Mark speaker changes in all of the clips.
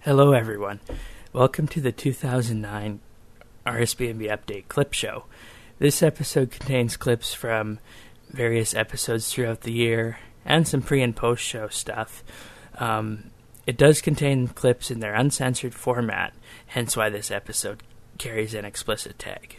Speaker 1: Hello everyone. Welcome to the 2009 RSBNB Update Clip Show. This episode contains clips from various episodes throughout the year and some pre- and post-show stuff. It does contain clips in their uncensored format, hence why this episode carries an explicit tag.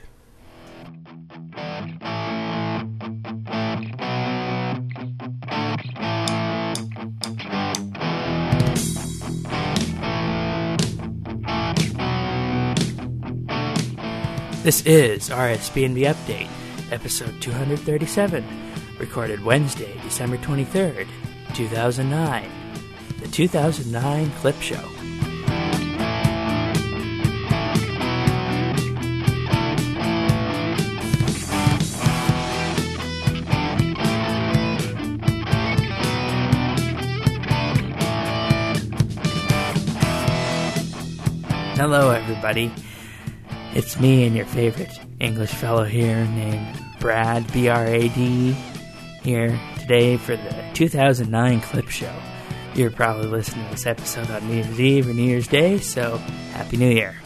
Speaker 1: This is RSBNB Update, episode 237, recorded Wednesday, December 23rd, 2009. The 2009 Clip Show. Hello, everybody. It's me and your favorite English fellow here named Brad, B-R-A-D, here today for the 2009 Clip Show. You're probably listening to this episode on New Year's Eve or New Year's Day, so Happy New Year.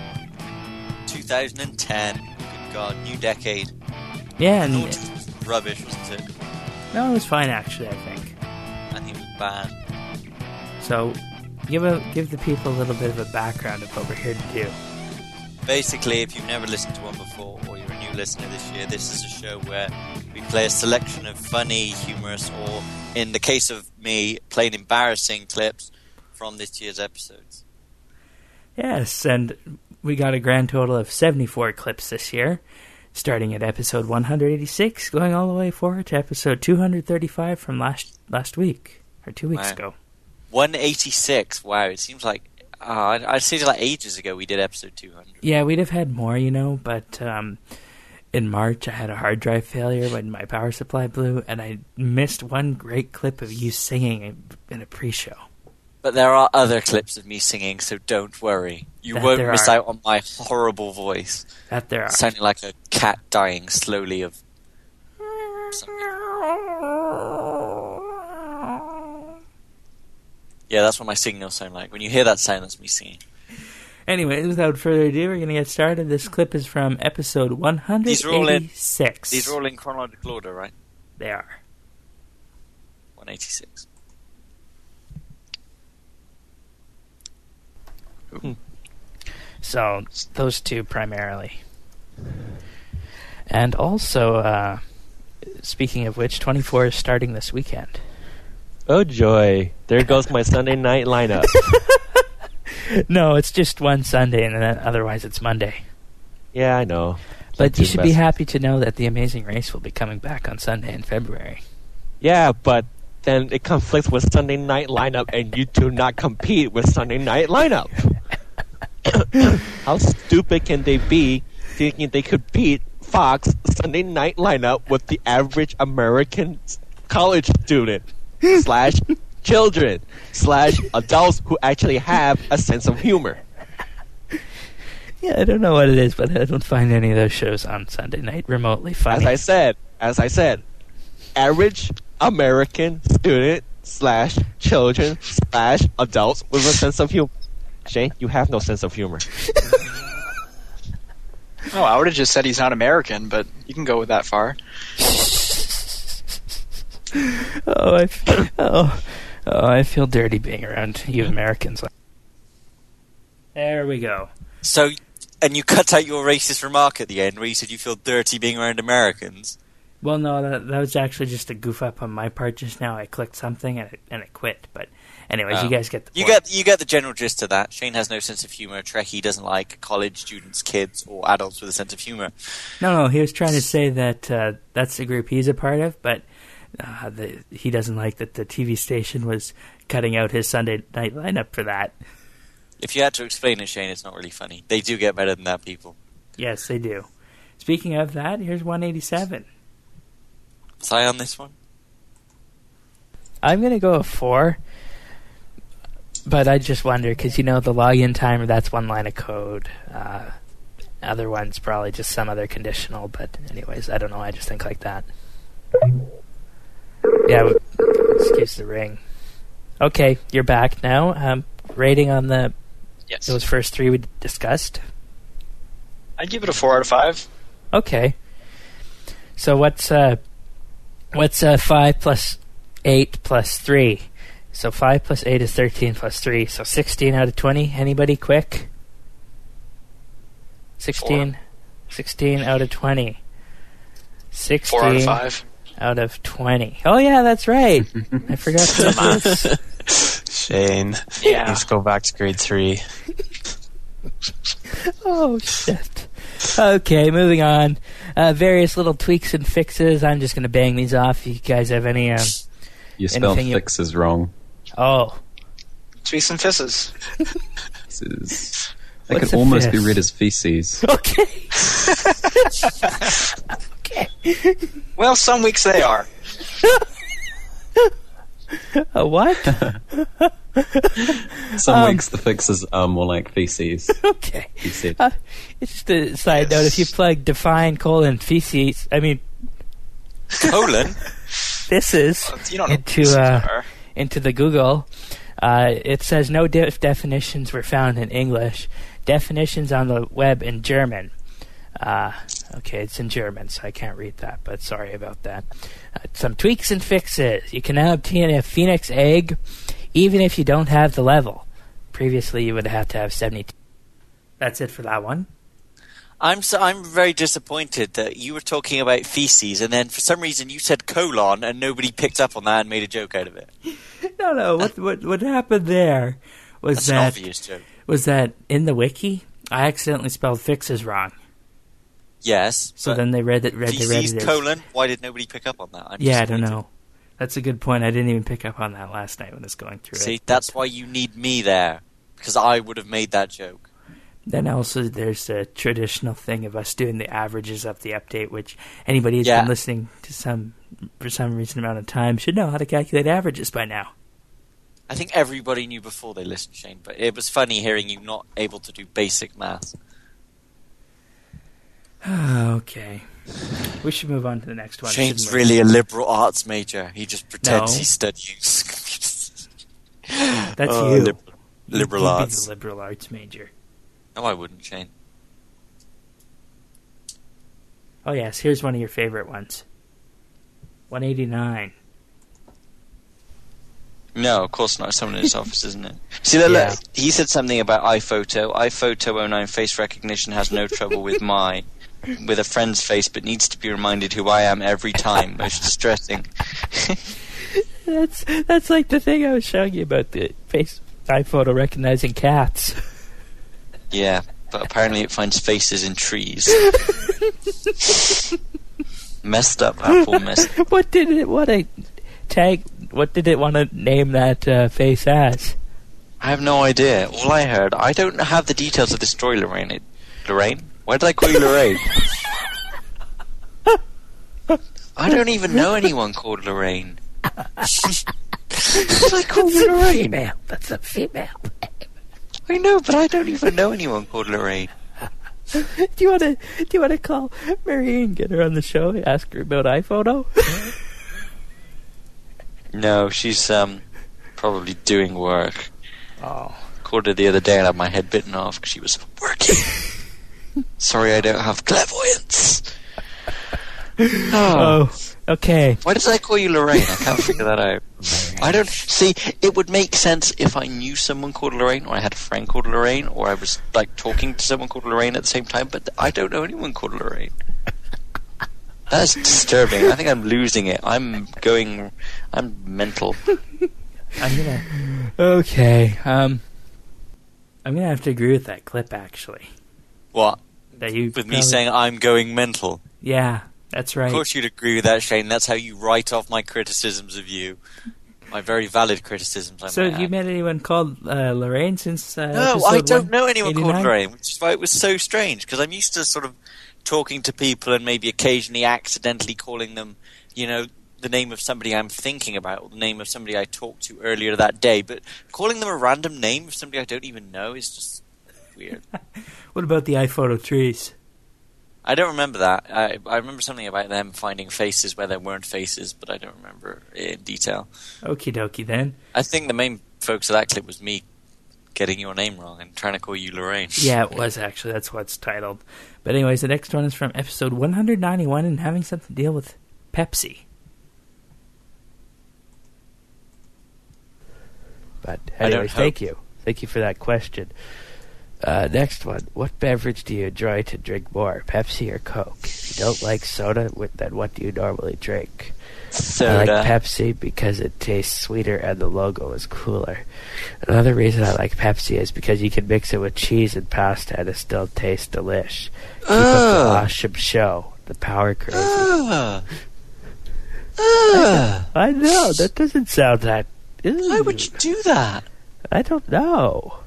Speaker 2: 2010. Good God, new decade.
Speaker 1: Yeah, and
Speaker 2: Naughty was rubbish, wasn't it?
Speaker 1: No, it was fine actually, I think.
Speaker 2: I think it was bad.
Speaker 1: So, give the people a little bit of a background of what we're here to do.
Speaker 2: Basically, if you've never listened to one before, or you're a new listener this year, this is a show where we play a selection of funny, humorous, or, in the case of me, plain embarrassing clips from this year's episodes.
Speaker 1: Yes, and we got a grand total of 74 clips this year, starting at episode 186, going all the way forward to episode 235 from last week, or 2 weeks ago.
Speaker 2: 186, wow, it seems like... I'd say like ages ago we did episode 200.
Speaker 1: Yeah, we'd have had more, but in March I had a hard drive failure when my power supply blew, and I missed one great clip of you singing in a pre-show.
Speaker 2: But there are other clips of me singing, so don't worry. You won't miss out on my horrible voice.
Speaker 1: That there are.
Speaker 2: Sounding like a cat dying slowly of something. Yeah, that's what my singing will sound like. When you hear that sound, that's me singing.
Speaker 1: Anyway, without further ado, we're going to get started. This clip is from episode 186.
Speaker 2: These are all in chronological order, right?
Speaker 1: They are.
Speaker 2: 186.
Speaker 1: So, those two primarily. And also, speaking of which, 24 is starting this weekend.
Speaker 3: Oh joy, there goes my Sunday night lineup.
Speaker 1: No, it's just one Sunday, and then otherwise it's Monday.
Speaker 3: Yeah, I know.
Speaker 1: But you should be happy to know that The Amazing Race will be coming back on Sunday in February.
Speaker 3: Yeah, but then it conflicts with Sunday night lineup, and you do not compete with Sunday night lineup. How stupid can they be thinking they could beat Fox Sunday night lineup with the average American college student? / children / adults who actually have a sense of humor.
Speaker 1: Yeah, I don't know what it is, but I don't find any of those shows on Sunday night remotely funny.
Speaker 3: As I said, average American student / children / adults with a sense of humor. Shane, you have no sense of humor.
Speaker 4: Oh, I would have just said he's not American, but you can go with that far.
Speaker 1: I feel dirty being around you Americans. There we go.
Speaker 2: So, and you cut out your racist remark at the end where you said you feel dirty being around Americans.
Speaker 1: Well, no, that was actually just a goof up on my part just now. I clicked something and it quit. But anyways, you guys get the point.
Speaker 2: You get the general gist of that. Shane has no sense of humor. Trekkie doesn't like college students, kids, or adults with a sense of humor.
Speaker 1: No, he was trying to say that that's the group he's a part of, but he doesn't like that the TV station was cutting out his Sunday night lineup for that.
Speaker 2: If you had to explain it, Shane, it's not really funny. They do get better than that, people.
Speaker 1: Yes, they do. Speaking of that, here's 187.
Speaker 2: Was I on this one?
Speaker 1: I'm going to go a 4, but I just wonder, because, the login timer, that's one line of code. Other ones probably just some other conditional, but anyways, I don't know, I just think like that. Yeah, excuse the ring. Okay, you're back now. Rating on the
Speaker 4: Yes.
Speaker 1: Those first three we discussed?
Speaker 4: I'd give it a 4 out of 5.
Speaker 1: Okay. So what's 5 plus 8 plus 3? So 5 plus 8 is 13 plus 3. So 16 out of 20. Anybody quick? 16 out of 20. 16
Speaker 4: 4 out of 5.
Speaker 1: out of 20. Oh yeah, that's right. I forgot to this.
Speaker 5: Shane.
Speaker 4: Yeah.
Speaker 5: Let's go back to grade 3.
Speaker 1: Oh shit. Okay, moving on. Various little tweaks and fixes. I'm just going to bang these off. You guys have any...
Speaker 6: You spelled
Speaker 1: anything
Speaker 6: fixes wrong.
Speaker 1: Oh.
Speaker 4: Tweaks and fisses.
Speaker 6: That
Speaker 1: What's
Speaker 6: could
Speaker 1: a
Speaker 6: almost be
Speaker 1: fizz?
Speaker 6: read as feces.
Speaker 1: Okay. Okay.
Speaker 4: Well, some weeks they are.
Speaker 1: A what?
Speaker 6: Some weeks the fixes are more like feces.
Speaker 1: Okay.
Speaker 6: He said.
Speaker 1: It's just a side note. If you plug define : feces,
Speaker 2: Colon?
Speaker 1: fisses
Speaker 4: You don't know what
Speaker 1: into
Speaker 4: fisses are.
Speaker 1: into the Google, it says no definitions were found in English. Definitions on the web in German. Okay, it's in German, so I can't read that, but sorry about that. Some tweaks and fixes. You can now obtain a Phoenix egg even if you don't have the level. Previously, you would have to have 72. That's it for that one.
Speaker 2: I'm very disappointed that you were talking about feces, and then for some reason you said colon, and nobody picked up on that and made a joke out of it.
Speaker 1: No. What happened there was
Speaker 2: That's an
Speaker 1: that
Speaker 2: obvious joke.
Speaker 1: was that in the wiki I accidentally spelled fixes wrong.
Speaker 2: Yes.
Speaker 1: So
Speaker 2: but
Speaker 1: then they read it.
Speaker 2: feces,
Speaker 1: as,
Speaker 2: colon. Why did nobody pick up on that? I'm
Speaker 1: Yeah, I don't
Speaker 2: disappointed.
Speaker 1: know. That's a good point. I didn't even pick up on that last night when I was going through
Speaker 2: See,
Speaker 1: it.
Speaker 2: that's why you need me there, because I would have made that joke.
Speaker 1: Then also there's the traditional thing of us doing the averages of the update, which anybody who's
Speaker 2: Yeah.
Speaker 1: been listening to for some reason amount of time should know how to calculate averages by now.
Speaker 2: I think everybody knew before they listened, Shane, but it was funny hearing you not able to do basic math.
Speaker 1: Okay. We should move on to the next one.
Speaker 2: Shane's
Speaker 1: shouldn't we?
Speaker 2: really a liberal arts major. He just pretends
Speaker 1: No.
Speaker 2: he's studying computers.
Speaker 1: That's
Speaker 2: Oh,
Speaker 1: you.
Speaker 2: liberal
Speaker 1: You'd
Speaker 2: arts.
Speaker 1: be the liberal arts major.
Speaker 2: No, I wouldn't, Shane.
Speaker 1: Oh yes, here's one of your favorite ones. 189.
Speaker 5: No, of course not. Someone in his office, isn't it? See,
Speaker 1: Yeah.
Speaker 5: look, he said something about iPhoto. iPhoto 09 face recognition has no trouble with a friend's face, but needs to be reminded who I am every time. Most distressing.
Speaker 1: That's like the thing I was showing you about the iPhoto recognizing cats.
Speaker 5: Yeah, but apparently it finds faces in trees. Messed up, Apple messed.
Speaker 1: What did it want to name that face as?
Speaker 5: I have no idea. All I heard, I don't have the details of this story, Lorraine. Lorraine? Why did I call you Lorraine? I don't even know anyone called Lorraine. Why did I call you Lorraine?
Speaker 1: Female. That's a female.
Speaker 5: I know, but I don't even know anyone called Lorraine.
Speaker 1: Do you want to call Mary and get her on the show? Ask her about iPhoto.
Speaker 5: No, she's probably doing work.
Speaker 1: Oh.
Speaker 5: Called her the other day and had my head bitten off because she was working. Sorry, I don't have clairvoyance.
Speaker 1: Oh. Okay.
Speaker 5: Why did I call you Lorraine? I can't figure that out. I don't see. It would make sense if I knew someone called Lorraine, or I had a friend called Lorraine, or I was like talking to someone called Lorraine at the same time. But I don't know anyone called Lorraine. That's disturbing. I think I'm losing it. I'm mental.
Speaker 1: Okay. I'm gonna have to agree with that clip actually.
Speaker 2: What?
Speaker 1: That you
Speaker 2: With me saying I'm going mental?
Speaker 1: Yeah, that's right.
Speaker 2: Of course you'd agree with that, Shane. That's how you write off my criticisms of you. My very valid criticisms, I
Speaker 1: So
Speaker 2: might
Speaker 1: have you
Speaker 2: add.
Speaker 1: met anyone called Lorraine since
Speaker 2: No,
Speaker 1: episode
Speaker 2: I don't know anyone called
Speaker 1: 189?
Speaker 2: Lorraine, which is why it was so strange, because I'm used to sort of talking to people and maybe occasionally accidentally calling them, the name of somebody I'm thinking about, or the name of somebody I talked to earlier that day, but calling them a random name of somebody I don't even know is just weird.
Speaker 1: What about the iPhoto trees?
Speaker 2: I don't remember that. I remember something about them finding faces where there weren't faces, but I don't remember it in detail.
Speaker 1: Okie dokie then.
Speaker 2: I think the main focus of that clip was me getting your name wrong and trying to call you Lorraine.
Speaker 1: Yeah, it was actually. That's what it's titled. But anyways, the next one is from episode 191 and having something to deal with Pepsi. But anyways, thank you. Thank you for that question. Next one. What beverage do you enjoy to drink more, Pepsi or Coke? If you don't like soda, then what do you normally drink?
Speaker 2: Soda.
Speaker 1: I like Pepsi because it tastes sweeter and the logo is cooler. Another reason I like Pepsi is because you can mix it with cheese and pasta and it still tastes delish. Keep up the awesome show. The Power Crazy. I know, that doesn't sound that...
Speaker 5: Why would you do that?
Speaker 1: I don't know.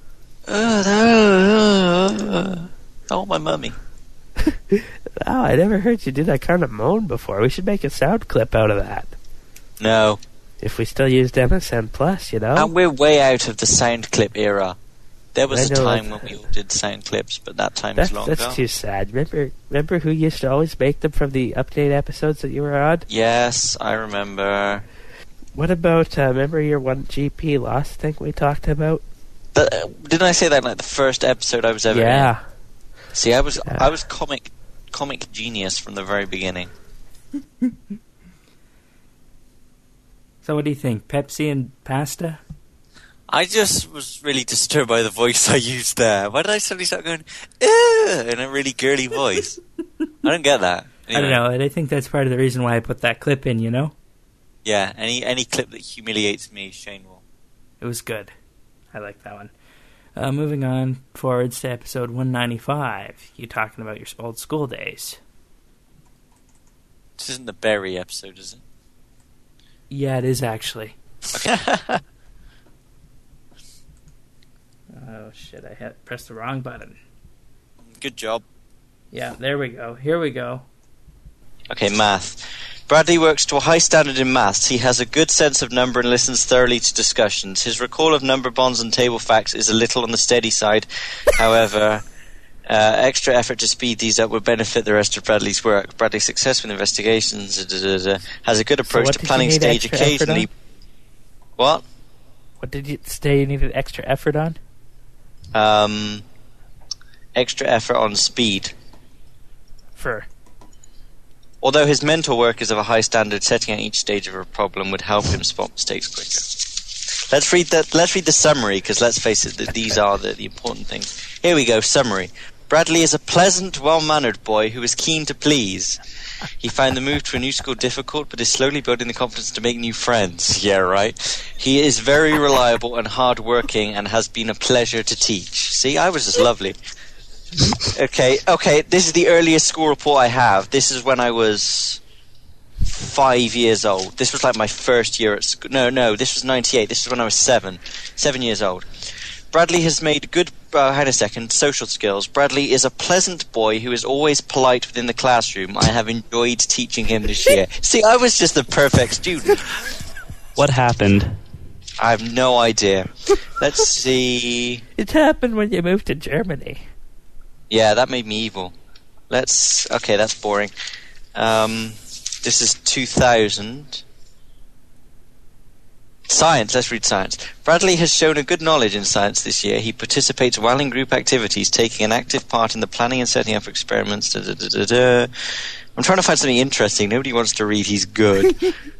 Speaker 5: Oh, my mummy.
Speaker 1: Oh, I never heard you do that kind of moan before. We should make a sound clip out of that.
Speaker 2: No.
Speaker 1: If we still used MSN Plus, you know?
Speaker 2: And we're way out of the sound clip era. There was a
Speaker 1: I know
Speaker 2: time when we all did sound clips, but that time is long
Speaker 1: That's
Speaker 2: gone.
Speaker 1: too sad. Remember who used to always make them from the update episodes that you were on?
Speaker 2: Yes, I remember.
Speaker 1: What about, remember your 1GP loss thing we talked about?
Speaker 2: Didn't I say that in like the first episode I was ever in?
Speaker 1: Yeah.
Speaker 2: See, I was comic genius from the very beginning.
Speaker 1: So what do you think? Pepsi and pasta?
Speaker 2: I just was really disturbed by the voice I used there. Why did I suddenly start going, "Ugh," in a really girly voice? I don't get that. Anyway.
Speaker 1: I don't know, and I think that's part of the reason why I put that clip in, you know?
Speaker 2: Yeah, any clip that humiliates me, Shane will.
Speaker 1: It was good. I like that one. Moving on forwards to episode 195. You talking about your old school days.
Speaker 2: This isn't the Berry episode, is it?
Speaker 1: Yeah, it is actually.
Speaker 2: Okay.
Speaker 1: Oh shit, I pressed the wrong button.
Speaker 2: Good job.
Speaker 1: Yeah, there we go. Here we go.
Speaker 2: Okay, math. Bradley works to a high standard in maths. He has a good sense of number and listens thoroughly to discussions. His recall of number bonds and table facts is a little on the steady side. However, extra effort to speed these up would benefit the rest of Bradley's work. Bradley's success with investigations has a good approach to planning stage occasionally. What?
Speaker 1: What did you say you needed extra effort on?
Speaker 2: Extra effort on speed.
Speaker 1: Although
Speaker 2: his mental work is of a high standard, setting out each stage of a problem would help him spot mistakes quicker. Let's read the summary, because let's face it, these are the important things. Here we go, summary. Bradley is a pleasant, well-mannered boy who is keen to please. He found the move to a new school difficult, but is slowly building the confidence to make new friends. Yeah, right. He is very reliable and hard-working and has been a pleasure to teach. See, I was just lovely. Okay, this is the earliest school report I have. This is when I was 5 years old. This was like my first year at school. No, this was 98. This is when I was 7 years old. Bradley has made good, social skills. Bradley is a pleasant boy who is always polite within the classroom. I have enjoyed teaching him this year. See, I was just the perfect student.
Speaker 6: What happened?
Speaker 2: I have no idea. Let's see.
Speaker 1: it happened when you moved to Germany.
Speaker 2: Yeah, that made me evil. Okay, that's boring. This is 2000. Science, let's read science. Bradley has shown a good knowledge in science this year. He participates well in group activities, taking an active part in the planning and setting up experiments. I'm trying to find something interesting. Nobody wants to read he's good.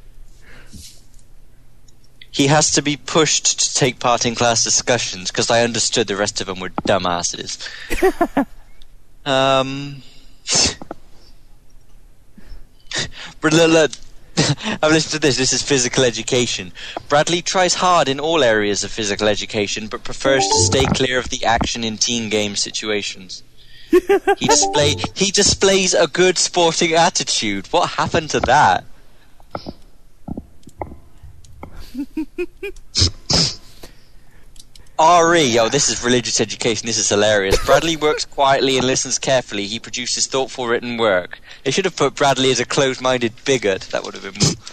Speaker 2: He has to be pushed to take part in class discussions, because I understood the rest of them were dumbasses. I've listened to this. This is physical education. Bradley tries hard in all areas of physical education, but prefers to stay clear of the action in team game situations. He displays a good sporting attitude. What happened to that? RE, this is religious education, this is hilarious. Bradley works quietly and listens carefully. He produces thoughtful written work. They should have put Bradley as a closed-minded bigot. That would have been more.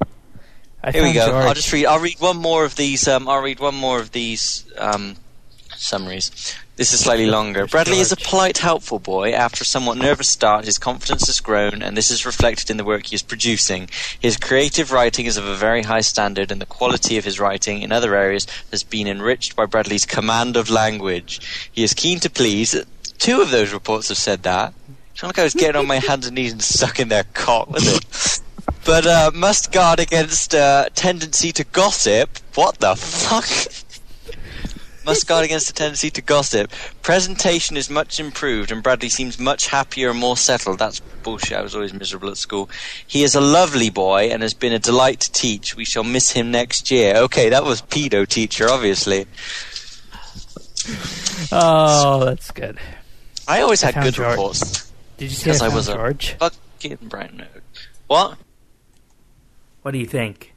Speaker 2: Here we go.
Speaker 1: George.
Speaker 2: I'll read one more of these
Speaker 5: Summaries. This is slightly longer. Bradley is a polite, helpful boy. After a somewhat nervous start, his confidence has grown, and this is reflected in the work he is producing. His creative writing is of a very high standard, and the quality of his writing in other areas has been enriched by Bradley's command of language. He is keen to please. 2 of those reports have said that. It's not like I was getting on my hands and knees and sucking their cock, was it? But must guard against tendency to gossip. What the fuck? Must guard against a tendency to gossip. Presentation is much improved, and Bradley seems much happier and more settled. That's bullshit. I was always miserable at school. He is a lovely boy and has been a delight to teach. We shall miss him next year. Okay, that was pedo teacher, obviously.
Speaker 1: Oh, that's good.
Speaker 5: I always had good
Speaker 1: George.
Speaker 5: reports.
Speaker 1: Did you say I was George?
Speaker 5: A fucking brown nose. What?
Speaker 1: What do you think?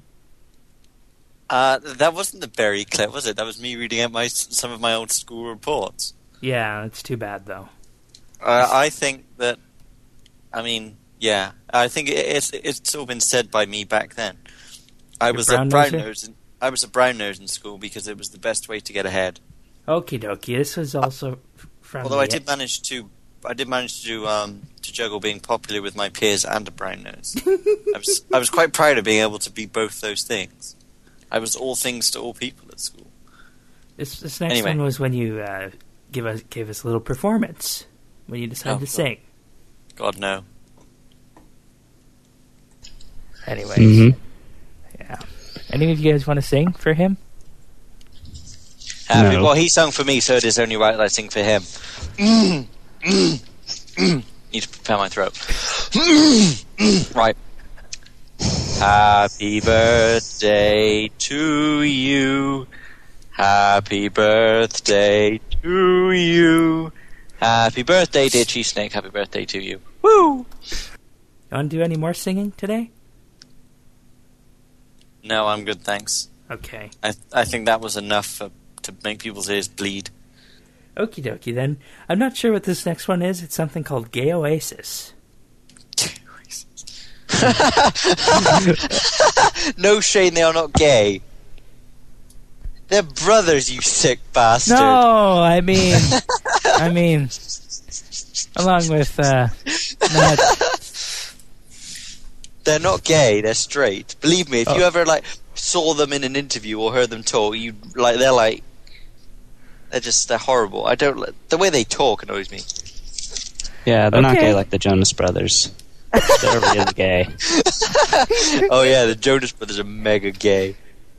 Speaker 2: That wasn't the Berry clip, was it? That was me reading out some of my old school reports.
Speaker 1: Yeah, it's too bad, though.
Speaker 2: I think that... I mean, yeah. I think it's all been said by me back then. I was a brown nose in school because it was the best way to get ahead.
Speaker 1: Okie dokie. This was also from...
Speaker 2: Although I did manage to juggle being popular with my peers and a brown nose. I was quite proud of being able to be both those things. I was all things to all people at school.
Speaker 1: This next one was when you gave us a little performance when you decided to sing.
Speaker 2: God no.
Speaker 1: Anyways, yeah. Any of you guys want to sing for him?
Speaker 5: No. Well, he sung for me, so it is only right that I sing for him. Need to prepare my throat. Right. Happy birthday to you. Happy birthday to you. Happy birthday, dear Cheese Snake. Happy birthday to you. Woo!
Speaker 1: You want to do any more singing today?
Speaker 2: No, I'm good, thanks.
Speaker 1: Okay.
Speaker 2: I think that was enough to make people's ears bleed.
Speaker 1: Okie dokie, then. I'm not sure what this next one is. It's something called Gay Oasis.
Speaker 5: No, Shane, they are not gay. They're brothers, you sick bastard.
Speaker 1: No, I mean, along with,
Speaker 5: They're not gay, they're straight. Believe me, if you ever, saw them in an interview or heard them talk, they're horrible. The way they talk annoys me.
Speaker 6: Yeah, they're not gay like the Jonas Brothers. They're really gay.
Speaker 5: Oh yeah, the Jonas Brothers are mega gay.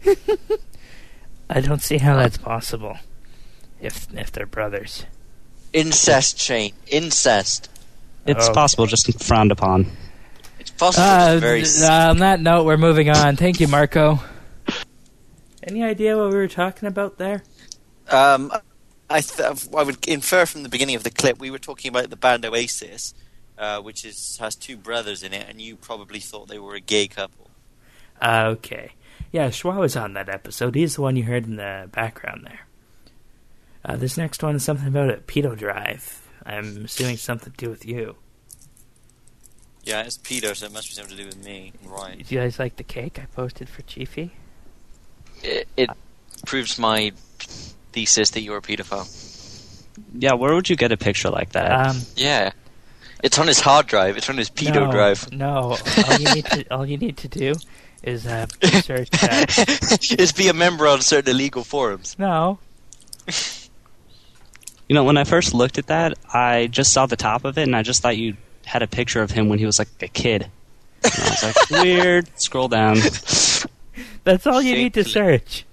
Speaker 1: I don't see how that's possible. If they're brothers.
Speaker 5: Incest, Shane. Incest.
Speaker 6: It's possible, just frowned upon.
Speaker 5: It's possible, very...
Speaker 1: on that note, we're moving on. Thank you, Marco. Any idea what we were talking about there?
Speaker 2: I would infer from the beginning of the clip we were talking about the band Oasis, which has 2 brothers in it, and you probably thought they were a gay couple.
Speaker 1: Okay. Yeah, Schwa was on that episode. He's the one you heard in the background there. This next one is something about a pedo drive. I'm assuming something to do with you.
Speaker 2: Yeah, it's pedo, so it must be something to do with me. Right.
Speaker 1: Did you guys like the cake I posted for Chiefy?
Speaker 5: It proves my thesis that you're a pedophile.
Speaker 6: Yeah, where would you get a picture like that?
Speaker 5: Yeah. It's on his hard drive. It's on his pedo drive.
Speaker 1: No, all you need to do is search.
Speaker 5: Is be a member on certain illegal forums.
Speaker 1: No.
Speaker 6: You know, when I first looked at that, I just saw the top of it, and I just thought you had a picture of him when he was like a kid. And I was like, weird. Scroll down.
Speaker 1: That's all you need to search.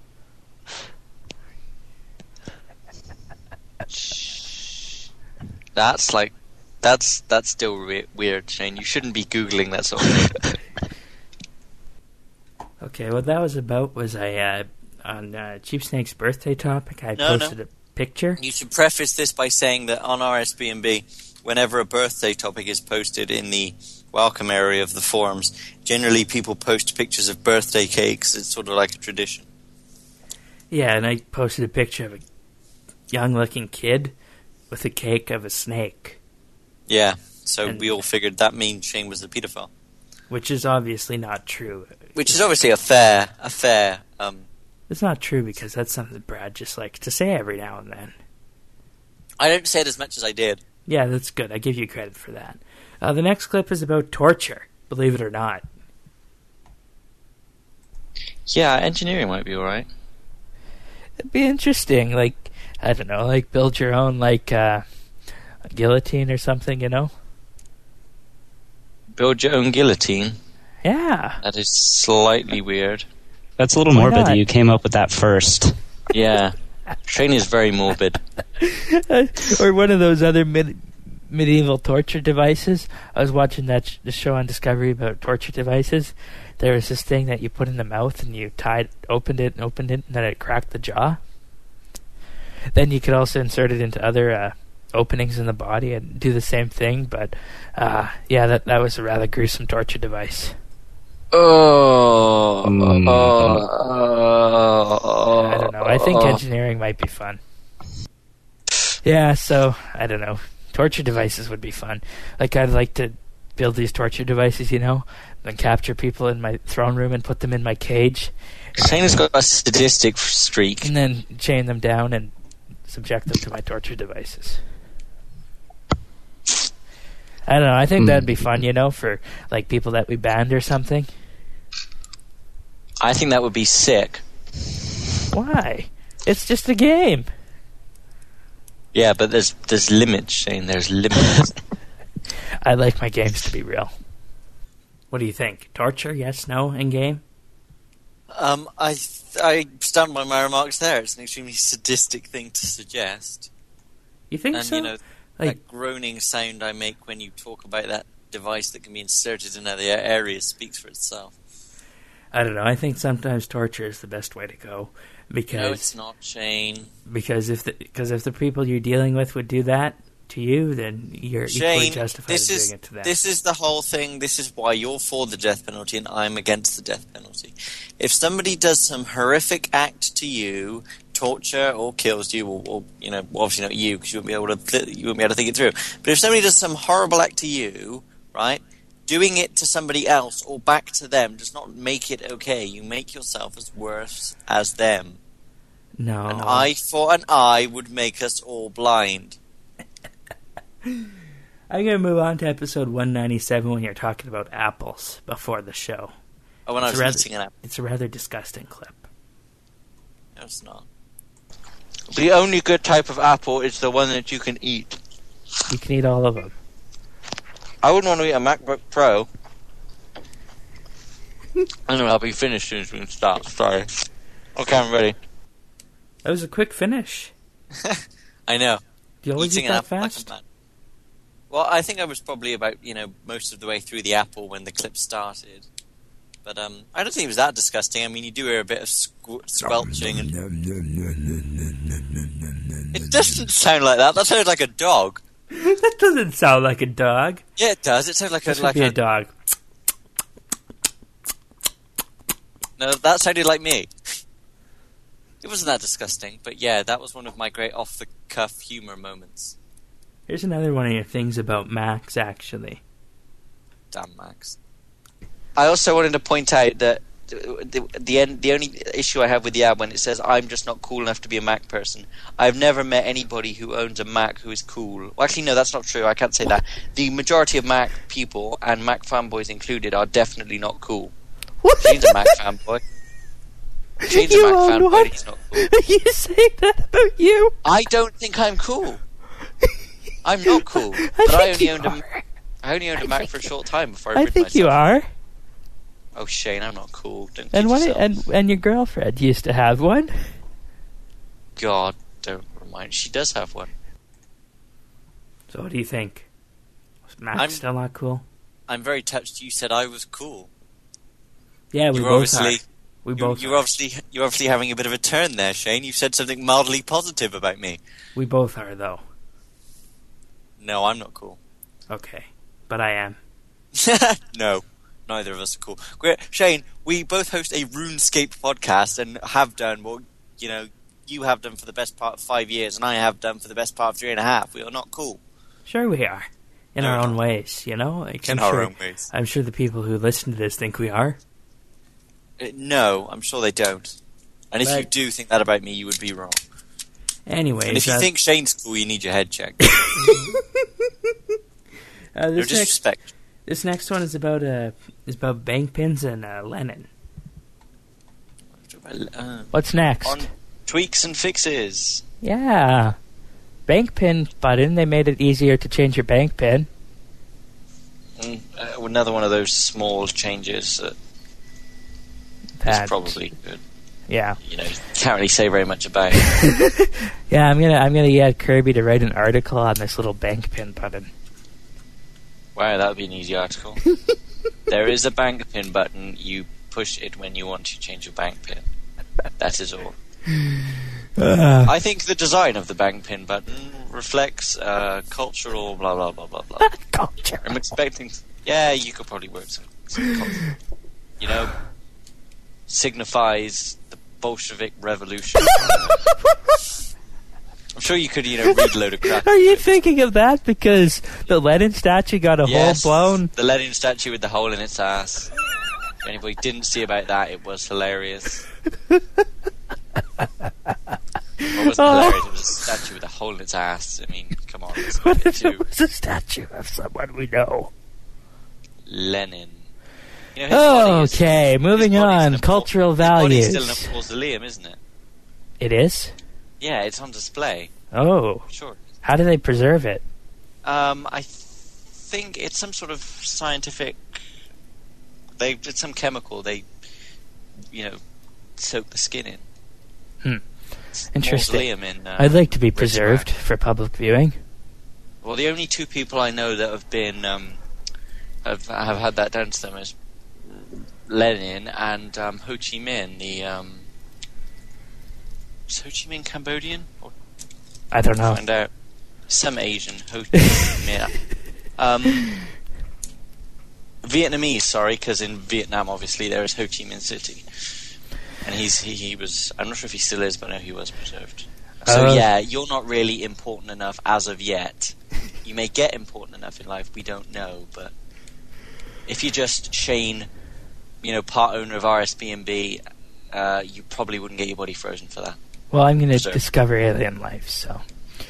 Speaker 5: That's still weird, Shane. You shouldn't be Googling that sort of thing.
Speaker 1: Okay, what that was about was on Cheap Snake's birthday topic, I posted a picture.
Speaker 2: You should preface this by saying that on RSB&B, whenever a birthday topic is posted in the welcome area of the forums, generally people post pictures of birthday cakes. It's sort of like a tradition.
Speaker 1: Yeah, and I posted a picture of a young-looking kid with a cake of a snake.
Speaker 2: Yeah, so we all figured that means Shane was a pedophile.
Speaker 1: Which is obviously not true.
Speaker 2: Which is obviously a fair
Speaker 1: It's not true because that's something Brad just likes to say every now and then.
Speaker 2: I don't say it as much as I did.
Speaker 1: Yeah, that's good. I give you credit for that. The next clip is about torture, believe it or not.
Speaker 5: Yeah, engineering might be alright.
Speaker 1: It'd be interesting, like, I don't know, like build your own, like, guillotine or something, you know?
Speaker 5: Build your own guillotine.
Speaker 1: Yeah.
Speaker 5: That is slightly weird.
Speaker 6: That's a little
Speaker 1: Why
Speaker 6: morbid
Speaker 1: not?
Speaker 6: that you came up with that first.
Speaker 5: Yeah. Shane is very morbid.
Speaker 1: Or one of those other medieval torture devices. I was watching the show on Discovery about torture devices. There was this thing that you put in the mouth and you opened it, and then it cracked the jaw. Then you could also insert it into other openings in the body and do the same thing. But yeah, that was a rather gruesome torture device. I don't know. I think engineering might be fun. Yeah, so I don't know. Torture devices would be fun. Like, I'd like to build these torture devices, you know, and capture people in my throne room and put them in my cage.
Speaker 5: Shane has got a sadistic streak.
Speaker 1: And then chain them down and subject them to my torture devices. I don't know. I think that'd be fun, you know, for like people that we banned or something.
Speaker 5: I think that would be sick.
Speaker 1: Why? It's just a game.
Speaker 5: Yeah, but there's limits, Shane. There's limits.
Speaker 1: I like my games to be real. What do you think? Torture? Yes, no, in game?
Speaker 2: I stand by my remarks there. It's an extremely sadistic thing to suggest.
Speaker 1: You think
Speaker 2: And,
Speaker 1: so?
Speaker 2: you know,
Speaker 1: Like-
Speaker 2: that groaning sound I make when you talk about that device that can be inserted in other areas speaks for itself.
Speaker 1: I don't know. I think sometimes torture is the best way to go because
Speaker 2: No, it's not, Shane.
Speaker 1: because if the people you're dealing with would do that to you, then you're equally
Speaker 2: Shane,
Speaker 1: justified in doing it to them.
Speaker 2: this is the whole thing. This is why you're for the death penalty and I'm against the death penalty. If somebody does some horrific act to you, torture or kills you, or you know, obviously not you because you won't be able to think it through. But if somebody does some horrible act to you, right? Doing it to somebody else or back to them does not make it okay. You make yourself as worse as them.
Speaker 1: No.
Speaker 2: An eye for an eye would make us all blind.
Speaker 1: I'm going to move on to episode 197 when you're talking about apples before the show.
Speaker 2: Oh, when I was eating an apple.
Speaker 1: It's a rather disgusting clip.
Speaker 2: No, it's not.
Speaker 5: The only good type of apple is the one that you can eat.
Speaker 1: You can eat all of them.
Speaker 5: I wouldn't want to eat a MacBook Pro. Anyway, I'll be finished as soon as we can start. Sorry. Okay, I'm ready.
Speaker 1: That was a quick finish.
Speaker 2: I know.
Speaker 1: Do you always
Speaker 2: Eating
Speaker 1: eat
Speaker 2: an
Speaker 1: that
Speaker 2: apple like
Speaker 1: fast?
Speaker 2: a man. Well, I think I was probably about, most of the way through the apple when the clip started. But I don't think it was that disgusting. I mean, you do hear a bit of squelching. And it doesn't sound like that. That sounds like a dog.
Speaker 1: That doesn't sound like a dog.
Speaker 2: Yeah, it does. It sounds like
Speaker 1: This would be a dog.
Speaker 2: No, that sounded like me. It wasn't that disgusting, but yeah, that was one of my great off-the-cuff humor moments.
Speaker 1: Here's another one of your things about Max, actually.
Speaker 2: Damn, Max.
Speaker 5: I also wanted to point out that the only issue I have with the ad when it says I'm just not cool enough to be a Mac person. I've never met anybody who owns a Mac who is cool. Well, actually, no, that's not true. I can't say that. The majority of Mac people, and Mac fanboys included, are definitely not cool. Shane's a Mac fanboy. Shane's a Mac fanboy. He's not cool.
Speaker 1: You say that about you?
Speaker 5: I don't think I'm cool. I'm not cool. But I only owned a Mac for a short time before I
Speaker 1: I
Speaker 5: ripped
Speaker 1: think
Speaker 5: myself.
Speaker 1: you are.
Speaker 5: Oh, Shane, I'm not cool. Don't
Speaker 1: And
Speaker 5: kid
Speaker 1: what?
Speaker 5: yourself.
Speaker 1: And your girlfriend used to have one.
Speaker 5: God, don't remind. She does have one.
Speaker 1: So what do you think? Was Max
Speaker 2: I'm-
Speaker 1: still not cool?
Speaker 2: I'm very touched you said I was cool.
Speaker 1: Yeah, we
Speaker 2: You were
Speaker 1: both are.
Speaker 2: obviously
Speaker 1: We both
Speaker 2: you're
Speaker 1: are.
Speaker 2: obviously having a bit of a turn there, Shane. You said something mildly positive about me.
Speaker 1: We both are, though.
Speaker 2: No, I'm not cool.
Speaker 1: Okay. But I am.
Speaker 2: No, neither of us are cool. Shane, we both host a RuneScape podcast and have done what, you have done for the best part of 5 years and I have done for the best part of 3.5. We are not cool.
Speaker 1: Sure we are. In
Speaker 2: No,
Speaker 1: our
Speaker 2: we're
Speaker 1: own
Speaker 2: not.
Speaker 1: ways, Like,
Speaker 2: In our own ways.
Speaker 1: I'm sure the people who listen to this think we are.
Speaker 2: No, I'm sure they don't. And if you do think that about me, you would be wrong.
Speaker 1: Anyways,
Speaker 2: And if you think Shane's cool, you need your head checked. No disrespect.
Speaker 1: This next one is about bank pins and Lenin. What's next?
Speaker 5: On tweaks and fixes.
Speaker 1: Yeah, bank pin button. They made it easier to change your bank pin.
Speaker 5: Another one of those small changes that is probably good.
Speaker 1: Yeah,
Speaker 5: you can't really say very much about it.
Speaker 1: Yeah, I'm gonna get Kirby to write an article on this little bank pin button.
Speaker 5: Wow, that would be an easy article. There is a bank pin button. You push it when you want to change your bank pin. That is all. I think the design of the bank pin button reflects cultural blah blah blah blah blah.
Speaker 1: Culture.
Speaker 5: I'm expecting. Yeah, you could probably work some culture. Signifies the Bolshevik Revolution. I'm sure you could, read a load of crap.
Speaker 1: Are you thinking of that because the Lenin statue got a hole blown?
Speaker 5: The Lenin statue with the hole in its ass. If anybody didn't see about that, it was hilarious. It wasn't hilarious, it was a statue with a hole in its ass. I mean, come on.
Speaker 1: What if it was a statue of someone we know?
Speaker 5: Lenin.
Speaker 1: Okay, moving on. Cultural values.
Speaker 5: His body's still in a mausoleum, isn't it?
Speaker 1: It is?
Speaker 5: Yeah, it's on display.
Speaker 1: Oh.
Speaker 5: Sure.
Speaker 1: How do they preserve it?
Speaker 5: I think it's some sort of scientific... It's some chemical. They, soak the skin in.
Speaker 1: Interesting. I'd like to be preserved for public viewing.
Speaker 5: Well, the only two people I know that have been... have had that done to them is Lenin and Ho Chi Minh. Is Ho Chi Minh Cambodian?
Speaker 1: I don't know.
Speaker 5: Find out. Some Asian. Ho Chi Minh. Vietnamese, sorry, because in Vietnam, obviously, there is Ho Chi Minh City. And he was... I'm not sure if he still is, but I know he was preserved. So, you're not really important enough as of yet. You may get important enough in life, we don't know, but... If you're just Shane, part owner of RSB&B, you probably wouldn't get your body frozen for that.
Speaker 1: Well, I'm going to discover alien life, so...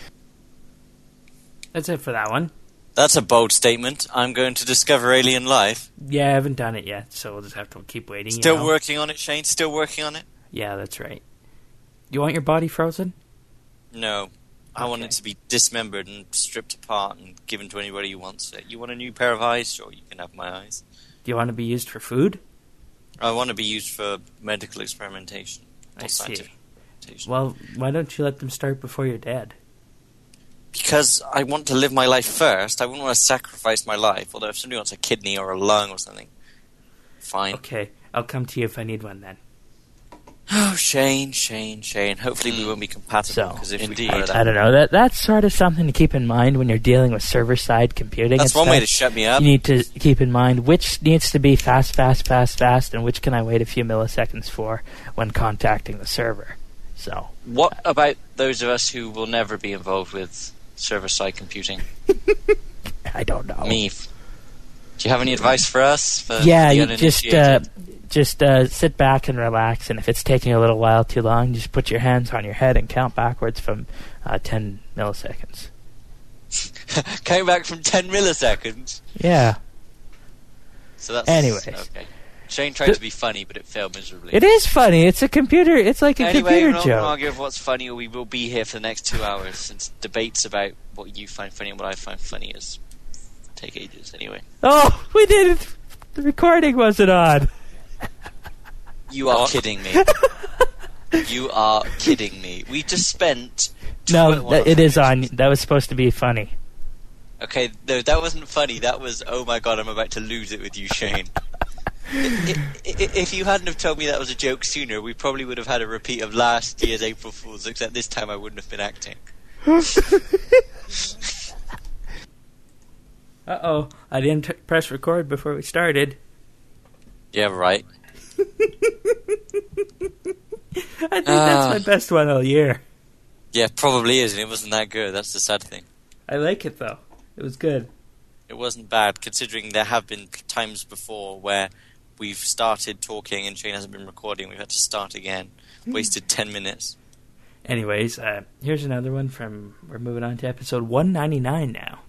Speaker 1: That's it for that one.
Speaker 2: That's a bold statement. I'm going to discover alien life.
Speaker 1: Yeah, I haven't done it yet, so we'll just have to keep waiting.
Speaker 2: Still working on it, Shane? Still working on it?
Speaker 1: Yeah, that's right. You want your body frozen?
Speaker 2: No. I want it to be dismembered and stripped apart and given to anybody who wants it. You want a new pair of eyes? Sure, you can have my eyes.
Speaker 1: Do you want to be used for food?
Speaker 2: I want to be used for medical experimentation.
Speaker 1: I see. Well, why don't you let them start before you're dead?
Speaker 2: Because I want to live my life first. I wouldn't want to sacrifice my life. Although if somebody wants a kidney or a lung or something, fine.
Speaker 1: Okay, I'll come to you if I need one then.
Speaker 2: Oh, Shane. Hopefully we won't be compatible.
Speaker 1: So,
Speaker 2: indeed.
Speaker 1: I don't know. That's sort of something to keep in mind when you're dealing with server-side computing.
Speaker 2: That's one way to shut me up.
Speaker 1: You need to keep in mind which needs to be fast, and which can I wait a few milliseconds for when contacting the server. So,
Speaker 5: what about those of us who will never be involved with server-side computing?
Speaker 1: I don't know.
Speaker 5: Me. Do you have any advice for us?
Speaker 1: You just sit back and relax, and if it's taking a little while too long, just put your hands on your head and count backwards from 10 milliseconds.
Speaker 5: Count back from 10 milliseconds?
Speaker 1: Yeah.
Speaker 5: So that's...
Speaker 1: Anyways.
Speaker 5: Okay. Shane tried to be funny, but it failed miserably.
Speaker 1: It is funny. It's a computer. It's like a computer joke.
Speaker 5: We're not going to argue over what's funny, or we will be here for the next 2 hours, since debates about what you find funny and what I find funny is take ages anyway.
Speaker 1: Oh, we did it. The recording wasn't on.
Speaker 5: You are kidding me. You are kidding me. We just spent...
Speaker 1: No, it is on. That was supposed to be funny.
Speaker 5: Okay, no, that wasn't funny. That was, oh my god, I'm about to lose it with you, Shane. If you hadn't have told me that was a joke sooner, we probably would have had a repeat of last year's April Fool's, except this time I wouldn't have been acting.
Speaker 1: Uh-oh, I didn't press record before we started.
Speaker 2: Yeah, right.
Speaker 1: I think that's my best one all year.
Speaker 2: Yeah, probably is, and it wasn't that good. That's the sad thing.
Speaker 1: I like it, though. It was good.
Speaker 2: It wasn't bad, considering there have been times before where we've started talking and Shane hasn't been recording. We've had to start again. wasted 10 minutes.
Speaker 1: Anyways, here's another one from... We're moving on to episode 199 now.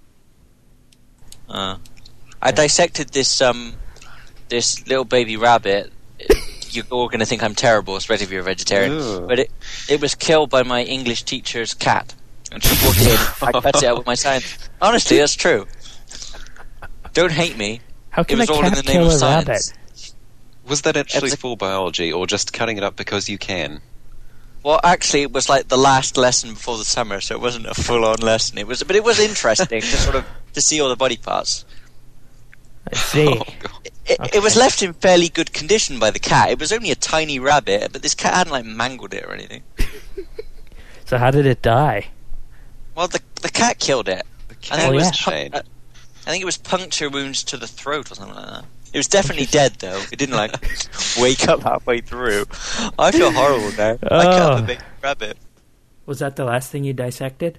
Speaker 2: I dissected this little baby rabbit. You're all going to think I'm terrible, especially if you're a vegetarian.
Speaker 3: Ooh.
Speaker 2: But it was killed by my English teacher's cat. And she walked in, I cut it out with my science. Honestly, that's true. Don't hate me.
Speaker 1: How can
Speaker 2: It was
Speaker 1: a
Speaker 2: all in
Speaker 1: cat
Speaker 2: the name
Speaker 1: kill
Speaker 2: of
Speaker 1: a
Speaker 2: science.
Speaker 1: rabbit?
Speaker 3: Was that actually
Speaker 2: It's a-
Speaker 3: full biology, or just cutting it up because you can?
Speaker 2: Well, actually, it was like the last lesson before the summer, so it wasn't a full-on lesson. But it was interesting to see all the body parts.
Speaker 1: I see.
Speaker 3: Oh, God.
Speaker 2: It was left in fairly good condition by the cat. It was only a tiny rabbit, but this cat hadn't like mangled it or anything.
Speaker 1: So how did it die?
Speaker 2: Well, the cat killed it.
Speaker 3: The
Speaker 2: I
Speaker 3: cat
Speaker 2: think,
Speaker 3: was
Speaker 1: yeah.
Speaker 3: chained.
Speaker 2: I think it was puncture wounds to the throat or something like that. It was definitely dead, though. It didn't like wake up halfway through. I feel horrible now. I cut up a big rabbit.
Speaker 1: Was that the last thing you dissected?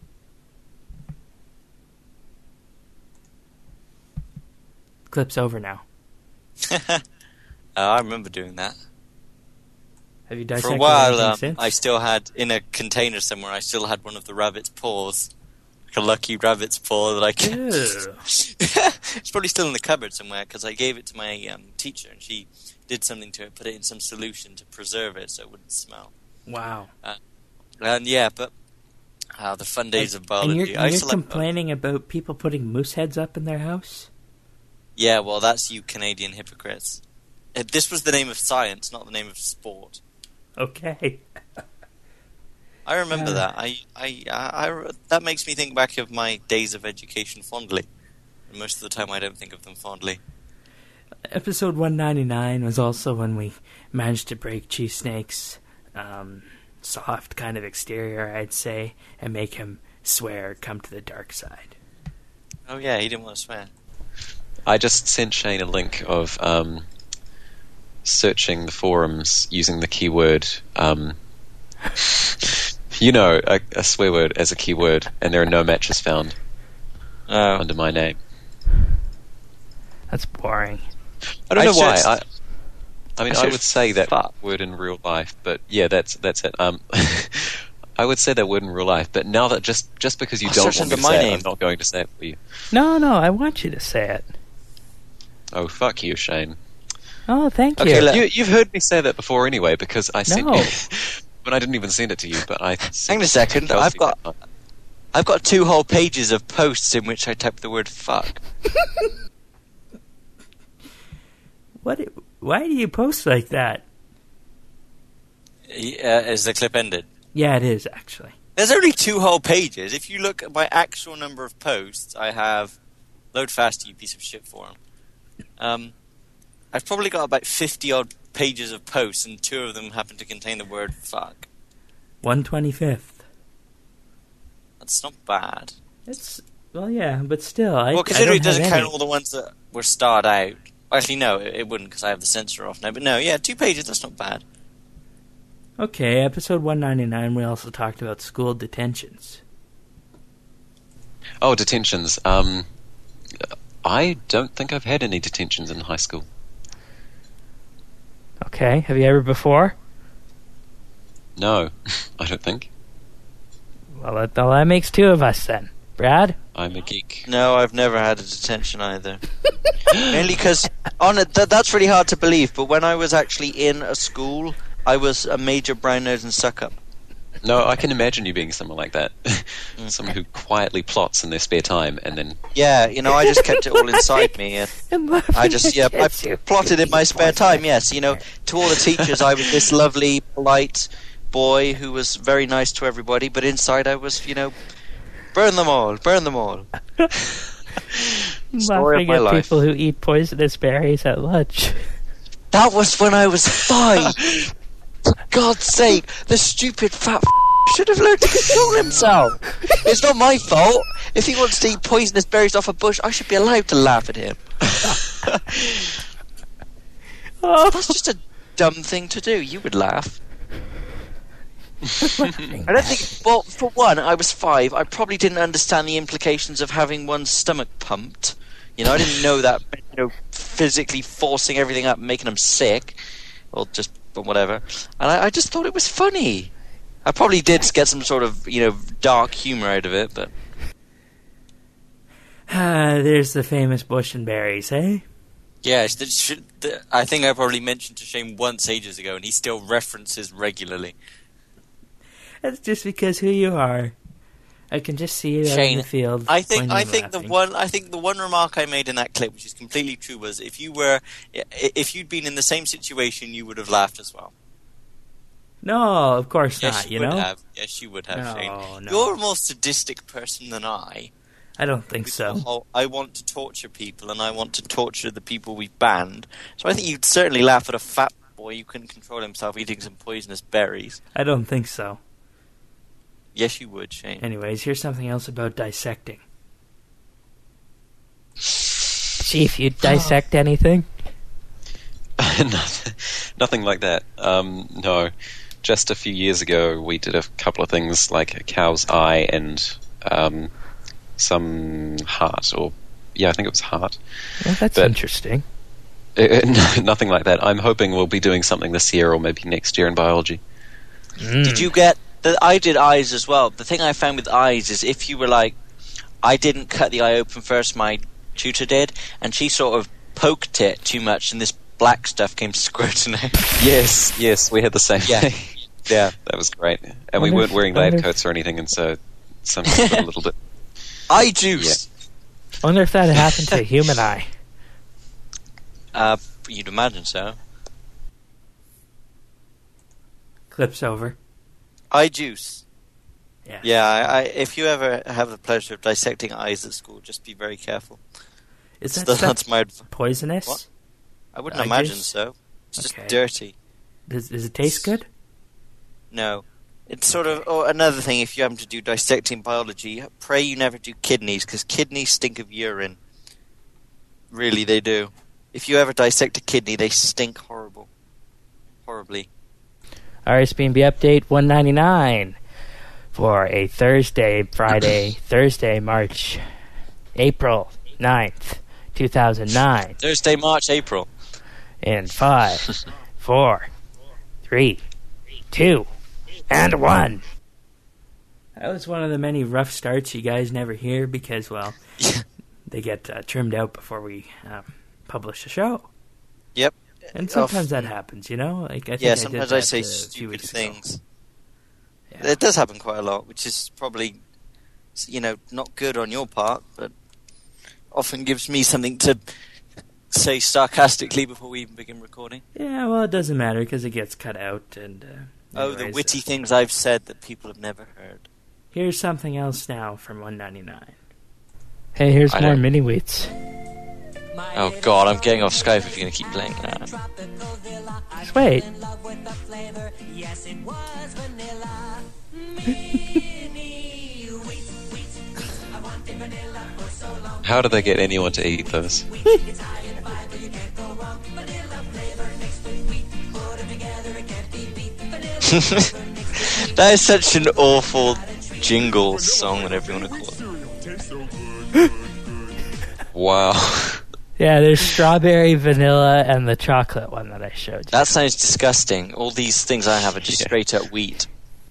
Speaker 1: Clip's over now.
Speaker 2: I remember doing that.
Speaker 1: Have you
Speaker 2: For
Speaker 1: dissected
Speaker 2: a while,
Speaker 1: anything since?
Speaker 2: I still had, in a container somewhere, I still had one of the rabbit's paws. Like a lucky rabbit's paw that I kept.
Speaker 1: Ew.
Speaker 2: It's probably still in the cupboard somewhere, because I gave it to my teacher, and she did something to it, put it in some solution to preserve it so it wouldn't smell.
Speaker 1: Wow.
Speaker 2: And yeah, but the fun days of biology.
Speaker 1: And you're,
Speaker 2: I used to like
Speaker 1: complaining about people putting moose heads up in their house?
Speaker 2: Yeah, well, that's you Canadian hypocrites. This was the name of science, not the name of sport.
Speaker 1: Okay.
Speaker 2: I remember that. I that makes me think back of my days of education fondly. And most of the time, I don't think of them fondly.
Speaker 1: Episode 199 was also when we managed to break Chief Snake's soft kind of exterior, I'd say, and make him swear, come to the dark side.
Speaker 2: Oh yeah, he didn't want to swear.
Speaker 3: I just sent Shane a link of searching the forums using the keyword, a swear word as a keyword, and there are no matches found under my name.
Speaker 1: That's boring.
Speaker 3: I don't know why.
Speaker 2: searched-
Speaker 3: I mean,
Speaker 2: I
Speaker 3: I would
Speaker 2: searched
Speaker 3: say that
Speaker 2: fuck.
Speaker 3: word in real life, but yeah, that's it. I would say that word in real life, but now that just because you
Speaker 2: I
Speaker 3: don't
Speaker 2: searched
Speaker 3: want me to
Speaker 2: under my
Speaker 3: say it,
Speaker 2: name.
Speaker 3: I'm not going to say it for you.
Speaker 1: No, I want you to say it.
Speaker 3: Oh, fuck you, Shane.
Speaker 1: Oh, thank
Speaker 2: Okay,
Speaker 1: you.
Speaker 2: look.
Speaker 3: You've heard me say that before anyway, because I sent
Speaker 1: No.
Speaker 3: you when I didn't even send it to you. But I
Speaker 2: Hang on a second. I've got 2 whole pages of posts in which I typed the word fuck.
Speaker 1: Why do you post like that?
Speaker 2: As the clip ended.
Speaker 1: Yeah, it is, actually.
Speaker 2: There's only 2 whole pages. If you look at my actual number of posts, I have... Load fast, you piece of shit forum. I've probably got about 50-odd pages of posts, and 2 of them happen to contain the word fuck.
Speaker 1: 125th.
Speaker 2: That's not bad.
Speaker 1: It's... Well, yeah, but still,
Speaker 2: Well, considering it doesn't
Speaker 1: have
Speaker 2: count
Speaker 1: any.
Speaker 2: all the ones that were starred out. Actually, no, it wouldn't, because I have the censor off now. But no, yeah, 2 pages, that's not bad.
Speaker 1: Okay, episode 199, we also talked about school detentions.
Speaker 3: Oh, detentions. I don't think I've had any detentions in high school.
Speaker 1: Okay, have you ever before?
Speaker 3: No, I don't think.
Speaker 1: Well, that makes 2 of us then. Brad?
Speaker 3: I'm a geek.
Speaker 2: No, I've never had a detention either. Mainly because, that's really hard to believe, but when I was actually in a school, I was a major brown nose and suck up.
Speaker 3: No, I can imagine you being someone like that. Someone who quietly plots in their spare time and then...
Speaker 2: Yeah, I just kept it all inside me. And I just, I plotted in my spare time, yes. To all the teachers, I was this lovely, polite boy who was very nice to everybody, but inside I was, burn them all, burn them all. Story of
Speaker 1: Laughing
Speaker 2: my
Speaker 1: at
Speaker 2: life.
Speaker 1: people who eat poisonous berries at lunch.
Speaker 2: That was when I was 5. For God's sake, the stupid fat should have learned to control himself. It's not my fault. If he wants to eat poisonous berries off a bush, I should be allowed to laugh at him. That's just a dumb thing to do. You would laugh. I don't think... Well, for one, I was 5. I probably didn't understand the implications of having one's stomach pumped. I didn't know that, physically forcing everything up and making them sick. Or just
Speaker 5: but whatever. And I just thought it was funny. I probably did get some sort of, dark humor out of it, but...
Speaker 1: There's the famous Bush and Berries, eh?
Speaker 2: Yeah, I think I probably mentioned to Shane once ages ago, and he still references regularly.
Speaker 1: That's just because who you are. I can just see you out
Speaker 2: Shane,
Speaker 1: in the field.
Speaker 2: I think
Speaker 1: laughing.
Speaker 2: the one remark I made in that clip, which is completely true, was if you'd been in the same situation, you would have laughed as well.
Speaker 1: No, of course
Speaker 2: Yes,
Speaker 1: not,
Speaker 2: you
Speaker 1: you
Speaker 2: would
Speaker 1: know?
Speaker 2: have. Yes, you would have,
Speaker 1: No,
Speaker 2: Shane.
Speaker 1: no.
Speaker 2: You're a more sadistic person than I.
Speaker 1: I don't think so.
Speaker 2: I want to torture people, and I want to torture the people we've banned. So I think you'd certainly laugh at a fat boy who couldn't control himself eating some poisonous berries.
Speaker 1: I don't think so.
Speaker 2: Yes, you would, Shane.
Speaker 1: Anyways, here's something else about dissecting. Chief, you dissect anything?
Speaker 7: Nothing like that. No. Just a few years ago, we did a couple of things like a cow's eye and some heart, I think it was heart.
Speaker 1: Well, that's interesting.
Speaker 7: Nothing like that. I'm hoping we'll be doing something this year or maybe next year in biology.
Speaker 5: Did you get... I did eyes as well. The thing I found with eyes is if you were like... I didn't cut the eye open first, my tutor did, and she sort of poked it too much and this black stuff came squirting out.
Speaker 7: Yes, we had the same
Speaker 5: Yeah.
Speaker 7: thing. Yeah, that was great. And we weren't wearing lab coats or anything, and so some a little bit...
Speaker 5: Eye juice!
Speaker 1: I wonder if that happened to a human eye.
Speaker 5: You'd imagine so.
Speaker 1: Clip's over.
Speaker 2: Eye juice.
Speaker 1: Yeah.
Speaker 2: Yeah, if you ever have the pleasure of dissecting eyes at school, just be very careful.
Speaker 1: Is that
Speaker 2: That's
Speaker 1: stuff
Speaker 2: my advice.
Speaker 1: poisonous?
Speaker 2: What? I wouldn't
Speaker 1: Eye
Speaker 2: imagine
Speaker 1: juice?
Speaker 2: so. It's
Speaker 1: Okay.
Speaker 2: just dirty.
Speaker 1: Does it taste good?
Speaker 2: No. It's sort of... Oh, another thing, if you happen to do dissecting biology, pray you never do kidneys, because kidneys stink of urine. Really, they do. If you ever dissect a kidney, they stink horribly.
Speaker 1: RSBNB update 199 for a Thursday, April 9th, 2009.
Speaker 5: Thursday, March, April.
Speaker 1: In 5, 4, 3, 2, and 1. That was one of the many rough starts you guys never hear because, well, they get trimmed out before we publish the show.
Speaker 2: Yep.
Speaker 1: And sometimes that happens, you know? Like, I think
Speaker 2: Yeah,
Speaker 1: I
Speaker 2: sometimes
Speaker 1: did
Speaker 2: I
Speaker 1: that,
Speaker 2: say
Speaker 1: a few
Speaker 2: stupid
Speaker 1: weeks ago.
Speaker 2: things.
Speaker 1: Yeah.
Speaker 2: It does happen quite a lot, which is probably, not good on your part, but often gives me something to say sarcastically before we even begin recording.
Speaker 1: Yeah, well, it doesn't matter because it gets cut out. And
Speaker 2: The
Speaker 1: anyways,
Speaker 2: witty things I've said that people have never heard.
Speaker 1: Here's something else now from 199. Hey, here's
Speaker 5: I
Speaker 1: more
Speaker 5: don't-
Speaker 1: mini wheats.
Speaker 5: Oh god, I'm getting off Skype if you're going to keep playing that.
Speaker 1: Just wait.
Speaker 7: How do they get anyone to eat those?
Speaker 5: That is such an awful jingle song, whatever you want to call it.
Speaker 7: Wow.
Speaker 1: Yeah, there's strawberry, vanilla, and the chocolate one that I showed you.
Speaker 5: That sounds disgusting. All these things I have are just straight up wheat.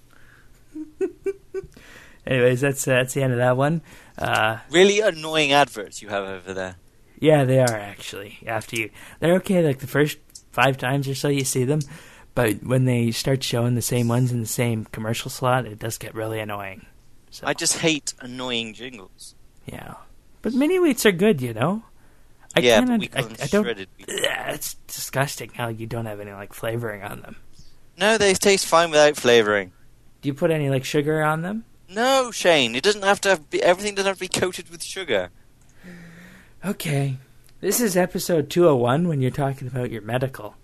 Speaker 1: Anyways, that's the end of that one.
Speaker 2: Really annoying adverts you have over there.
Speaker 1: Yeah, they are actually. They're okay like the first 5 times or so you see them, but when they start showing the same ones in the same commercial slot, it does get really annoying. So,
Speaker 2: I just hate annoying jingles.
Speaker 1: yeah, but mini wheats are good, you know. I
Speaker 2: But we call them
Speaker 1: I don't.
Speaker 2: shredded wheat.
Speaker 1: It's disgusting how you don't have any like flavoring on them.
Speaker 2: No, they taste fine without flavoring.
Speaker 1: Do you put any like sugar on them?
Speaker 2: No, Shane, it doesn't have to be, everything doesn't have to be coated with sugar.
Speaker 1: Okay, this is episode 201 when you're talking about your medical.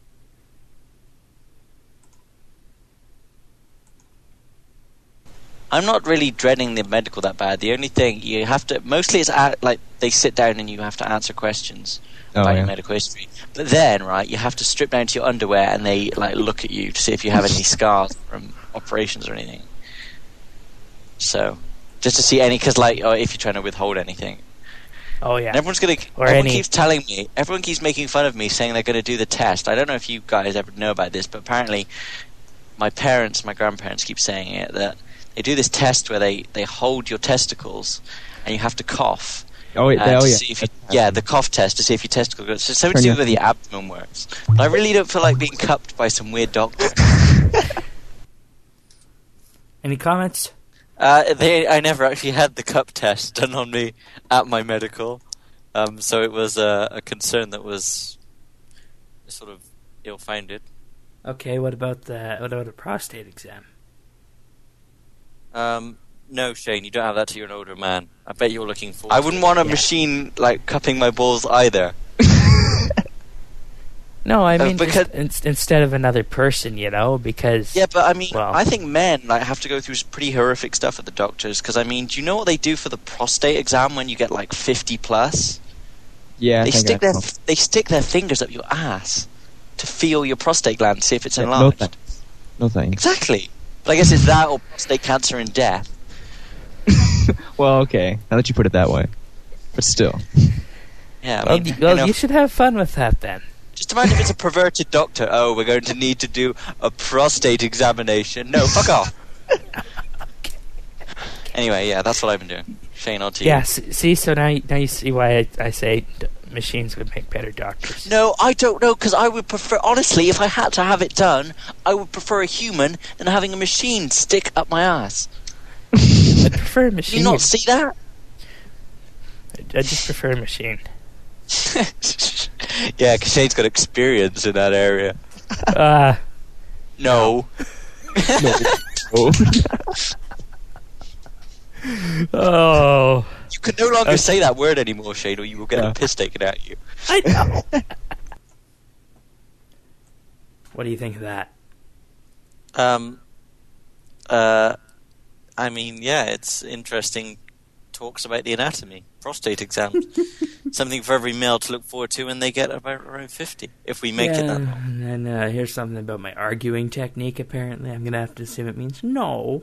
Speaker 5: I'm not really dreading the medical that bad. The only thing you have to... Mostly it's like they sit down and you have to answer questions about your medical history. But then, right, you have to strip down to your underwear and they like look at you to see if you have any scars from operations or anything. So, just to see any... Because, if you're trying to withhold anything.
Speaker 1: Oh yeah.
Speaker 2: And everyone's gonna.
Speaker 1: Or
Speaker 2: everyone
Speaker 1: any-
Speaker 2: keeps telling me. Everyone keeps making fun of me, saying they're going to do the test. I don't know if you guys ever know about this, but apparently, my grandparents keep saying it, that they do this test where they hold your testicles and you have to cough.
Speaker 3: Oh, yeah.
Speaker 2: To see if the cough test to see if your testicle goes. So something to do with the abdomen works. But I really don't feel like being cupped by some weird doctor.
Speaker 1: Any comments?
Speaker 2: I never actually had the cup test done on me at my medical, so it was a concern that was sort of ill-founded.
Speaker 1: Okay, what about a prostate exam?
Speaker 2: No, Shane, you don't have that till you're an older man. I bet you're looking forward. I wouldn't want a machine like cupping my balls either.
Speaker 1: No, I mean
Speaker 2: because-
Speaker 1: just instead of another person, because...
Speaker 2: Yeah, but I mean,
Speaker 1: well,
Speaker 2: I think men have to go through some pretty horrific stuff at the doctors. Because I mean, do you know what they do for the prostate exam when you get like 50 plus?
Speaker 3: Yeah,
Speaker 2: They stick their fingers up your ass to feel your prostate gland, see if it's enlarged.
Speaker 3: No thanks.
Speaker 2: Exactly. But I guess it's that or prostate cancer and death.
Speaker 3: Well, okay. Now that you put it that way, but still.
Speaker 2: Yeah, I mean,
Speaker 1: you should have fun with that then.
Speaker 2: just imagine if it's a perverted doctor. Oh, we're going to need to do a prostate examination. No, fuck off. Anyway, yeah, that's what I've been doing. Shane, on to you.
Speaker 1: Yeah, see, so now you see why I say machines would make better doctors.
Speaker 2: No, I don't know, because I would prefer, honestly, if I had to have it done, I would prefer a human than having a machine stick up my ass.
Speaker 1: I prefer a
Speaker 2: Do
Speaker 1: machine.
Speaker 2: you not see that?
Speaker 1: I just prefer a machine.
Speaker 2: Yeah, because Shane's got experience in that area. No.
Speaker 1: Oh.
Speaker 2: You can no longer say that word anymore, Shane, or you will get a piss taken out of you.
Speaker 1: I know. What do you think of that?
Speaker 2: I mean, yeah, it's interesting talks about the anatomy. Prostate exams. Something for every male to look forward to when they get about around 50, if we make it that long.
Speaker 1: And here's something about my arguing technique, apparently. I'm going to have to assume it means no.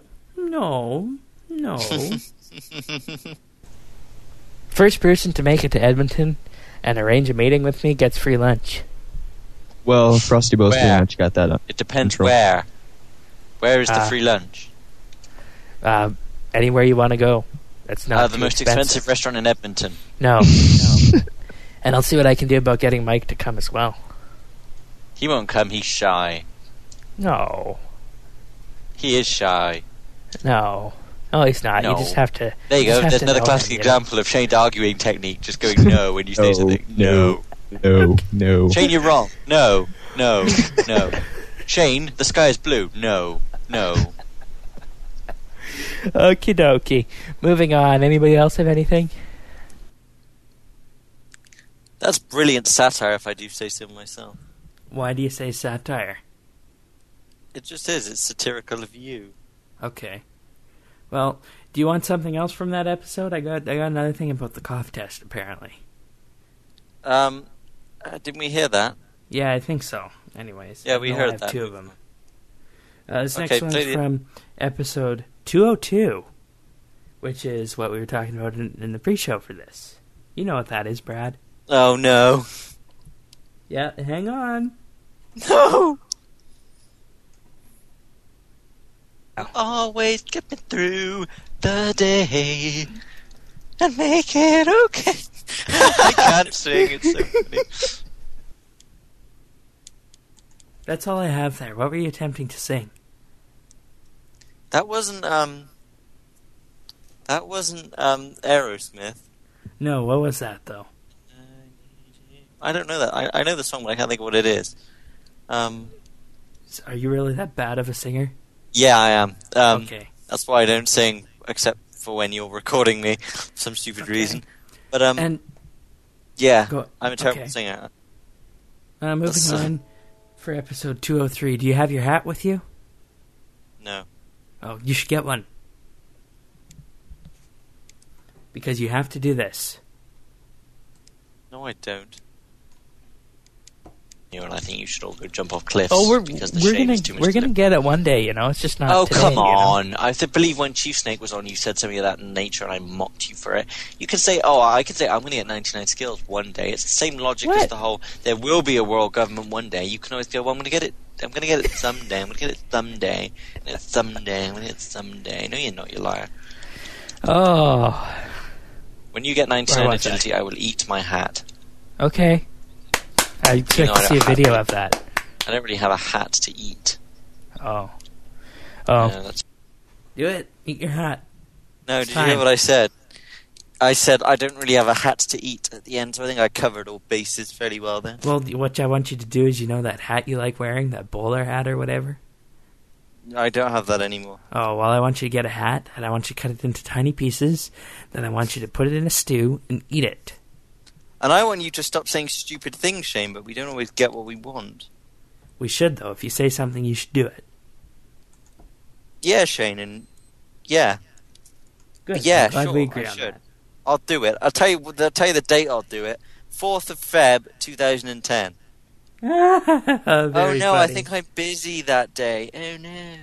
Speaker 1: First person to make it to Edmonton and arrange a meeting with me gets free lunch.
Speaker 3: Well, Frosty Bo's pretty
Speaker 2: Where?
Speaker 3: much got that up.
Speaker 2: It depends
Speaker 3: Control.
Speaker 2: where. Where is the free lunch?
Speaker 1: Anywhere you want to go. That's not
Speaker 2: The
Speaker 1: too
Speaker 2: most expensive restaurant in Edmonton.
Speaker 1: No. And I'll see what I can do about getting Mike to come as well.
Speaker 2: He won't come, he's shy.
Speaker 1: No.
Speaker 2: He is shy.
Speaker 1: No, he's not.
Speaker 2: No.
Speaker 1: You just have to...
Speaker 2: There you go,
Speaker 1: have
Speaker 2: there's
Speaker 1: to
Speaker 2: another
Speaker 1: know
Speaker 2: classic
Speaker 1: him,
Speaker 2: example of Shane's arguing technique, just going no when you say something. No. Shane, you're wrong. No. Shane, the sky is blue. No.
Speaker 1: Okie dokie. Moving on. Anybody else have anything?
Speaker 2: That's brilliant satire, if I do say so myself.
Speaker 1: Why do you say satire?
Speaker 2: It just is. It's satirical of you.
Speaker 1: Okay. Well, do you want something else from that episode? I got another thing about the cough test, apparently.
Speaker 2: Didn't we hear that?
Speaker 1: Yeah, I think so. Anyways.
Speaker 2: Yeah, we
Speaker 1: I
Speaker 2: heard
Speaker 1: have
Speaker 2: that.
Speaker 1: two of them. This
Speaker 2: Okay,
Speaker 1: next one's
Speaker 2: play the-
Speaker 1: from episode 202, which is what we were talking about in the pre-show for this. You know what that is, Brad.
Speaker 2: Oh, no.
Speaker 1: Yeah, hang on.
Speaker 2: No! You always get me through the day and make it okay. I can't sing, it's so funny.
Speaker 1: That's all I have there. What were you attempting to sing?
Speaker 2: That wasn't Aerosmith.
Speaker 1: No, what was that, though?
Speaker 2: I don't know that. I know the song, but I can't think of what it is.
Speaker 1: Are you really that bad of a singer?
Speaker 2: Yeah, I am.
Speaker 1: Okay.
Speaker 2: That's why I don't sing, except for when you're recording me, for some stupid reason. But
Speaker 1: And
Speaker 2: yeah,
Speaker 1: Go-
Speaker 2: I'm a terrible
Speaker 1: okay.
Speaker 2: singer.
Speaker 1: moving on for episode 203. Do you have your hat with you?
Speaker 2: No.
Speaker 1: Oh, you should get one. Because you have to do this.
Speaker 2: No, I don't.
Speaker 5: and I think you should all go jump off cliffs because the
Speaker 1: we're
Speaker 5: shame
Speaker 1: gonna
Speaker 5: is too much.
Speaker 1: we're gonna get it one day, It's just not.
Speaker 5: Oh,
Speaker 1: today,
Speaker 5: come on! I believe when Chief Snake was on, you said something of that nature, and I mocked you for it. You can say, I can say I'm going to get 99 skills one day. It's the same logic as the whole. There will be a world government one day. You can always go, well, I'm going to get it. I'm going to get it someday. I'm going to get it someday. And it's someday. I'm going to get it someday. No, you're not. You're a liar.
Speaker 1: Oh.
Speaker 5: When you get 99 agility, I will eat my hat.
Speaker 1: Okay. I expect to see a video of that.
Speaker 5: I don't really have a hat to eat.
Speaker 1: Oh. Do it. Eat your hat.
Speaker 5: No, did you hear what I said? I said I don't really have a hat to eat at the end, so I think I covered all bases fairly well there.
Speaker 1: Well, what I want you to do is, that hat you like wearing, that bowler hat or whatever?
Speaker 5: I don't have that anymore.
Speaker 1: Oh, well, I want you to get a hat, and I want you to cut it into tiny pieces, then I want you to put it in a stew and eat it.
Speaker 5: And I want you to stop saying stupid things, Shane, but we don't always get what we want.
Speaker 1: We should, though. If you say something, you should do it.
Speaker 5: Yeah, Shane, and yeah.
Speaker 1: Good.
Speaker 5: Yeah,
Speaker 1: I'm glad
Speaker 5: sure,
Speaker 1: we agree
Speaker 5: I
Speaker 1: on
Speaker 5: should.
Speaker 1: that.
Speaker 5: I'll do it. I'll tell you the date I'll do it. 4th of Feb, 2010. Oh no, I think I'm busy that day. Oh no.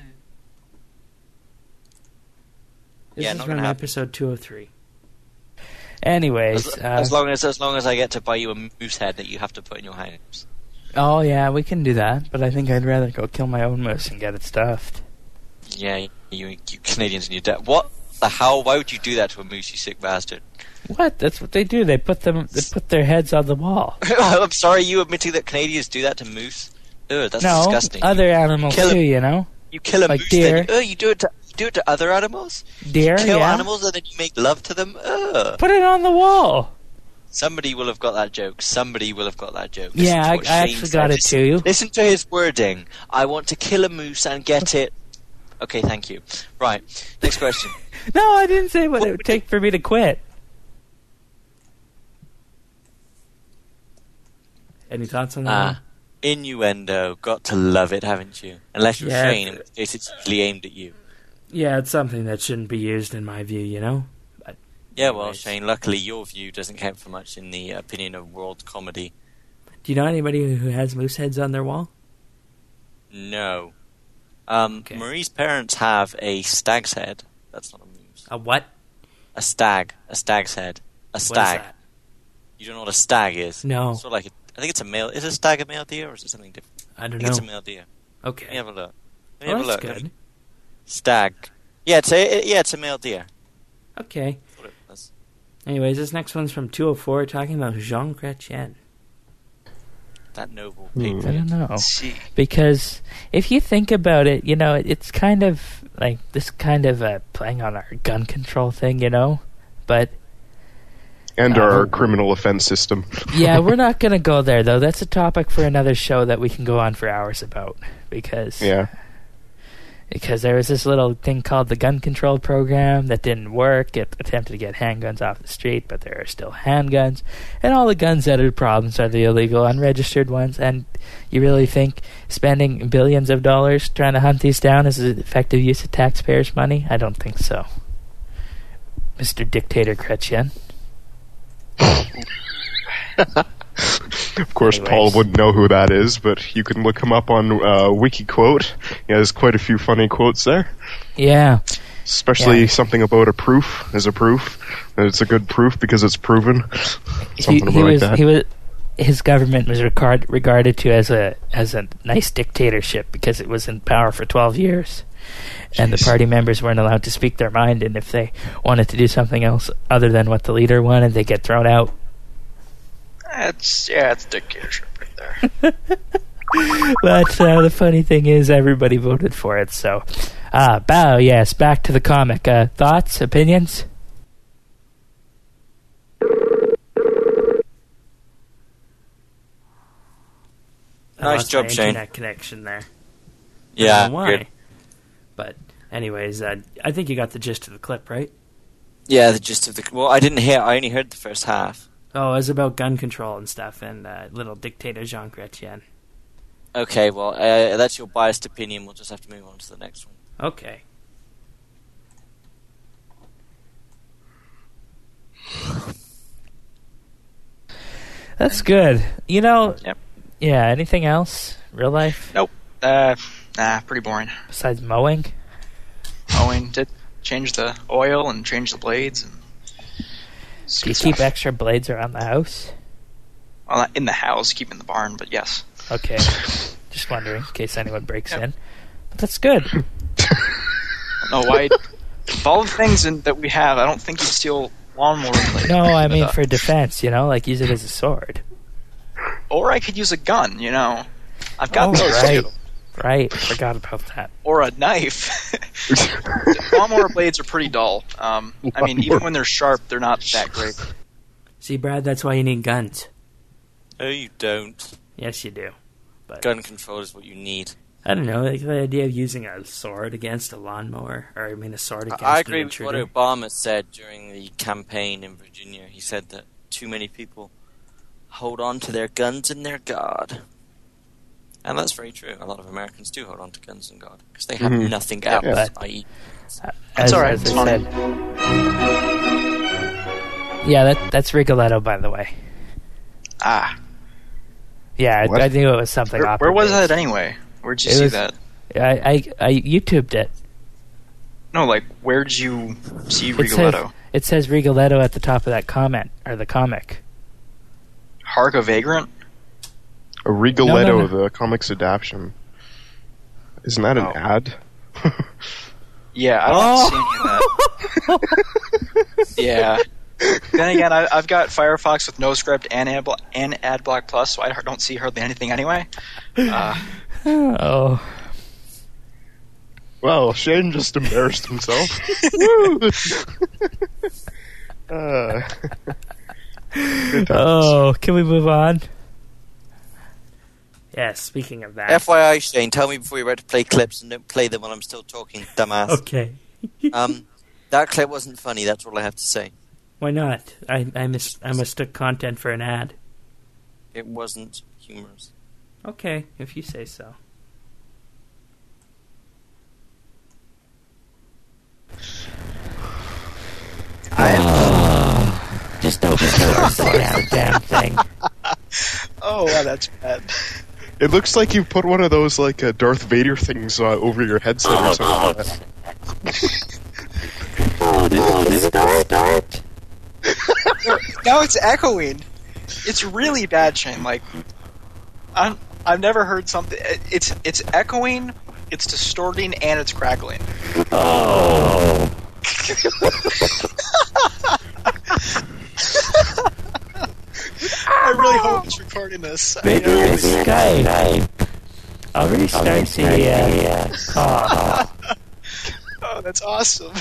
Speaker 1: This is
Speaker 5: not
Speaker 1: from
Speaker 5: gonna happen.
Speaker 1: episode 203. Anyways,
Speaker 5: as long as I get to buy you a moose head that you have to put in your house.
Speaker 1: Oh yeah, we can do that, but I think I'd rather go kill my own moose and get it stuffed.
Speaker 5: Yeah, you Canadians and your debt. What the hell? Why would you do that to a moose, you sick bastard?
Speaker 1: What? That's what they do. They put their heads on the wall.
Speaker 5: I'm sorry, you admitting that Canadians do that to moose? Ugh, that's disgusting.
Speaker 1: No, other animals too. You
Speaker 5: kill a
Speaker 1: like
Speaker 5: moose,
Speaker 1: deer.
Speaker 5: then you do it to other animals.
Speaker 1: Deer,
Speaker 5: you kill
Speaker 1: yeah.
Speaker 5: animals and then you make love to them. Ugh.
Speaker 1: Put it on the wall.
Speaker 5: Somebody will have got that joke. Listen
Speaker 1: Yeah,
Speaker 5: to
Speaker 1: I
Speaker 5: what Shane
Speaker 1: actually got it
Speaker 5: said.
Speaker 1: too.
Speaker 5: Listen to his wording. I want to kill a moose and get it. Okay, thank you. Right, next question.
Speaker 1: No, I didn't say what it would take for me to quit. Any thoughts on that?
Speaker 5: Innuendo. Got to love it, haven't you? Unless you're
Speaker 1: Yeah,
Speaker 5: Shane, in which case it's usually aimed at you.
Speaker 1: Yeah, it's something that shouldn't be used in my view, But
Speaker 5: yeah, well,
Speaker 1: anyways.
Speaker 5: Shane, luckily your view doesn't count for much in the opinion of world comedy.
Speaker 1: Do you know anybody who has moose heads on their wall?
Speaker 5: No.
Speaker 1: Okay.
Speaker 5: Marie's parents have a stag's head. That's not a moose.
Speaker 1: A what?
Speaker 5: A stag. A stag's head. A stag.
Speaker 1: What is that?
Speaker 5: You don't know what a stag is?
Speaker 1: No.
Speaker 5: Sort of like I think it's a male. Is a stag a male deer or is it something different?
Speaker 1: I don't
Speaker 5: think
Speaker 1: know.
Speaker 5: it's a male deer.
Speaker 1: Okay.
Speaker 5: Let me have a look.
Speaker 1: That's good.
Speaker 5: Stag. Yeah, it's a male deer.
Speaker 1: Okay.
Speaker 5: That's what it was.
Speaker 1: Anyways, this next one's from 204, talking about Jean Chrétien.
Speaker 5: That noble
Speaker 1: I
Speaker 5: patriot.
Speaker 1: don't know.
Speaker 5: See.
Speaker 1: Because if you think about it, it's kind of like this kind of playing on our gun control thing, But
Speaker 8: And our criminal offense system.
Speaker 1: yeah, we're not going to go there, though. That's a topic for another show that we can go on for hours about. Because there was this little thing called the gun control program that didn't work. It attempted to get handguns off the street, but there are still handguns. And all the guns that are problems are the illegal, unregistered ones. And you really think spending billions of dollars trying to hunt these down is an effective use of taxpayers' money? I don't think so. Mr. Dictator Chrétien.
Speaker 8: Of course, Paul wouldn't know who that is, but you can look him up on WikiQuote. He has quite a few funny quotes there.
Speaker 1: Yeah.
Speaker 8: Especially something about a proof is a proof. And it's a good proof because it's proven. Something like that.
Speaker 1: His government was regarded to as a nice dictatorship because it was in power for 12 years. And the party members weren't allowed to speak their mind, and if they wanted to do something else other than what the leader wanted, they get thrown out.
Speaker 4: It's dictatorship right there.
Speaker 1: But the funny thing is, everybody voted for it. So, yes, back to the comic. Thoughts, opinions?
Speaker 5: Nice job, Shane.
Speaker 1: Internet connection there.
Speaker 5: Yeah,
Speaker 1: I don't know why.
Speaker 5: good.
Speaker 1: But anyways, I think you got the gist of the clip, right?
Speaker 5: Yeah, the gist of the... Well, I didn't hear... I only heard the first half.
Speaker 1: Oh, it was about gun control and stuff, and little dictator Jean Chrétien.
Speaker 5: Okay, well, that's your biased opinion. We'll just have to move on to the next one.
Speaker 1: Okay. That's good.
Speaker 5: Yep.
Speaker 1: Yeah, anything else? Real life?
Speaker 4: Nope. Pretty boring.
Speaker 1: Besides mowing?
Speaker 4: Mowing. Did change the oil and change the blades. And
Speaker 1: Do you keep extra blades around the house?
Speaker 4: Well, not in the house, keep in the barn, but yes.
Speaker 1: Okay. Just wondering, in case anyone breaks in. But that's good.
Speaker 4: No, why? Of all the things that we have, I don't think you'd steal lawnmower blades.
Speaker 1: No, I mean for defense, like use it as a sword.
Speaker 4: Or I could use a gun, I've got those
Speaker 1: right.
Speaker 4: too.
Speaker 1: Right, forgot about that.
Speaker 4: Or a knife. Lawnmower blades are pretty dull. I mean, even when they're sharp, they're not that great.
Speaker 1: See, Brad, that's why you need guns.
Speaker 2: No, you don't.
Speaker 1: Yes, you do. But
Speaker 2: Gun control is what you need.
Speaker 1: I don't know, like the idea of using a sword against a lawnmower, or I mean a sword against
Speaker 2: I
Speaker 1: an
Speaker 2: agree with what
Speaker 1: intruder.
Speaker 2: Obama said during the campaign in Virginia. He said that too many people hold on to their guns and their God. And that's very true. A lot of Americans do hold on to guns and God because they have nothing else,
Speaker 1: but-
Speaker 2: i.e.
Speaker 4: That's alright,
Speaker 1: As
Speaker 4: it's
Speaker 1: I
Speaker 4: fine.
Speaker 1: said. Yeah, that's Rigoletto, by the way.
Speaker 4: Ah.
Speaker 1: Yeah,
Speaker 8: What?
Speaker 1: I knew it was something
Speaker 4: Where was
Speaker 1: opera-based.
Speaker 4: that anyway? Where'd you
Speaker 1: It
Speaker 4: see
Speaker 1: was-
Speaker 4: that?
Speaker 1: I YouTubed it.
Speaker 4: No, like, where'd you see
Speaker 1: It says,
Speaker 4: Rigoletto?
Speaker 1: it says Rigoletto at the top of that comment, or the comic.
Speaker 4: Hark a Vagrant?
Speaker 8: A Rigoletto,
Speaker 1: No.
Speaker 8: the comics adaptation. Isn't that an
Speaker 4: Oh.
Speaker 8: ad?
Speaker 4: Yeah, I don't see any of that. Yeah. Then again, I've got Firefox with no script and AdBlock Plus, so I don't see hardly anything anyway.
Speaker 1: Oh.
Speaker 8: Well, Shane just embarrassed himself. Woo! Good times.
Speaker 1: Oh, can we move on? Yeah, speaking of that.
Speaker 2: FYI, Shane, tell me before you're about to play clips and don't play them while I'm still talking, dumbass.
Speaker 1: Okay.
Speaker 2: That clip wasn't funny, that's all I have to say.
Speaker 1: Why not? I mistook content for an ad.
Speaker 2: It wasn't humorous.
Speaker 1: Okay, if you say so. Just open the door, say that damn thing.
Speaker 4: Oh, wow, that's bad.
Speaker 8: It looks like you put one of those Darth Vader things over your headset or something like that.
Speaker 1: This start.
Speaker 4: Now it's echoing. It's really bad, Shane. Like, I've never heard something. It's echoing, it's distorting, and it's crackling.
Speaker 1: Oh.
Speaker 4: I really hope it's recording this.
Speaker 1: Maybe it's Skype. I'll restart the call.
Speaker 4: Oh, that's awesome.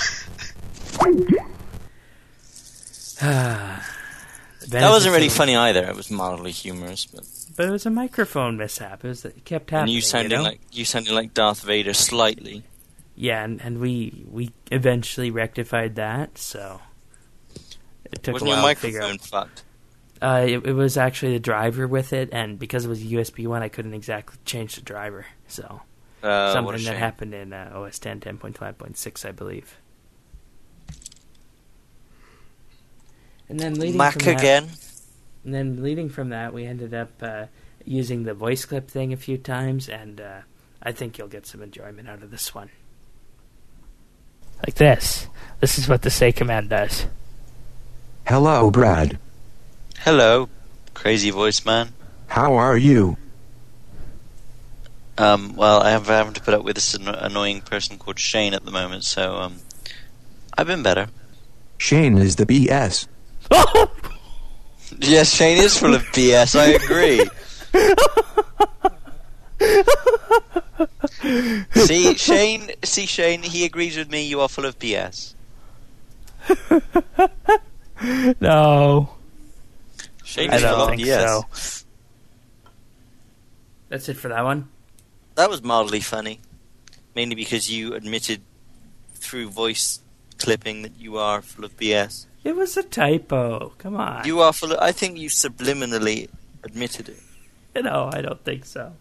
Speaker 2: That wasn't really funny either. It was mildly humorous,
Speaker 1: But it was a microphone mishap. It kept happening.
Speaker 2: and you sounded like Darth Vader slightly.
Speaker 1: Yeah, and we eventually rectified that. So it took
Speaker 2: Wasn't
Speaker 1: a
Speaker 2: your
Speaker 1: while to figure
Speaker 2: microphone
Speaker 1: out.
Speaker 2: fucked?
Speaker 1: It was actually the driver with it, and because it was a USB one, I couldn't exactly change the driver. So
Speaker 2: What a
Speaker 1: something that
Speaker 2: shame.
Speaker 1: happened in OS 10 10.5.6, I believe. And then leading
Speaker 2: Mac
Speaker 1: from that,
Speaker 2: again.
Speaker 1: And then leading from that, we ended up using the voice clip thing a few times, and I think you'll get some enjoyment out of this one. Like this. This is what the say command does.
Speaker 9: Hello, Brad.
Speaker 2: Hello, crazy voice man.
Speaker 9: How are you?
Speaker 2: Well, I'm having to put up with this annoying person called Shane at the moment, so I've been better.
Speaker 9: Shane is the BS.
Speaker 2: Yes, Shane is full of BS. I agree. See, Shane, he agrees with me. You are full of BS.
Speaker 1: No.
Speaker 2: Shane
Speaker 1: I
Speaker 2: is full
Speaker 1: don't
Speaker 2: of
Speaker 1: think
Speaker 2: BS.
Speaker 1: so. That's it for that one?
Speaker 2: That was mildly funny, mainly because you admitted through voice clipping that you are full of BS.
Speaker 1: It was a typo. Come on.
Speaker 2: You are full of... I think you subliminally admitted it.
Speaker 1: I don't think so.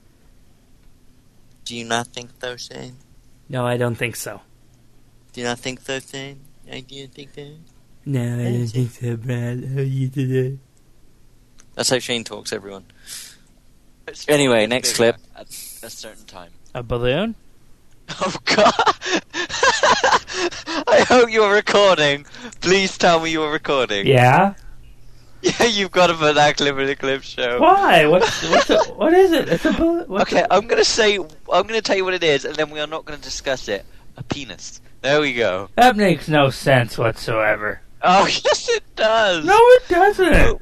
Speaker 2: Do you not think so, Shane?
Speaker 1: No, I don't think so.
Speaker 2: Do you not think so, Shane? I do think so.
Speaker 1: No, I don't think so, Brad. How you did it?
Speaker 2: That's how Shane talks, everyone. Anyway, next clip.
Speaker 5: At a certain time.
Speaker 1: A balloon?
Speaker 5: Oh God! I hope you're recording. Please tell me you're recording.
Speaker 1: Yeah.
Speaker 5: Yeah, you've got to put that clip in the clip show.
Speaker 1: Why? What is it? It's a balloon.
Speaker 5: Okay, I'm gonna tell you what it is, and then we are not gonna discuss it. A penis. There we go.
Speaker 1: That makes no sense whatsoever.
Speaker 5: Oh yes, it does.
Speaker 1: No, it doesn't.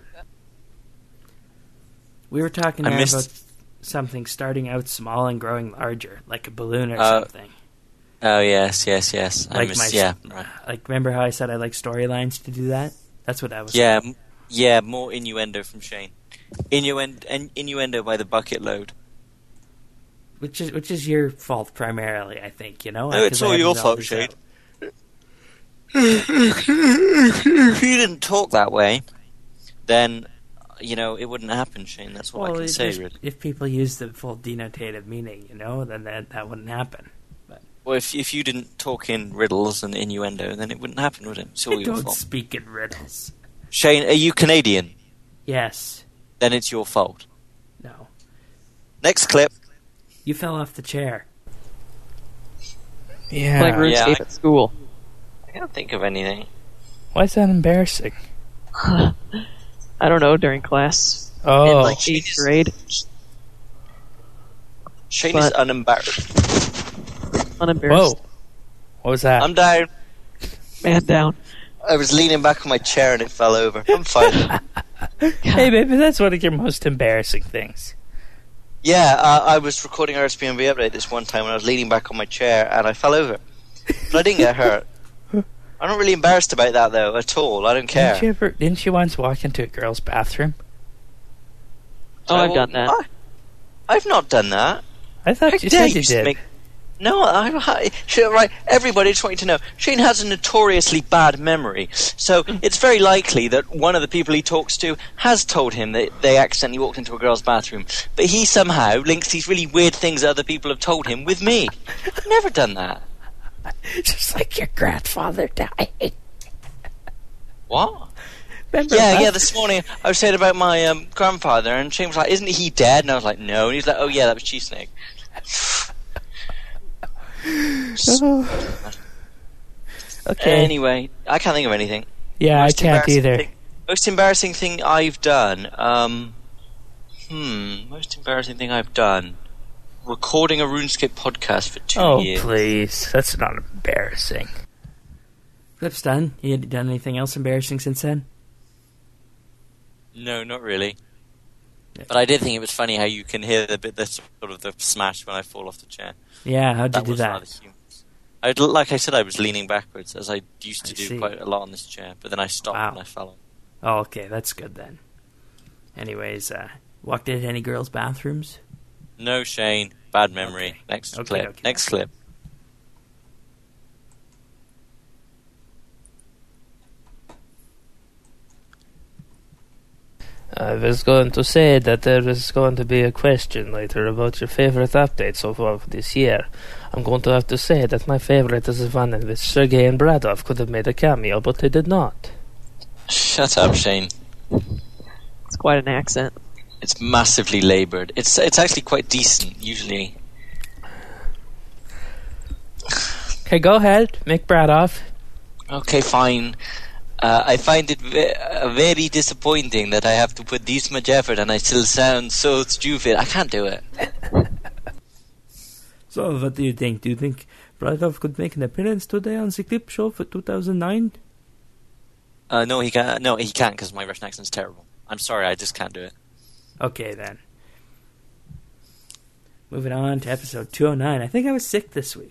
Speaker 1: We were talking
Speaker 2: I
Speaker 1: there
Speaker 2: missed-
Speaker 1: about something starting out small and growing larger, like a balloon or something.
Speaker 2: Oh, yes.
Speaker 1: Like
Speaker 2: Yeah, right.
Speaker 1: Like, remember how I said I like storylines to do that? That's what that was.
Speaker 2: Yeah, more innuendo from Shane. Innuendo by the bucket load.
Speaker 1: Which is your fault primarily, I think. You know.
Speaker 2: No, it's
Speaker 1: 'Cause I
Speaker 2: all your
Speaker 1: haven't
Speaker 2: fault,
Speaker 1: always
Speaker 2: Shane.
Speaker 1: out.
Speaker 2: If you didn't talk that way, then it wouldn't happen, Shane. That's all I can say, really.
Speaker 1: If people use the full denotative meaning, then that wouldn't happen.
Speaker 2: Well, if you didn't talk in riddles and innuendo, then it wouldn't happen, would it? It's all
Speaker 1: I
Speaker 2: your
Speaker 1: don't
Speaker 2: fault.
Speaker 1: speak in riddles.
Speaker 2: Shane, are you Canadian?
Speaker 1: Yes.
Speaker 2: Then it's your fault.
Speaker 1: No.
Speaker 2: Next clip.
Speaker 1: You fell off the chair.
Speaker 3: Yeah.
Speaker 10: Playing RuneScape
Speaker 2: Yeah,
Speaker 10: at school.
Speaker 2: I can't think of anything.
Speaker 1: Why is that embarrassing?
Speaker 10: I don't know, during class.
Speaker 1: Oh.
Speaker 10: In like 8th grade.
Speaker 2: Shane is
Speaker 10: But-
Speaker 2: unembarrassed.
Speaker 10: Unembarrassed.
Speaker 1: Whoa. What was that?
Speaker 2: I'm down.
Speaker 10: Man down.
Speaker 2: I was leaning back on my chair and it fell over. I'm fine.
Speaker 1: Hey, maybe that's one of your most embarrassing things.
Speaker 2: Yeah, I was recording RSPNB Update this one time when I was leaning back on my chair and I fell over. But I didn't get hurt. I'm not really embarrassed about that, though, at all. I don't care.
Speaker 1: Didn't you once walk into a girl's bathroom?
Speaker 10: Oh, I've done that.
Speaker 2: I've not done that.
Speaker 1: I thought
Speaker 2: How
Speaker 1: you
Speaker 2: dare
Speaker 1: said you did.
Speaker 2: No, right, everybody just want you to know, Shane has a notoriously bad memory, so it's very likely that one of the people he talks to has told him that they accidentally walked into a girl's bathroom, but he somehow links these really weird things that other people have told him with me. I've never done that.
Speaker 1: Just like your grandfather died.
Speaker 2: What?
Speaker 1: Remember
Speaker 2: Yeah,
Speaker 1: that?
Speaker 2: this morning I was saying about my grandfather, and Shane was like, isn't he dead? And I was like, no, and he's like, oh yeah, that was Cheese Snake.
Speaker 1: Okay.
Speaker 2: Anyway, I can't think of anything.
Speaker 1: Yeah, I can't either.
Speaker 2: Most embarrassing thing I've done. Most embarrassing thing I've done. Recording a RuneScape podcast for 2 years.
Speaker 1: Oh, please. That's not embarrassing. Clip's done. You done anything else embarrassing since then?
Speaker 2: No, not really. But I did think it was funny how you can hear the sort of the smash when I fall off the chair.
Speaker 1: Yeah, how'd you do
Speaker 2: was
Speaker 1: that?
Speaker 2: rather humorous. Like I said, I was leaning backwards, as I used to
Speaker 1: I
Speaker 2: do
Speaker 1: see.
Speaker 2: quite a lot on this chair, but then I stopped
Speaker 1: Wow.
Speaker 2: and I fell off.
Speaker 1: Oh, okay, that's good then. Anyways, walked into any girls' bathrooms?
Speaker 2: No, Shane. Bad memory.
Speaker 1: Okay.
Speaker 2: Next
Speaker 1: Okay,
Speaker 2: clip.
Speaker 1: okay.
Speaker 2: Next clip.
Speaker 11: I was going to say that there is going to be a question later about your favorite updates of this year. I'm going to have to say that my favorite is the one in which Sergei and Bradov could have made a cameo, but they did not.
Speaker 2: Shut up, Shane.
Speaker 10: It's quite an accent.
Speaker 2: It's massively laboured. It's actually quite decent, usually.
Speaker 1: Okay, go ahead. Make Bradov.
Speaker 2: Okay, fine. I find it very disappointing that I have to put this much effort and I still sound so stupid. I can't do it.
Speaker 1: So, what do you think? Do you think Bradov could make an appearance today on the clip show for 2009?
Speaker 2: No, he can't. No, he can't because my Russian accent's terrible. I'm sorry, I just can't do it.
Speaker 1: Okay, then. Moving on to episode 209. I think I was sick this week.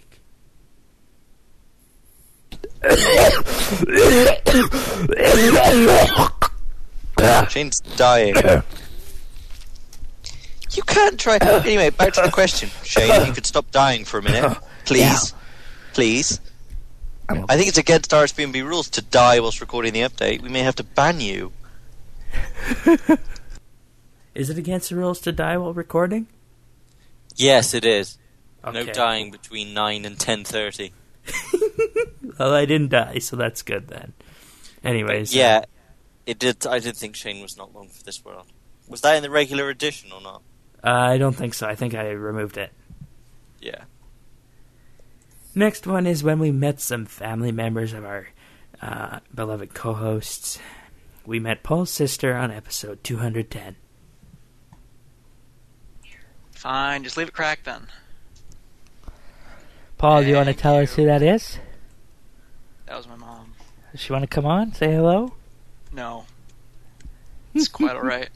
Speaker 2: Shane's dying. You can't try. Anyway, back to the question, Shane. If you could stop dying for a minute, please, please. I think it's against RSBNB rules to die whilst recording the update. We may have to ban you.
Speaker 1: Is it against the rules to die while recording?
Speaker 2: Yes, it is.
Speaker 1: Okay.
Speaker 2: No dying between 9 and 10:30.
Speaker 1: Well, I didn't die, so that's good then. Anyways.
Speaker 2: Yeah, it did. I did think Shane was not long for this world. Was that in the regular edition or not?
Speaker 1: I don't think so. I think I removed it.
Speaker 2: Yeah.
Speaker 1: Next one is when we met some family members of our beloved co-hosts. We met Paul's sister on episode 210.
Speaker 4: Fine, just leave it cracked then.
Speaker 11: Paul, do you want to tell us who that is?
Speaker 4: That was my mom.
Speaker 11: Does she want to come on? Say hello?
Speaker 4: No. It's quite alright.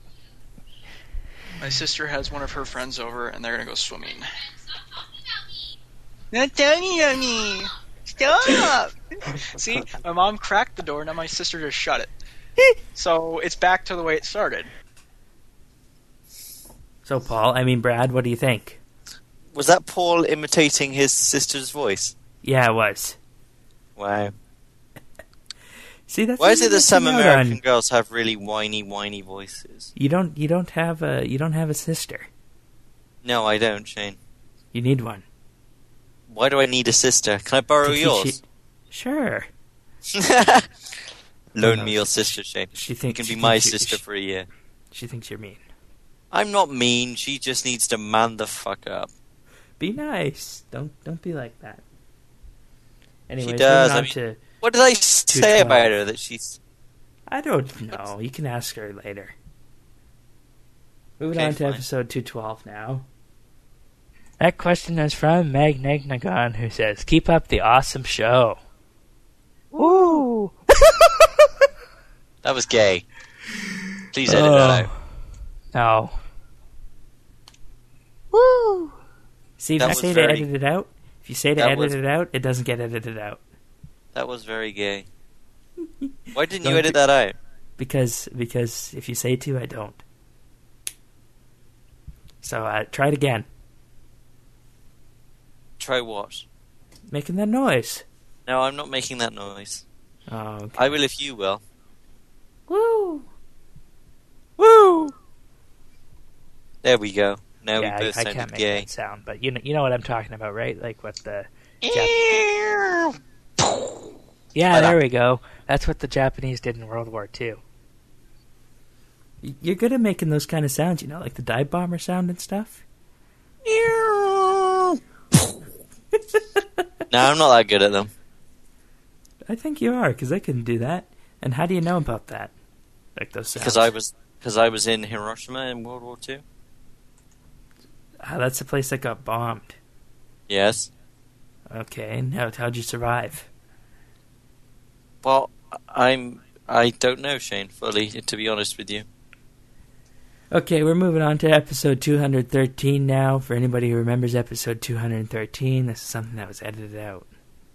Speaker 4: My sister has one of her friends over, and they're gonna go swimming. Not talking about me! Stop! See, my mom cracked the door, now my sister just shut it. So, it's back to the way it started.
Speaker 1: So, Brad, what do you think?
Speaker 2: Was that Paul imitating his sister's voice?
Speaker 1: Yeah, it was.
Speaker 2: Wow.
Speaker 1: See, that's
Speaker 2: why is it that some
Speaker 1: missing out
Speaker 2: American
Speaker 1: on.
Speaker 2: girls have really whiny voices?
Speaker 1: You don't have a sister.
Speaker 2: No, I don't, Shane.
Speaker 1: You need one.
Speaker 2: Why do I need a sister? Can I borrow yours?
Speaker 1: Sure.
Speaker 2: Loan me your sister, Shane.
Speaker 1: You
Speaker 2: can be my sister for a year.
Speaker 1: She thinks you're mean.
Speaker 2: I'm not mean. She just needs to man the fuck up.
Speaker 1: Be nice. Don't be like that. Anyway,
Speaker 2: she does. What did I say about her that she's...
Speaker 1: I don't know. You can ask her later. Moving on to episode 212 now. That question is from Meg Negnagon, who says, "Keep up the awesome show." Woo!
Speaker 2: That was gay. Please edit that out.
Speaker 11: No.
Speaker 1: Woo! See, if you say to edit it out, it doesn't get edited out.
Speaker 2: That was very gay. Why didn't you edit that out?
Speaker 1: Because if you say to, I don't. So try it again.
Speaker 2: Try what?
Speaker 1: Making that noise.
Speaker 2: No, I'm not making that noise.
Speaker 1: Oh, okay.
Speaker 2: I will if you will.
Speaker 1: Woo!
Speaker 2: Woo! There we go. Now
Speaker 11: yeah,
Speaker 2: we both
Speaker 11: I
Speaker 2: sounded
Speaker 11: can't make
Speaker 2: gay.
Speaker 11: that sound, but you know what I'm talking about, right? Like what the... Yeah, there we go. That's what the Japanese did in World War II.
Speaker 1: You're good at making those kind of sounds, like the dive bomber sound and stuff.
Speaker 2: No, I'm not that good at them.
Speaker 1: I think you are, because I couldn't do that. And how do you know about that? Like those sounds?
Speaker 2: Because I was in Hiroshima in World War II.
Speaker 1: That's the place that got bombed.
Speaker 2: Yes.
Speaker 1: Okay, and how'd you survive?
Speaker 2: Well, I don't know, Shane, fully, to be honest with you.
Speaker 1: Okay, we're moving on to episode 213 now. For anybody who remembers episode 213, this is something that was edited out.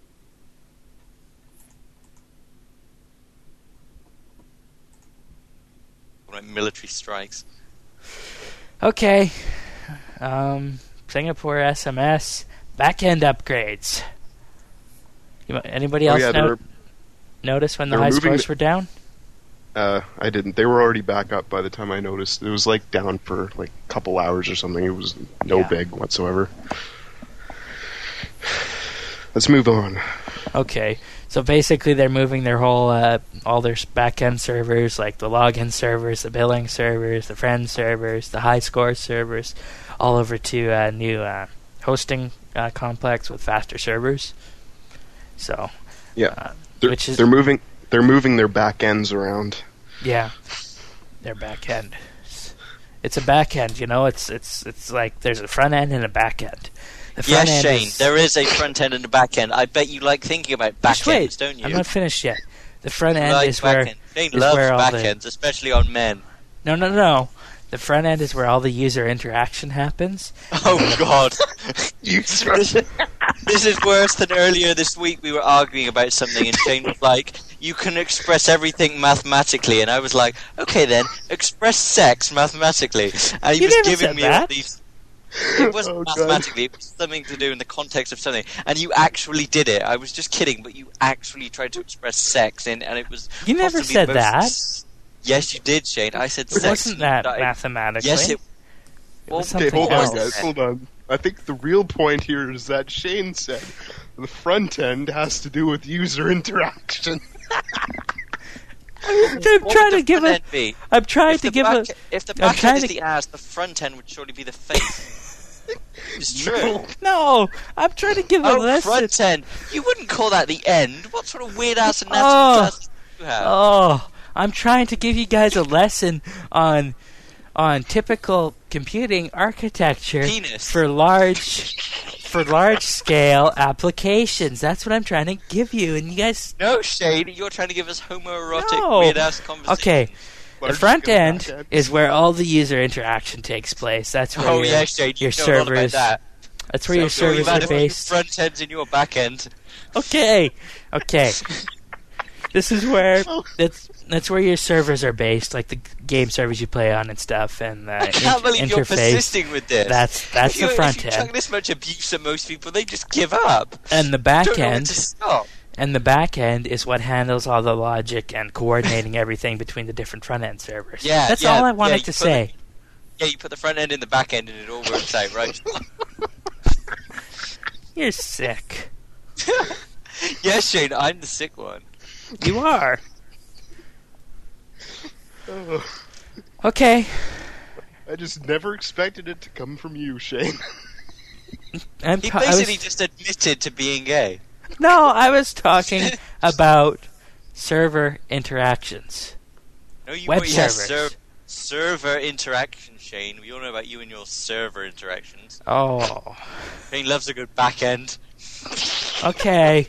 Speaker 2: Like military strikes.
Speaker 11: Okay. Singapore SMS back-end upgrades. Anybody else notice when the high scores were down?
Speaker 8: I didn't. They were already back up by the time I noticed. It was down for a couple hours or something. It was no big whatsoever. Let's move on.
Speaker 11: Okay, so basically they're moving their whole, all their back-end servers, like the login servers, the billing servers, the friend servers, the high score servers, all over to a new hosting complex with faster servers. So,
Speaker 8: yeah, they're moving their back ends around.
Speaker 11: Yeah, their back end. It's a back end, It's like there's a front end and a back end.
Speaker 2: Yes, Shane, there is a front end and a back end. I bet you like thinking about back ends, don't you?
Speaker 11: I'm not finished yet. The front end is
Speaker 2: where... Shane loves back
Speaker 11: ends,
Speaker 2: especially on men.
Speaker 11: No. The front end is where all the user interaction happens.
Speaker 2: Oh, God. This is worse than earlier this week we were arguing about something and Shane was like, you can express everything mathematically. And I was like, okay then, express sex mathematically. And he was giving me all these... It wasn't mathematically, it was something to do in the context of something. And you actually did it. I was just kidding, but you actually tried to express sex and it was...
Speaker 11: You never said that.
Speaker 2: Yes, you did, Shane. I said sex.
Speaker 11: It wasn't that mathematically.
Speaker 2: Yes, it
Speaker 11: was.
Speaker 8: Okay, hold on, guys. Hold on. I think the real point here is that Shane said the front end has to do with user interaction.
Speaker 11: I'm trying to give a. I'm trying to give a.
Speaker 2: If the back end is the ass, the front end would surely be the face. It's true.
Speaker 11: No, I'm trying to give a lesson.
Speaker 2: Front end. You wouldn't call that the end. What sort of weird ass anatomy classes do you have?
Speaker 11: Oh, I'm trying to give you guys a lesson on typical computing architecture for large scale applications. That's what I'm trying to give you, and you guys.
Speaker 2: No, Shane, you're trying to give us homoerotic weird ass conversation.
Speaker 11: Okay. The front end is where all the user interaction takes place. That's where your servers. That's where your servers are based.
Speaker 2: Front end's in your back end.
Speaker 11: Okay. This is where that's where your servers are based, like the game servers you play on and stuff, and
Speaker 2: I can't believe
Speaker 11: interface.
Speaker 2: You're persisting with this.
Speaker 11: That's the front
Speaker 2: if
Speaker 11: end.
Speaker 2: you chuck this much abuse at most people, they just give up.
Speaker 11: And the back end.
Speaker 2: To stop.
Speaker 11: And the back end is what handles all the logic and coordinating everything between the different front end servers.
Speaker 2: Yeah,
Speaker 11: that's all I wanted to say.
Speaker 2: You put the front end in the back end, and it all works out, right?
Speaker 11: You're sick.
Speaker 2: Yes, Shane, I'm the sick one.
Speaker 11: You are. Okay.
Speaker 8: I just never expected it to come from you, Shane.
Speaker 2: He basically just admitted to being gay.
Speaker 11: No, I was talking about server interactions.
Speaker 2: No, you
Speaker 11: web servers.
Speaker 2: Server interactions, Shane. We all know about you and your server interactions.
Speaker 11: Oh.
Speaker 2: Shane loves a good back end.
Speaker 11: Okay.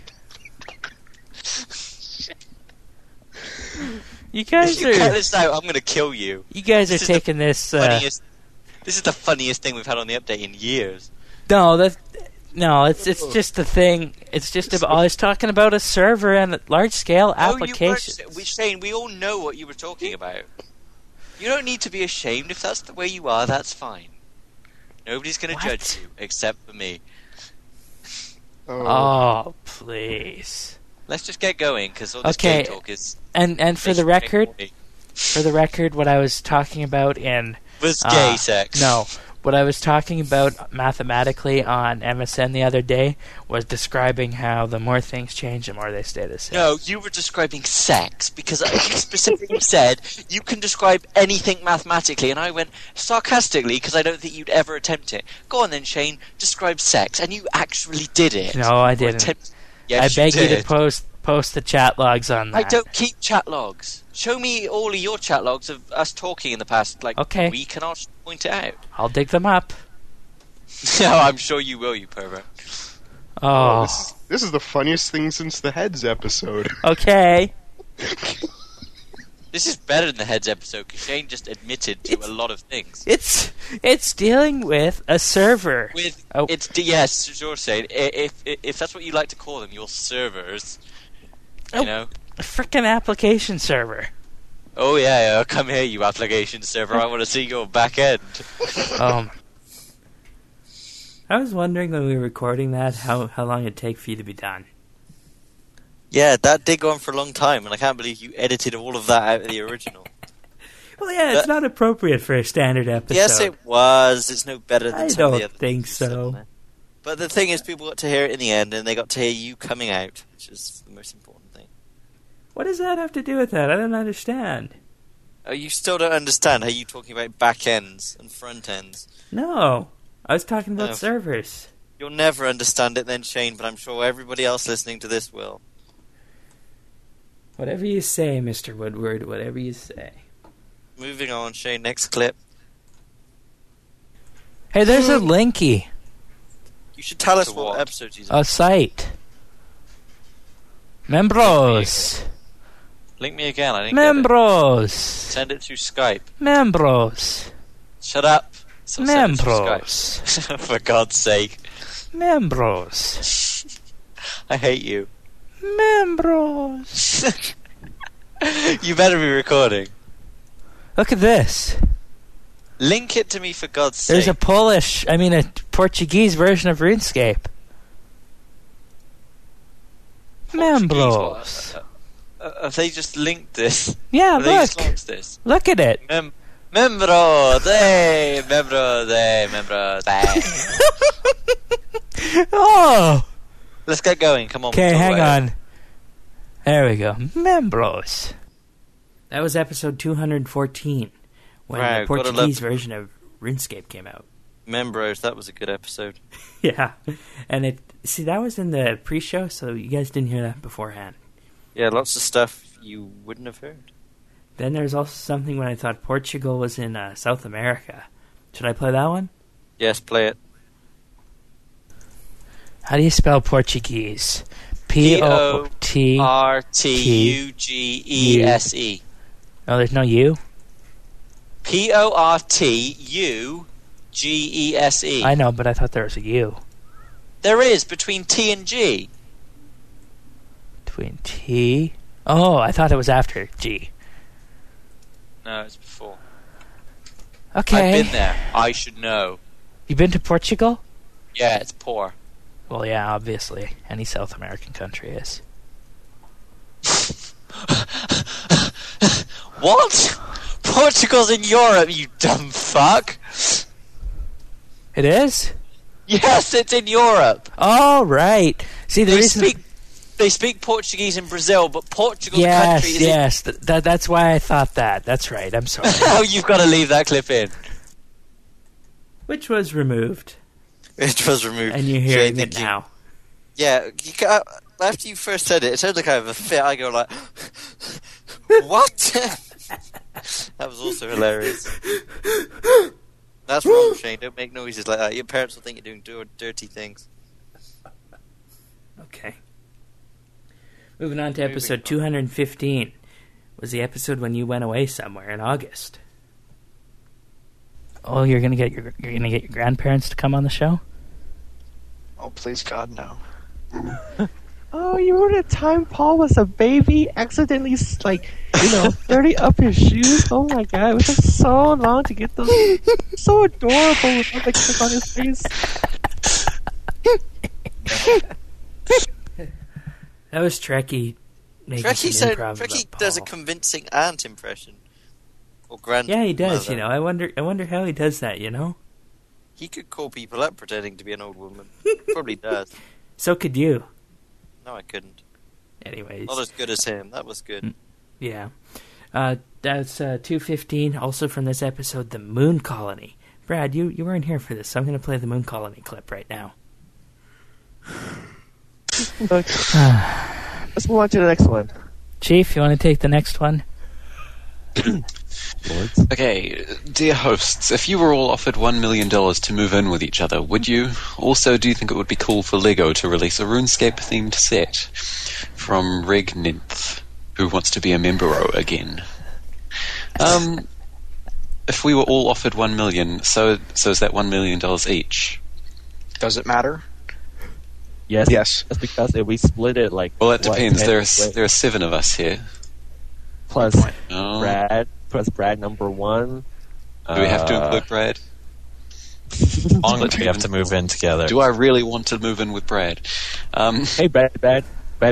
Speaker 11: You guys are.
Speaker 2: Cut this out. I'm going to kill you.
Speaker 11: You guys are taking this.
Speaker 2: This is the funniest thing we've had on the update in years.
Speaker 11: No, it's just the thing. It's just about, I was talking about a server and large scale applications.
Speaker 2: Shane, we all know what you were talking about. You don't need to be ashamed. If that's the way you are, that's fine. Nobody's going to judge you except for me.
Speaker 11: Oh, please.
Speaker 2: Let's just get going because all this gay talk is.
Speaker 11: And for the record, what I was talking about
Speaker 2: was gay sex.
Speaker 11: No. What I was talking about mathematically on MSN the other day was describing how the more things change, the more they stay the same.
Speaker 2: No, you were describing sex, because you specifically said you can describe anything mathematically, and I went sarcastically, because I don't think you'd ever attempt it. Go on then, Shane, describe sex, and you actually did it.
Speaker 11: No, I didn't.
Speaker 2: Yes,
Speaker 11: I beg you to post the chat logs on that.
Speaker 2: I don't keep chat logs. Show me all of your chat logs of us talking in the past week, and I'll point it out.
Speaker 11: I'll dig them up.
Speaker 2: No, I'm sure you will, you pervert.
Speaker 11: Oh.
Speaker 8: This is the funniest thing since the Heads episode.
Speaker 11: Okay.
Speaker 2: This is better than the Heads episode, because Shane just admitted to a lot of things.
Speaker 11: It's dealing with a server.
Speaker 2: Yes, sure, Shane. If that's what you like to call them, your servers, you know.
Speaker 11: A frickin' application server.
Speaker 2: Oh yeah, come here, you application server. I want to see your back end.
Speaker 1: I was wondering when we were recording that how long it'd take for you to be done.
Speaker 2: Yeah, that did go on for a long time, and I can't believe you edited all of that out of the original.
Speaker 1: Well, yeah, it's not appropriate for a standard episode.
Speaker 2: Yes, it was. It's no better than some of the other
Speaker 1: think so.
Speaker 2: But the thing is, people got to hear it in the end, and they got to hear you coming out, which is the most important thing.
Speaker 1: What does that have to do with that? I don't understand.
Speaker 2: Oh, you still don't understand how you talking about back ends and front ends?
Speaker 1: No, I was talking about servers.
Speaker 2: You'll never understand it then, Shane, but I'm sure everybody else listening to this will.
Speaker 1: Whatever you say, Mr. Woodward, whatever you say.
Speaker 2: Moving on, Shane, next clip.
Speaker 11: Hey, there's a linky.
Speaker 2: You should tell us what episode she's on.
Speaker 11: A site. Membros.
Speaker 2: Link me again, I didn't
Speaker 11: Membros.
Speaker 2: get it. Send it through Skype.
Speaker 11: Membros.
Speaker 2: Shut up.
Speaker 11: Membros.
Speaker 2: For God's sake.
Speaker 11: Membros.
Speaker 2: I hate you.
Speaker 11: Membros.
Speaker 2: You better be recording.
Speaker 11: Look at this.
Speaker 2: Link it to me for God's sake.
Speaker 11: There's a Portuguese version of RuneScape. Membros.
Speaker 2: Have they just linked this?
Speaker 11: Yeah,
Speaker 2: look.
Speaker 11: Look at it.
Speaker 2: Membros, hey, membros, hey, membros, hey.
Speaker 11: Oh.
Speaker 2: Let's get going. Come on.
Speaker 11: Okay, hang on. There we go. Membros.
Speaker 1: That was episode 214, when
Speaker 2: Wow,
Speaker 1: the
Speaker 2: gotta
Speaker 1: Portuguese
Speaker 2: love-
Speaker 1: version of RuneScape came out.
Speaker 2: Membros, that was a good episode.
Speaker 1: Yeah, and that was in the pre-show, so you guys didn't hear that beforehand.
Speaker 2: Yeah, lots of stuff you wouldn't have heard.
Speaker 1: Then there's also something when I thought Portugal was in South America. Should I play that one?
Speaker 2: Yes, play it.
Speaker 11: How do you spell Portuguese?
Speaker 2: Portugese.
Speaker 11: Oh, there's no U?
Speaker 2: Portugese.
Speaker 11: I know, but I thought there was a U.
Speaker 2: There is, between T and G.
Speaker 11: Between T... Oh, I thought it was after G.
Speaker 2: No, it's before.
Speaker 11: Okay.
Speaker 2: I've been there. I should know.
Speaker 11: You been to Portugal?
Speaker 2: Yeah, it's poor.
Speaker 11: Well, yeah, obviously. Any South American country is.
Speaker 2: What? Portugal's in Europe, you dumb fuck.
Speaker 11: It is?
Speaker 2: Yes, it's in Europe.
Speaker 11: Oh, right. See,
Speaker 2: They speak Portuguese in Brazil, but Portugal's country is
Speaker 11: Yes, that's why I thought that. That's right. I'm sorry.
Speaker 2: Oh, you've got to leave that clip in.
Speaker 1: Which was removed.
Speaker 2: It was removed.
Speaker 1: And you're hearing it now.
Speaker 2: Yeah, after you first said it, it sounded like I have a fit. I go like, what? That was also hilarious. That's wrong, Shane. Don't make noises like that. Your parents will think you're doing dirty things.
Speaker 1: Okay. Moving on to episode 215. Was the episode when you went away somewhere in August.
Speaker 11: Oh, you're gonna get your grandparents to come on the show?
Speaker 4: Oh, please, God, no.
Speaker 3: Oh, you remember the time Paul was a baby, accidentally, dirty up his shoes? Oh my god, it was just so long to get those. So adorable with all the kiss on his face.
Speaker 1: That was Trekkie making some improv
Speaker 2: Trekkie
Speaker 1: about
Speaker 2: does a
Speaker 1: Paul.
Speaker 2: convincing aunt impression. Or grandmother.
Speaker 1: Yeah, he does, I wonder how he does that,
Speaker 2: He could call people up pretending to be an old woman. Probably does.
Speaker 1: So could you.
Speaker 2: No, I couldn't.
Speaker 1: Anyways.
Speaker 2: Not as good as him. That was good.
Speaker 1: Yeah. That's 215, also from this episode, The Moon Colony. Brad, you weren't here for this, so I'm going to play the Moon Colony clip right now.
Speaker 3: Let's move on to the next one.
Speaker 11: Chief, you want to take the next one?
Speaker 7: Okay, dear hosts, if you were all offered $1 million to move in with each other, would you? Also, do you think it would be cool for LEGO to release a RuneScape-themed set? From Reg Ninth, who wants to be a member again. If we were all offered $1 million, so is that $1 million each?
Speaker 4: Does it matter?
Speaker 3: Yes. That's because if we split it
Speaker 7: Well, it depends. There are 7 of us here.
Speaker 3: Plus Brad number 1.
Speaker 7: Do we have to include Brad?
Speaker 12: Long as we have to move in together.
Speaker 7: Do I really want to move in with Brad?
Speaker 3: Hey, Brad.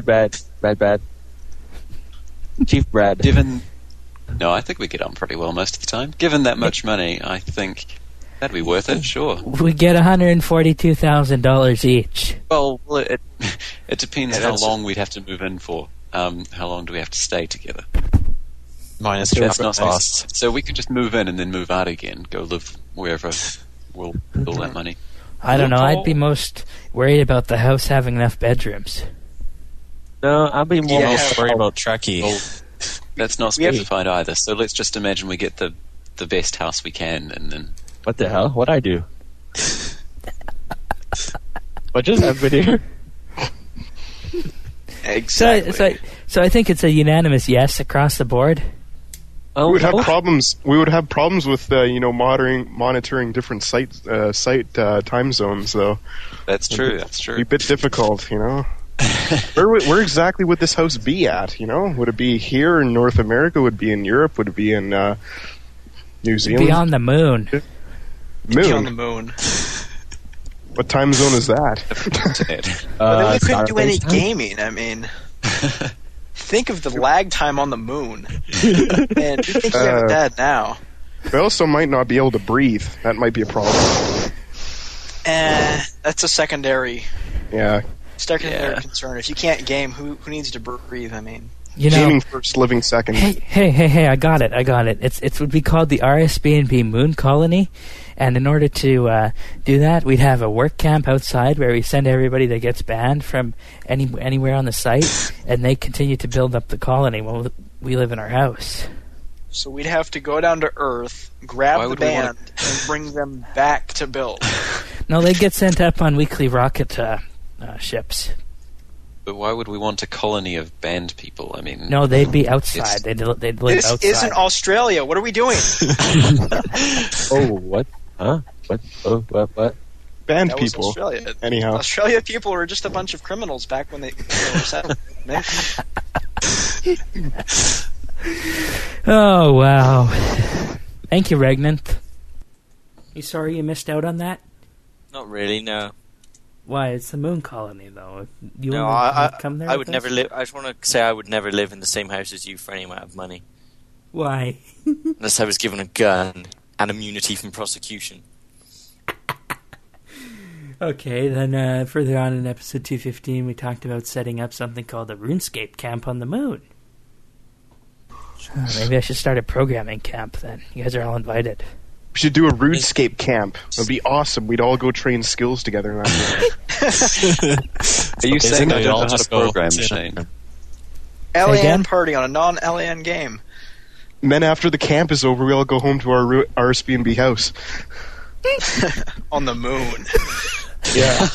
Speaker 3: Chief Brad.
Speaker 7: No, I think we get on pretty well most of the time. Given that much money, I think that'd be worth it, sure.
Speaker 11: We get $142,000 each.
Speaker 7: Well, it depends how long we'd have to move in for. How long do we have to stay together?
Speaker 12: Minus transport costs.
Speaker 7: So we could just move in and then move out again, go live wherever we'll build that money.
Speaker 11: I don't know. I'd be most worried about the house having enough bedrooms.
Speaker 3: No, I'd be more
Speaker 12: worried about Trekkie.
Speaker 7: Well, that's not specified either. So let's just imagine we get the best house we can, and then.
Speaker 3: What the hell? What'd I do? What just happened here?
Speaker 4: Exactly.
Speaker 11: So I think it's a unanimous yes across the board.
Speaker 8: We would have problems. We would have problems with monitoring different site time zones, though.
Speaker 7: That's true. That's true.
Speaker 8: It'd be a bit difficult, Where exactly would this house be at? Would it be here in North America? Would it be in Europe? Would it be in New Zealand?
Speaker 11: Be on the moon.
Speaker 4: Be on the moon.
Speaker 8: What time zone is that?
Speaker 4: But then we couldn't do any gaming. I mean, think of the lag time on the moon. Man, you think you have that now.
Speaker 8: We also might not be able to breathe. That might be a problem.
Speaker 4: That's a secondary.
Speaker 8: Yeah.
Speaker 4: Secondary concern. If you can't game, who needs to breathe? I mean.
Speaker 1: You know,
Speaker 8: gaming first, living second.
Speaker 1: Hey! I got it. It would be called the RSB&B Moon Colony, and in order to do that, we'd have a work camp outside where we send everybody that gets banned from anywhere on the site, and they continue to build up the colony while we live in our house.
Speaker 4: So we'd have to go down to Earth, grab the band, and bring them back to build.
Speaker 1: No, they get sent up on weekly rocket ships.
Speaker 7: But why would we want a colony of banned people? I mean,
Speaker 1: no, they'd be outside. They'd live outside.
Speaker 4: This isn't Australia. What are we doing?
Speaker 3: Oh, what? Huh? What? Oh, what?
Speaker 8: Banned
Speaker 4: That
Speaker 8: people.
Speaker 4: was Australia.
Speaker 8: Anyhow.
Speaker 4: Australia people were just a bunch of criminals back when they were settled.
Speaker 1: Oh, wow. Thank you, Regnant. You sorry you missed out on that?
Speaker 2: Not really, no.
Speaker 1: Why? It's the moon colony, though. You
Speaker 2: No,
Speaker 1: want to come there?
Speaker 2: I would never live. I just want to say I would never live in the same house as you for any amount of money.
Speaker 1: Why?
Speaker 2: Unless I was given a gun and immunity from prosecution.
Speaker 1: Okay, then further on in episode 215, we talked about setting up something called a RuneScape camp on the moon. Maybe I should start a programming camp then. You guys are all invited.
Speaker 8: We should do a RuneScape camp. It'd be awesome. We'd all go train skills together.
Speaker 7: Are you saying I don't know how to program, Shane?
Speaker 4: LAN party on a non-LAN game.
Speaker 8: And then after the camp is over, we all go home to our RSB&B house.
Speaker 4: On the moon.
Speaker 8: Yeah.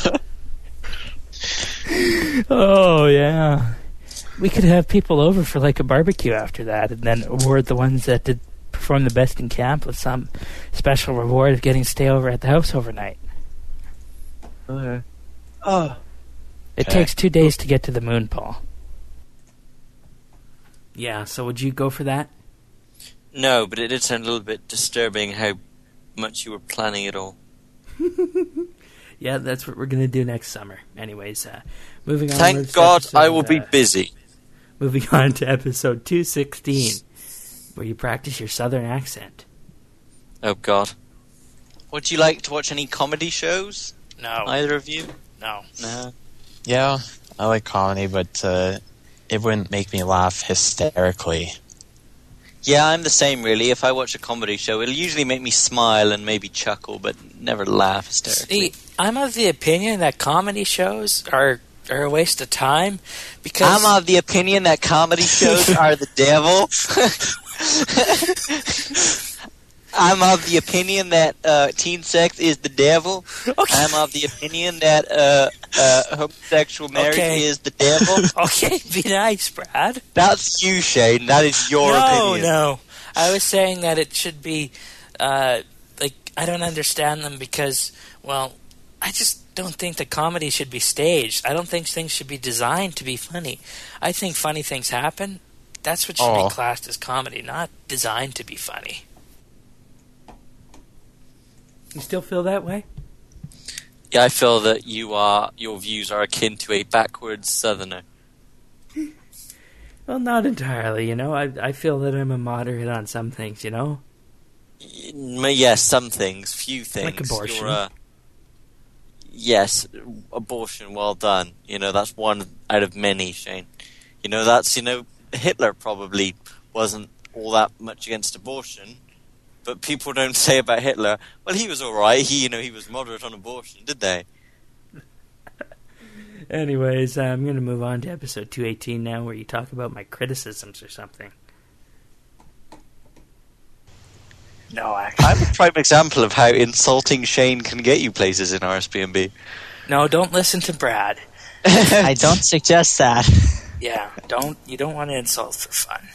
Speaker 1: Oh, yeah. We could have people over for like a barbecue after that, and then award the ones that did perform the best in camp with some special reward of getting to stay over at the house overnight.
Speaker 3: Okay.
Speaker 1: It takes 2 days to get to the moon, Paul. Yeah, so would you go for that?
Speaker 2: No, but it did sound a little bit disturbing how much you were planning it all.
Speaker 1: Yeah, that's what we're going to do next summer. Anyways, moving on.
Speaker 2: Thank God I will be busy.
Speaker 1: Moving on to episode 216, where you practice your southern accent.
Speaker 2: Oh, God. Would you like to watch any comedy shows?
Speaker 1: No.
Speaker 2: Either of you?
Speaker 1: No.
Speaker 12: Yeah, I like comedy, but it wouldn't make me laugh hysterically.
Speaker 2: Yeah, I'm the same, really. If I watch a comedy show, it'll usually make me smile and maybe chuckle, but never laugh hysterically.
Speaker 11: See, I'm of the opinion that comedy shows are a waste of time, because
Speaker 2: I'm of the opinion that comedy shows are the devil. I'm of the opinion that teen sex is the devil.
Speaker 11: Okay.
Speaker 2: I'm of the opinion that homosexual marriage is the devil.
Speaker 11: Okay, be nice, Brad.
Speaker 2: That's you, Shane. That is your opinion.
Speaker 11: No. I was saying that it should be, I don't understand them because, well, I just don't think that comedy should be staged. I don't think things should be designed to be funny. I think funny things happen. That's what should be classed as comedy, not designed to be funny.
Speaker 1: You still feel that way?
Speaker 2: Yeah, I feel that your views are akin to a backwards southerner.
Speaker 1: Well, not entirely, you know. I feel that I'm a moderate on some things, you know?
Speaker 2: Yes, some things, few things.
Speaker 1: Like abortion.
Speaker 2: Yes, abortion, well done. You know, that's one out of many, Shane. You know, Hitler probably wasn't all that much against abortion, but people don't say about Hitler, well, he was alright, he was moderate on abortion, did they?
Speaker 1: Anyways, I'm going to move on to episode 218 now, where you talk about my criticisms or something.
Speaker 11: No, actually.
Speaker 2: I'm a prime example of how insulting Shane can get you places in RSB&B.
Speaker 11: No, don't listen to Brad.
Speaker 13: I don't suggest that.
Speaker 11: Yeah, you don't want to insult for fun.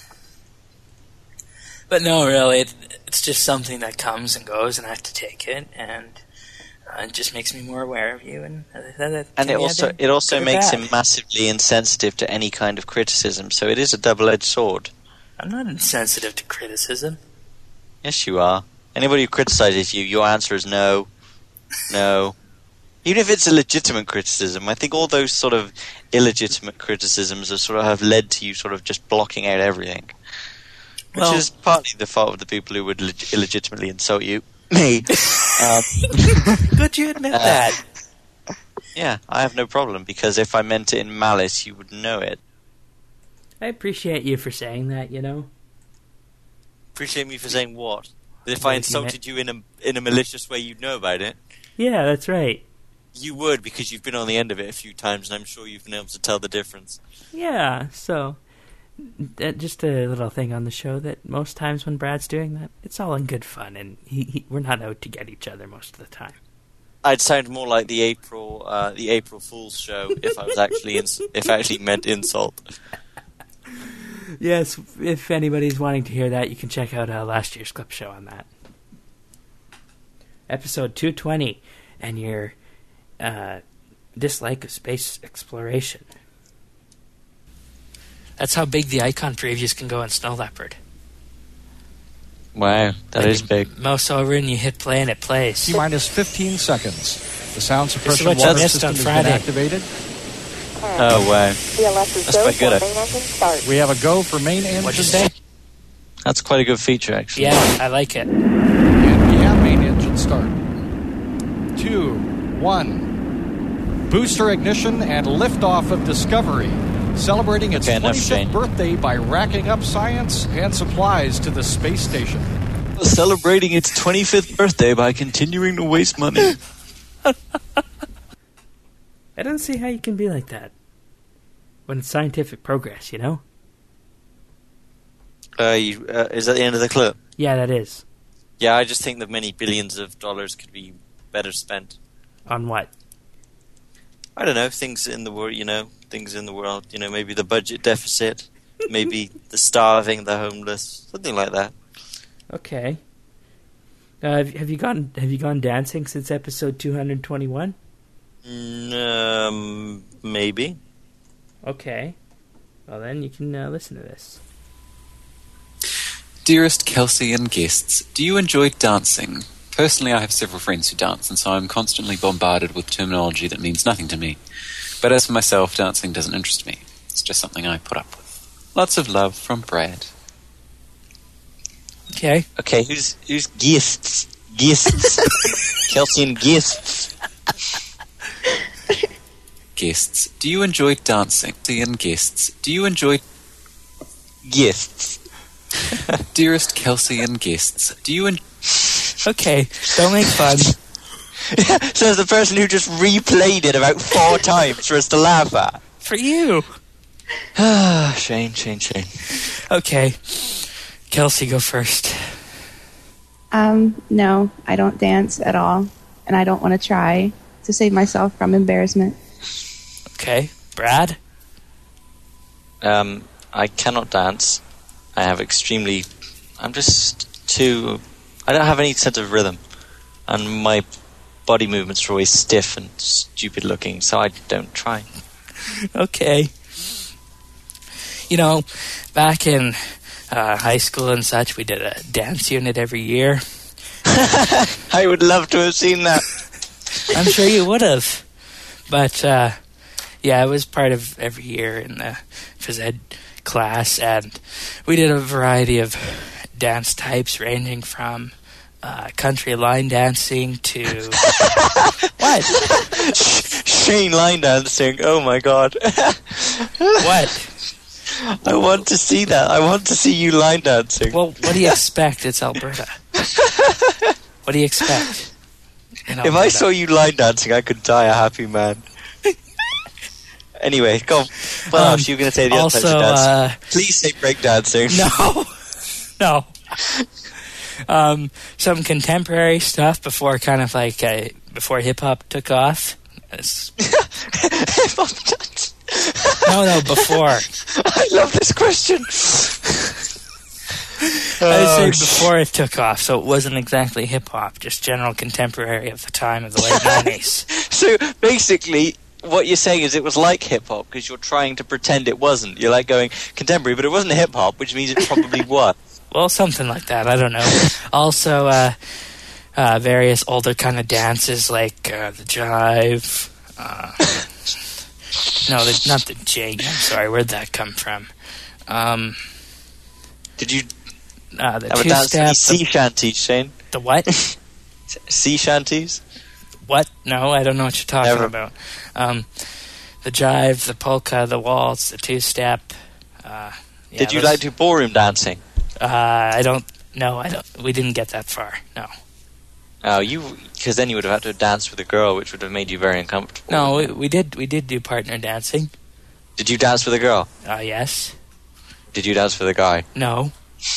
Speaker 11: But no, really, it's just something that comes and goes, and I have to take it, and it just makes me more aware of you. And
Speaker 2: it also makes him massively insensitive to any kind of criticism, so it is a double-edged sword.
Speaker 11: I'm not insensitive to criticism.
Speaker 2: Yes, you are. Anybody who criticizes you, your answer is no. No. Even if it's a legitimate criticism, I think all those sort of illegitimate criticisms have led to you sort of just blocking out everything. Which is partly the fault of the people who would illegitimately insult you. Me.
Speaker 11: Good you admit that.
Speaker 2: Yeah, I have no problem, because if I meant it in malice, you would know it.
Speaker 1: I appreciate you for saying that, you know?
Speaker 2: Appreciate me for saying what? That if I insulted you in a malicious way, you'd know about it?
Speaker 1: Yeah, that's right.
Speaker 2: You would, because you've been on the end of it a few times, and I'm sure you've been able to tell the difference.
Speaker 1: Yeah, so... just a little thing on the show that most times when Brad's doing that, it's all in good fun, and we're not out to get each other most of the time.
Speaker 2: I'd sound more like the April Fool's show if I was actually if I actually meant insult.
Speaker 1: Yes, if anybody's wanting to hear that, you can check out last year's clip show on that. Episode 220, and your dislike of space exploration. That's how big the icon previews can go in Snow Leopard.
Speaker 5: Wow, that is big.
Speaker 1: Mouse over and you hit play and it plays.
Speaker 14: T-minus 15 seconds. The sound suppression
Speaker 1: water
Speaker 14: system
Speaker 1: on
Speaker 14: has
Speaker 1: Friday.
Speaker 14: been activated.
Speaker 5: Oh, wow. That's quite good.
Speaker 14: We have a go for main engine.
Speaker 1: What'd you say?
Speaker 5: That's quite a good feature, actually.
Speaker 1: Yeah, I like it.
Speaker 14: And we have main engine start. 2, 1. Booster ignition and liftoff of Discovery. Celebrating its 25th birthday by racking up science and supplies to the space station.
Speaker 5: Celebrating its 25th birthday by continuing to waste money.
Speaker 1: I don't see how you can be like that when it's scientific progress, you know?
Speaker 2: Is that the end of the clip?
Speaker 1: Yeah, that is.
Speaker 2: Yeah, I just think that many billions of dollars could be better spent.
Speaker 1: On what?
Speaker 2: I don't know, things in the world, maybe the budget deficit, maybe the starving, the homeless, something like that.
Speaker 1: Okay. Have you gone dancing since episode 221?
Speaker 2: Maybe.
Speaker 1: Okay. Well, then you can listen to this.
Speaker 7: Dearest Kelsey and guests, do you enjoy dancing? Personally, I have several friends who dance, and so I'm constantly bombarded with terminology that means nothing to me. But as for myself, dancing doesn't interest me. It's just something I put up with. Lots of love from Brad.
Speaker 1: Okay.
Speaker 5: Okay, who's guests? Guests. Kelsey and guests.
Speaker 7: Guests, do you enjoy dancing? And guests, do you enjoy...
Speaker 5: Guests.
Speaker 7: Dearest Kelsey and guests, do you enjoy...
Speaker 1: Okay, don't make fun.
Speaker 5: Says the person who just replayed it about 4 times for us to laugh at.
Speaker 1: For you.
Speaker 5: Shane.
Speaker 1: Okay. Kelsey, go first.
Speaker 15: No, I don't dance at all, and I don't want to try to save myself from embarrassment.
Speaker 1: Okay. Brad?
Speaker 5: I cannot dance. I have I don't have any sense of rhythm, and my body movements are always stiff and stupid looking, so I don't try.
Speaker 1: Okay. You know, back in high school and such, we did a dance unit every year.
Speaker 5: I would love to have seen that.
Speaker 1: I'm sure you would have. But, yeah, it was part of every year in the phys ed class, and we did a variety of dance types ranging from country line dancing to... What?
Speaker 5: Shane line dancing, oh my god.
Speaker 1: What?
Speaker 5: I want to see that. I want to see you line dancing.
Speaker 1: Well, what do you expect? It's Alberta. What do you expect?
Speaker 5: If I saw you line dancing, I could die a happy man. Anyway, go on. What else are you going to say? The other types of dancing? Please say break dancing.
Speaker 1: No. Some contemporary stuff before kind of like before hip hop took off.
Speaker 5: Hip hop dance.
Speaker 1: No, before.
Speaker 5: I love this question.
Speaker 1: I would say before it took off, so it wasn't exactly hip hop, just general contemporary of the time of the late 90s.
Speaker 5: So basically, what you're saying is it was like hip hop because you're trying to pretend it wasn't. You're like going contemporary, but it wasn't hip hop, which means it probably was.
Speaker 1: Well, something like that. I don't know. Also, various older kind of dances like the jive. No, not the jig. I'm sorry. Where'd that come from?
Speaker 5: Did you
Speaker 1: the
Speaker 5: ever dance
Speaker 1: two-step?
Speaker 5: sea shanties, Shane?
Speaker 1: The what?
Speaker 5: Sea shanties?
Speaker 1: What? No, I don't know what you're talking about. The jive, the polka, the waltz, the two-step.
Speaker 5: Did you like to ballroom dancing?
Speaker 1: I don't. No, I don't. We didn't get that far. No.
Speaker 5: Oh, because then you would have had to dance with a girl, which would have made you very uncomfortable.
Speaker 1: No, we did do partner dancing.
Speaker 5: Did you dance with a girl?
Speaker 1: Yes.
Speaker 5: Did you dance with a guy?
Speaker 1: No.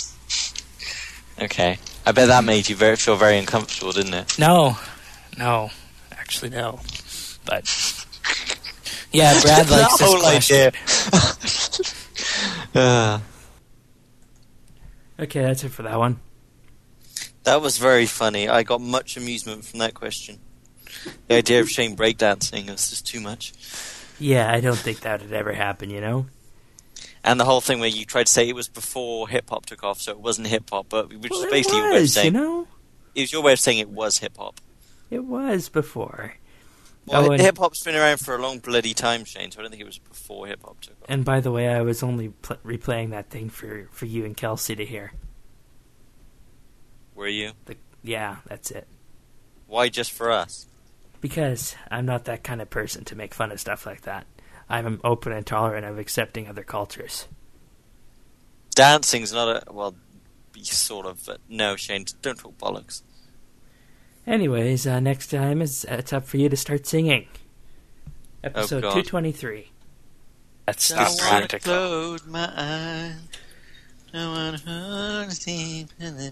Speaker 5: Okay. I bet that made you feel very uncomfortable, didn't it?
Speaker 1: No. Actually, no. But yeah, Brad likes this question. Okay, that's it for that one.
Speaker 2: That was very funny. I got much amusement from that question. The idea of Shane breakdancing was just too much.
Speaker 1: Yeah, I don't think that would ever happen, you know?
Speaker 2: And the whole thing where you tried to say it was before hip-hop took off, so it wasn't hip-hop, but which
Speaker 1: well,
Speaker 2: is basically
Speaker 1: it was,
Speaker 2: your way of saying...
Speaker 1: you know?
Speaker 2: It was your way of saying it was hip-hop.
Speaker 1: It was before.
Speaker 2: Well, hip-hop's been around for a long bloody time, Shane, so I don't think it was before hip-hop took off.
Speaker 1: And by the way, I was only replaying that thing for you and Kelsey to hear.
Speaker 2: Were you?
Speaker 1: Yeah, that's it.
Speaker 2: Why just for us?
Speaker 1: Because I'm not that kind of person to make fun of stuff like that. I'm open and tolerant of accepting other cultures.
Speaker 2: Dancing's not a... Well, sort of, but no, Shane, don't talk bollocks.
Speaker 1: Anyways, next time it's up for you to start singing. Episode 223.
Speaker 5: That's not practical. Close my eyes. I want to see.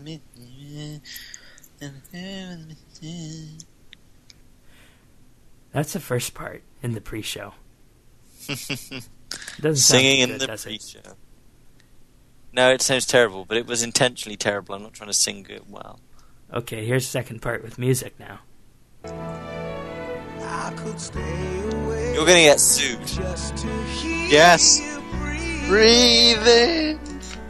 Speaker 1: That's the first part in the pre-show. Doesn't
Speaker 2: Singing
Speaker 1: sound
Speaker 2: in
Speaker 1: good,
Speaker 2: the
Speaker 1: does
Speaker 2: pre-show. No, it sounds terrible, but it was intentionally terrible. I'm not trying to sing it well.
Speaker 1: Okay, here's the second part with music now.
Speaker 2: You're gonna get sued.
Speaker 5: Yes. Breathing.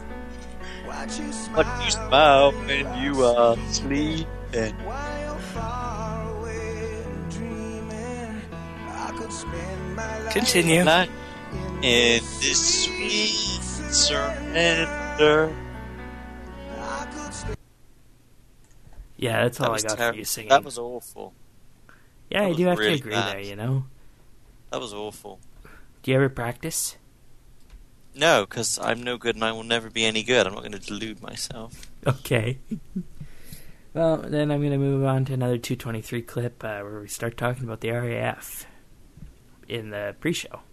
Speaker 5: But you smile when you are sleeping.
Speaker 1: Continue.
Speaker 5: Not in this sweet surrender.
Speaker 1: Yeah, that's all I got for you singing.
Speaker 2: That was awful.
Speaker 1: Yeah, I do have
Speaker 2: really
Speaker 1: to agree
Speaker 2: bad.
Speaker 1: there, you know?
Speaker 2: That was awful.
Speaker 1: Do you ever practice?
Speaker 2: No, because I'm no good and I will never be any good. I'm not going to delude myself.
Speaker 1: Okay. Well, then I'm going to move on to another 223 clip where we start talking about the RAF in the pre-show.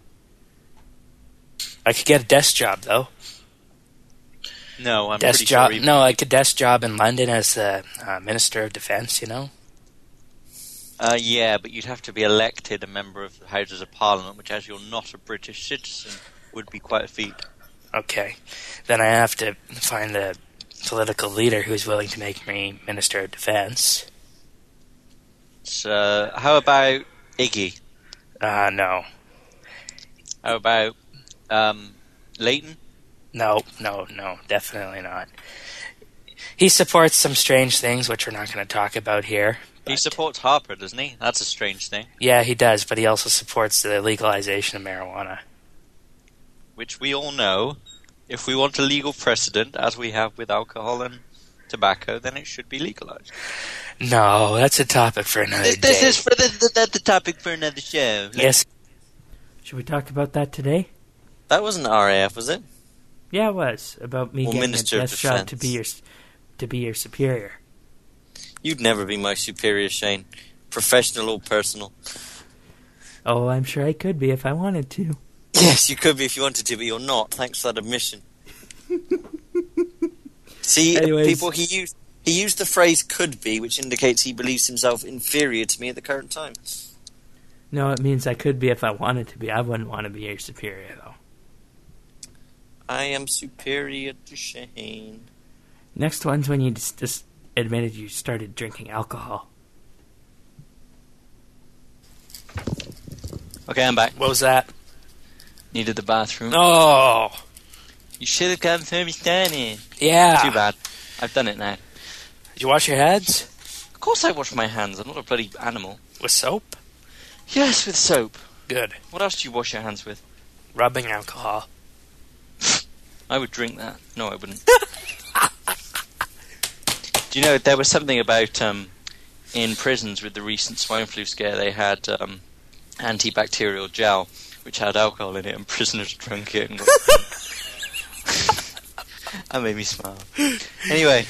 Speaker 1: I could get a desk job, though.
Speaker 2: No, I'm
Speaker 1: desk
Speaker 2: pretty
Speaker 1: job.
Speaker 2: sure...
Speaker 1: No, like a desk job in London as the Minister of Defence, you know?
Speaker 2: Yeah, but you'd have to be elected a member of the Houses of Parliament, which, as you're not a British citizen, would be quite a feat.
Speaker 1: Okay. Then I have to find a political leader who's willing to make me Minister of Defence.
Speaker 2: So, how about Iggy?
Speaker 1: No.
Speaker 2: How about Leighton?
Speaker 1: No, definitely not. He supports some strange things, which we're not going to talk about here.
Speaker 2: He supports Harper, doesn't he? That's a strange thing.
Speaker 1: Yeah, he does, but he also supports the legalization of marijuana.
Speaker 2: Which we all know, if we want a legal precedent, as we have with alcohol and tobacco, then it should be legalized.
Speaker 1: No, that's a topic for another day.
Speaker 2: This is for the topic for another show.
Speaker 1: Yes. Should we talk about that today?
Speaker 2: That wasn't RAF, was it?
Speaker 1: Yeah, it was. About me getting
Speaker 2: Minister
Speaker 1: a
Speaker 2: of
Speaker 1: desk job
Speaker 2: Defense.
Speaker 1: to be your superior.
Speaker 2: You'd never be my superior, Shane. Professional or personal.
Speaker 1: Oh, I'm sure I could be if I wanted to.
Speaker 2: Yes, you could be if you wanted to, but you're not. Thanks for that admission. See,
Speaker 1: Anyways.
Speaker 2: people, he used the phrase "could be," which indicates he believes himself inferior to me at the current time.
Speaker 1: No, it means I could be if I wanted to be. I wouldn't want to be your superior, though.
Speaker 2: I am superior to Shane.
Speaker 1: Next one's when you just admitted you started drinking alcohol.
Speaker 5: Okay, I'm back.
Speaker 1: What was that?
Speaker 5: Needed the bathroom.
Speaker 1: Oh!
Speaker 5: You should have come for me standing.
Speaker 1: Yeah.
Speaker 5: Too bad. I've done it now.
Speaker 1: Did you wash your hands?
Speaker 5: Of course I wash my hands. I'm not a bloody animal.
Speaker 1: With soap?
Speaker 5: Yes, with soap.
Speaker 1: Good.
Speaker 5: What else do you wash your hands with?
Speaker 1: Rubbing alcohol.
Speaker 5: I would drink that. No, I wouldn't. Do you know, there was something about, in prisons with the recent swine flu scare, they had antibacterial gel, which had alcohol in it, and prisoners drank it. And
Speaker 2: That made me smile. Anyway.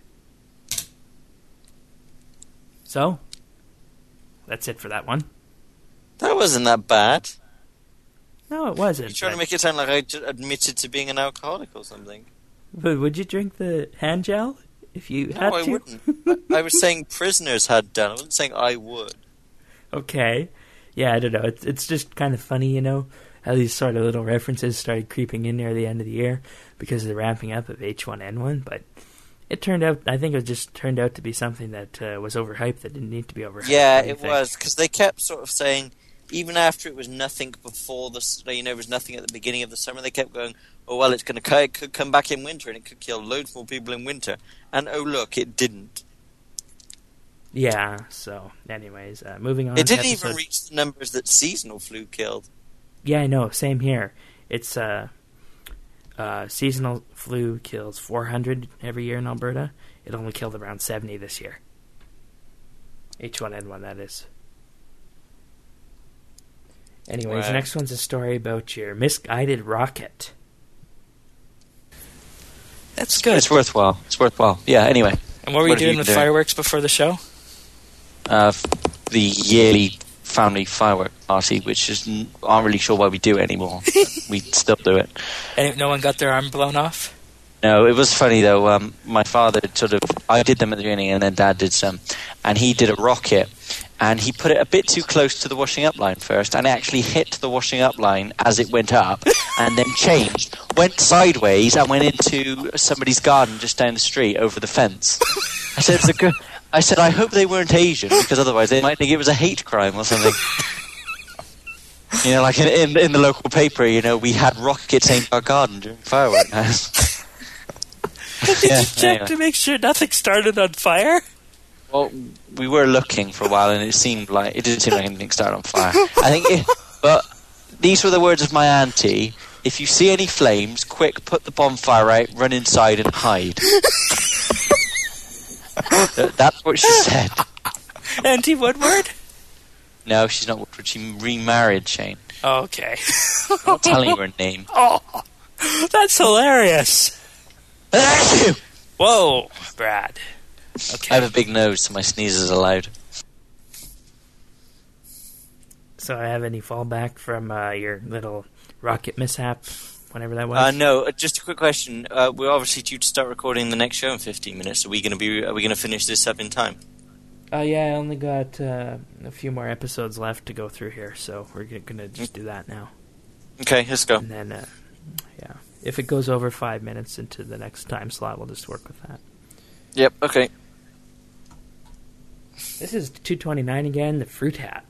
Speaker 1: So, that's it for that one.
Speaker 2: That wasn't that bad.
Speaker 1: No, it wasn't.
Speaker 2: You're trying to make it sound like I admitted to being an alcoholic or something.
Speaker 1: But would you drink the hand gel if you had to?
Speaker 2: No, I wouldn't. I was saying prisoners had done. I wasn't saying I would.
Speaker 1: Okay. Yeah, I don't know. It's just kind of funny, you know, how these sort of little references started creeping in near the end of the year because of the ramping up of H1N1. But it turned out, I think it just turned out to be something that was overhyped that didn't need to be overhyped.
Speaker 2: Yeah, it was, because they kept sort of saying, even after it was nothing before the, you know, it was nothing at the beginning of the summer, they kept going, oh, well, it could come back in winter and it could kill loads more people in winter. And oh, look, it didn't.
Speaker 1: Yeah, so, anyways, moving on.
Speaker 2: It didn't even reach the numbers that seasonal flu killed.
Speaker 1: Yeah, I know, same here. It's, seasonal flu kills 400 every year in Alberta. It only killed around 70 this year. H1N1, that is. Anyways,
Speaker 2: Right.
Speaker 1: Next one's a story about your misguided rocket.
Speaker 6: That's good.
Speaker 5: It's worthwhile. It's worthwhile. Yeah, anyway.
Speaker 6: And what were you doing with fireworks before the show?
Speaker 5: The yearly family firework party, which is aren't really sure why we do it anymore. We still do it.
Speaker 6: And no one got their arm blown off?
Speaker 5: No, it was funny though. My father I did them at the beginning, and then Dad did some, and he did a rocket, and he put it a bit too close to the washing up line first, and it actually hit the washing up line as it went up, and then changed, went sideways, and went into somebody's garden just down the street over the fence. I said, I hope they weren't Asian, because otherwise they might think it was a hate crime or something. You know, like in the local paper, you know, we had rockets aimed at our garden during fireworks.
Speaker 6: Did you check to make sure nothing started on fire?
Speaker 5: Well, we were looking for a while, and it didn't seem like anything started on fire. But these were the words of my auntie. If you see any flames, quick, put the bonfire out, run inside and hide. That's what she said.
Speaker 6: Auntie Woodward?
Speaker 5: No, she's not Woodward. She remarried Shane.
Speaker 6: Oh, okay.
Speaker 5: I'm not telling you her name.
Speaker 6: Oh, that's hilarious.
Speaker 5: Thank you.
Speaker 6: Whoa, Brad. Okay.
Speaker 5: I have a big nose, so my sneezes are loud.
Speaker 1: So I have any fallback from your little rocket mishap, whenever that was?
Speaker 2: No, just a quick question. We're obviously due to start recording the next show in 15 minutes. Are we going to finish this up in time?
Speaker 1: Yeah, I only got a few more episodes left to go through here, so we're going to just do that now.
Speaker 2: Okay, let's go.
Speaker 1: And then, yeah, if it goes over 5 minutes into the next time slot, we'll just work with that.
Speaker 2: Yep, okay.
Speaker 1: This is 229 again, the fruit hat.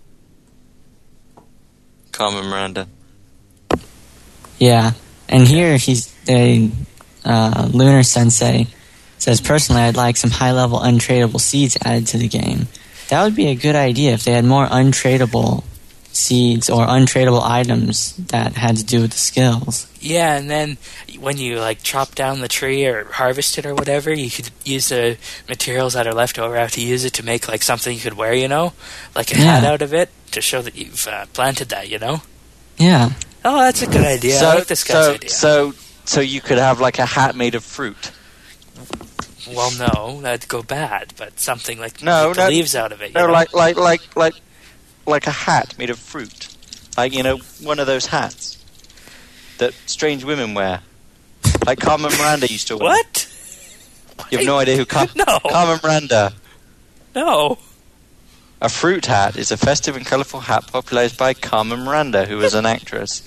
Speaker 2: Carmen Miranda.
Speaker 13: Yeah, and here he's Lunar Sensei says, personally, I'd like some high-level untradeable seeds added to the game. That would be a good idea if they had more untradeable seeds or untradeable items that had to do with the skills.
Speaker 6: Yeah, and then when you chop down the tree or harvest it or whatever, you could use the materials that are left over after you use it to make something you could wear, you know? Like a hat out of it to show that you've planted that, you know?
Speaker 13: Yeah.
Speaker 6: Oh, that's a good idea. I like this guy's idea.
Speaker 5: So you could have a hat made of fruit.
Speaker 6: Well, no, that'd go bad, but something make the leaves out of it.
Speaker 5: No,
Speaker 6: you know?
Speaker 5: like a hat made of fruit. One of those hats that strange women wear. Like Carmen Miranda used to wear.
Speaker 6: What?
Speaker 5: You have no idea who Carmen Miranda.
Speaker 6: No.
Speaker 5: A fruit hat is a festive and colourful hat popularised by Carmen Miranda, who was an actress.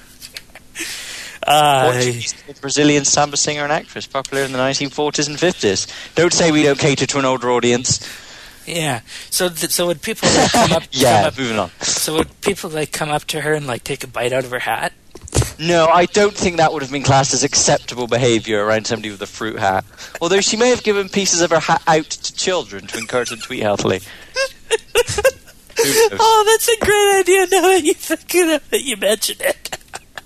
Speaker 5: Portuguese Brazilian samba singer and actress, popular in the 1940s and 50s. Don't say we don't cater to an older audience.
Speaker 6: Yeah. So would people come up?
Speaker 5: Moving on.
Speaker 6: So would people come up to her and take a bite out of her hat?
Speaker 5: No, I don't think that would have been classed as acceptable behaviour around somebody with a fruit hat. Although she may have given pieces of her hat out to children to encourage them to eat healthily.
Speaker 6: Oh, that's a great idea. Now that you mention it.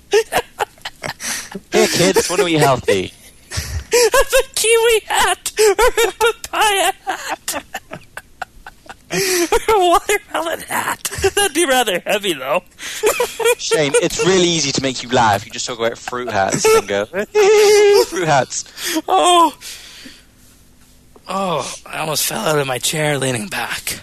Speaker 5: Here, kids, want to eat healthy?
Speaker 6: A kiwi hat or a papaya hat. Or a watermelon hat. That'd be rather heavy, though.
Speaker 5: Shane, it's really easy to make you laugh. You just talk about fruit hats and go, fruit hats.
Speaker 6: Oh, I almost fell out of my chair leaning back.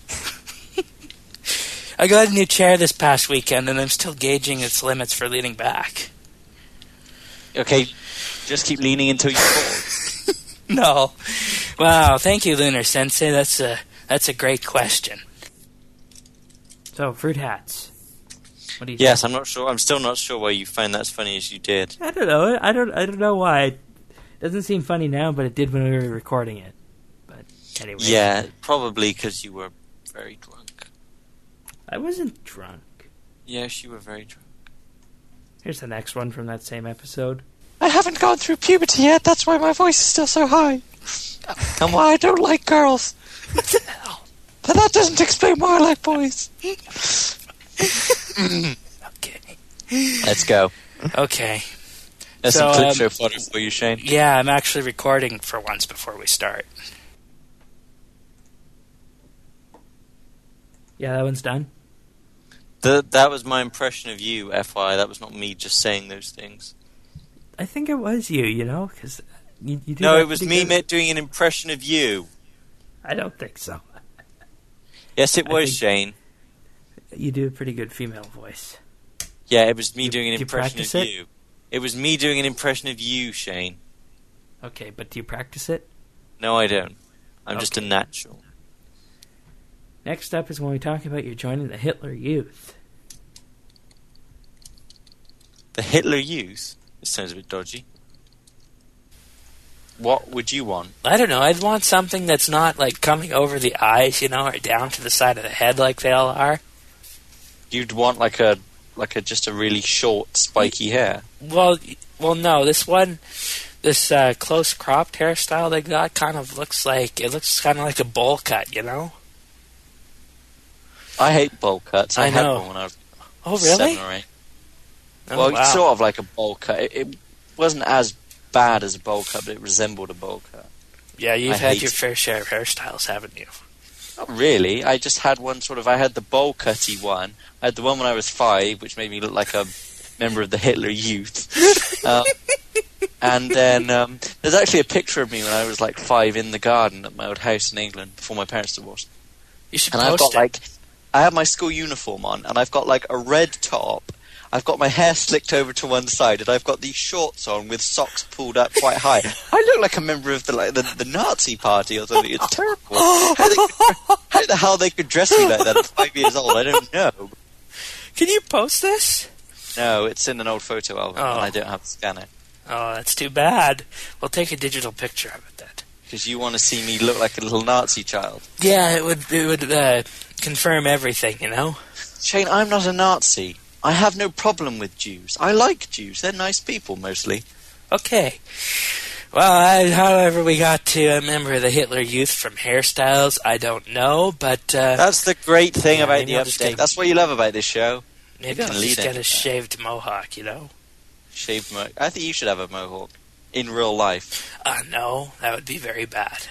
Speaker 6: I got a new chair this past weekend, and I'm still gauging its limits for leaning back.
Speaker 5: Okay, just keep leaning until you fall.
Speaker 6: No. Wow, thank you, Lunar Sensei. That's a great question.
Speaker 1: So, fruit hats. What do you
Speaker 2: Yes,
Speaker 1: think?
Speaker 2: I'm not sure. I'm still not sure why you find that as funny as you did.
Speaker 1: I don't know. I don't know why. It doesn't seem funny now, but it did when we were recording it. But anyway.
Speaker 2: Yeah, probably because you were very drunk.
Speaker 1: I wasn't drunk.
Speaker 2: Yes, you were very drunk.
Speaker 1: Here's the next one from that same episode.
Speaker 12: I haven't gone through puberty yet, that's why my voice is still so high. And why I don't like girls. But that doesn't explain why I like boys.
Speaker 6: Okay.
Speaker 5: Let's go.
Speaker 6: Okay.
Speaker 5: There's some clip show fodder for you, Shane.
Speaker 6: Yeah, I'm actually recording for once before we start.
Speaker 1: Yeah, that one's done.
Speaker 2: That was my impression of you, FY. That was not me just saying those things.
Speaker 1: I think it was you know, because you do
Speaker 2: No,
Speaker 1: that
Speaker 2: it was
Speaker 1: pretty
Speaker 2: me
Speaker 1: good.
Speaker 2: doing an impression of you.
Speaker 1: I don't think so.
Speaker 2: Yes, it
Speaker 1: I
Speaker 2: was,
Speaker 1: think
Speaker 2: Shane.
Speaker 1: You do a pretty good female voice.
Speaker 2: Yeah, it was me doing an
Speaker 1: do you
Speaker 2: impression
Speaker 1: practice
Speaker 2: of
Speaker 1: it?
Speaker 2: you. It was me doing an impression of you, Shane.
Speaker 1: Okay, but do you practice it?
Speaker 2: No, I don't. I'm just a
Speaker 1: Okay.
Speaker 2: natural.
Speaker 1: Next up is when we talk about you joining the Hitler Youth.
Speaker 2: The Hitler Youth? This sounds a bit dodgy. What would you want?
Speaker 6: I don't know. I'd want something that's not like coming over the eyes, or down to the side of the head like they all are.
Speaker 2: You'd want like a just a really short, spiky hair.
Speaker 6: Well, no. This close cropped hairstyle they got kind of looks kind of like a bowl cut,
Speaker 2: I hate bowl cuts. I had
Speaker 6: know.
Speaker 2: one when I was
Speaker 6: Oh, really?
Speaker 2: 7 or 8.
Speaker 6: Oh,
Speaker 2: Well,
Speaker 6: wow.
Speaker 2: it's sort of like a bowl cut. It wasn't as bad as a bowl cut, but it resembled a bowl cut.
Speaker 6: Yeah, you've
Speaker 2: I
Speaker 6: had
Speaker 2: hate
Speaker 6: your
Speaker 2: it.
Speaker 6: fair share of hairstyles, haven't you?
Speaker 2: Not really. I just had one I had the bowl cutty one. I had the one when I was 5, which made me look like a member of the Hitler Youth. And then there's actually a picture of me when I was like 5 in the garden at my old house in England before my parents divorced.
Speaker 6: You should
Speaker 2: And
Speaker 6: post
Speaker 2: I've got
Speaker 6: it.
Speaker 2: I have my school uniform on, and I've got like a red top. I've got my hair slicked over to one side, and I've got these shorts on with socks pulled up quite high. I look like a member of the Nazi party or something. It's terrible. How the hell they could dress me like that at 5 years old? I don't know.
Speaker 6: Can you post this?
Speaker 2: No, it's in an old photo album,
Speaker 6: Oh.
Speaker 2: and I don't have a scanner.
Speaker 6: Oh, that's too bad. We'll take a digital picture of it then.
Speaker 2: Because you want to see me look like a little Nazi child.
Speaker 6: Yeah, it would confirm everything,
Speaker 2: Shane, I'm not a Nazi. I have no problem with Jews. I like Jews. They're nice people, mostly.
Speaker 6: Okay. Well, however we got to a member of the Hitler Youth from hairstyles, I don't know, but...
Speaker 2: That's the great thing
Speaker 6: yeah,
Speaker 2: about
Speaker 6: maybe
Speaker 2: the
Speaker 6: I'll just
Speaker 2: update.
Speaker 6: get-
Speaker 2: That's what you love about this show.
Speaker 6: Maybe
Speaker 2: It
Speaker 6: I'll
Speaker 2: can
Speaker 6: just
Speaker 2: lead
Speaker 6: get a
Speaker 2: into
Speaker 6: shaved mohawk,
Speaker 2: Shaved mohawk. I think you should have a mohawk. In real life.
Speaker 6: No, that would be very bad.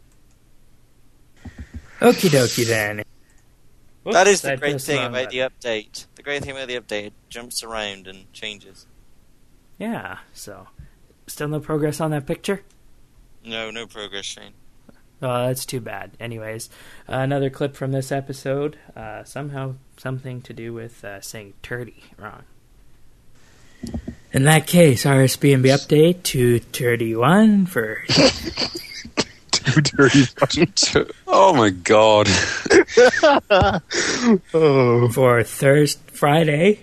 Speaker 1: Okie dokie then.
Speaker 2: That is the
Speaker 1: I
Speaker 2: great
Speaker 1: pressed
Speaker 2: thing
Speaker 1: wrong
Speaker 2: about the
Speaker 1: button.
Speaker 2: update. The great thing about the update, it jumps around and changes.
Speaker 1: Yeah, so. Still no progress on that picture?
Speaker 2: No progress, Shane.
Speaker 1: Oh, that's too bad. Anyways, another clip from this episode. Somehow something to do with saying turdy wrong. In that case, RSBNB update 231 for...
Speaker 8: 231.
Speaker 7: Oh my god.
Speaker 8: Oh.
Speaker 1: For Friday.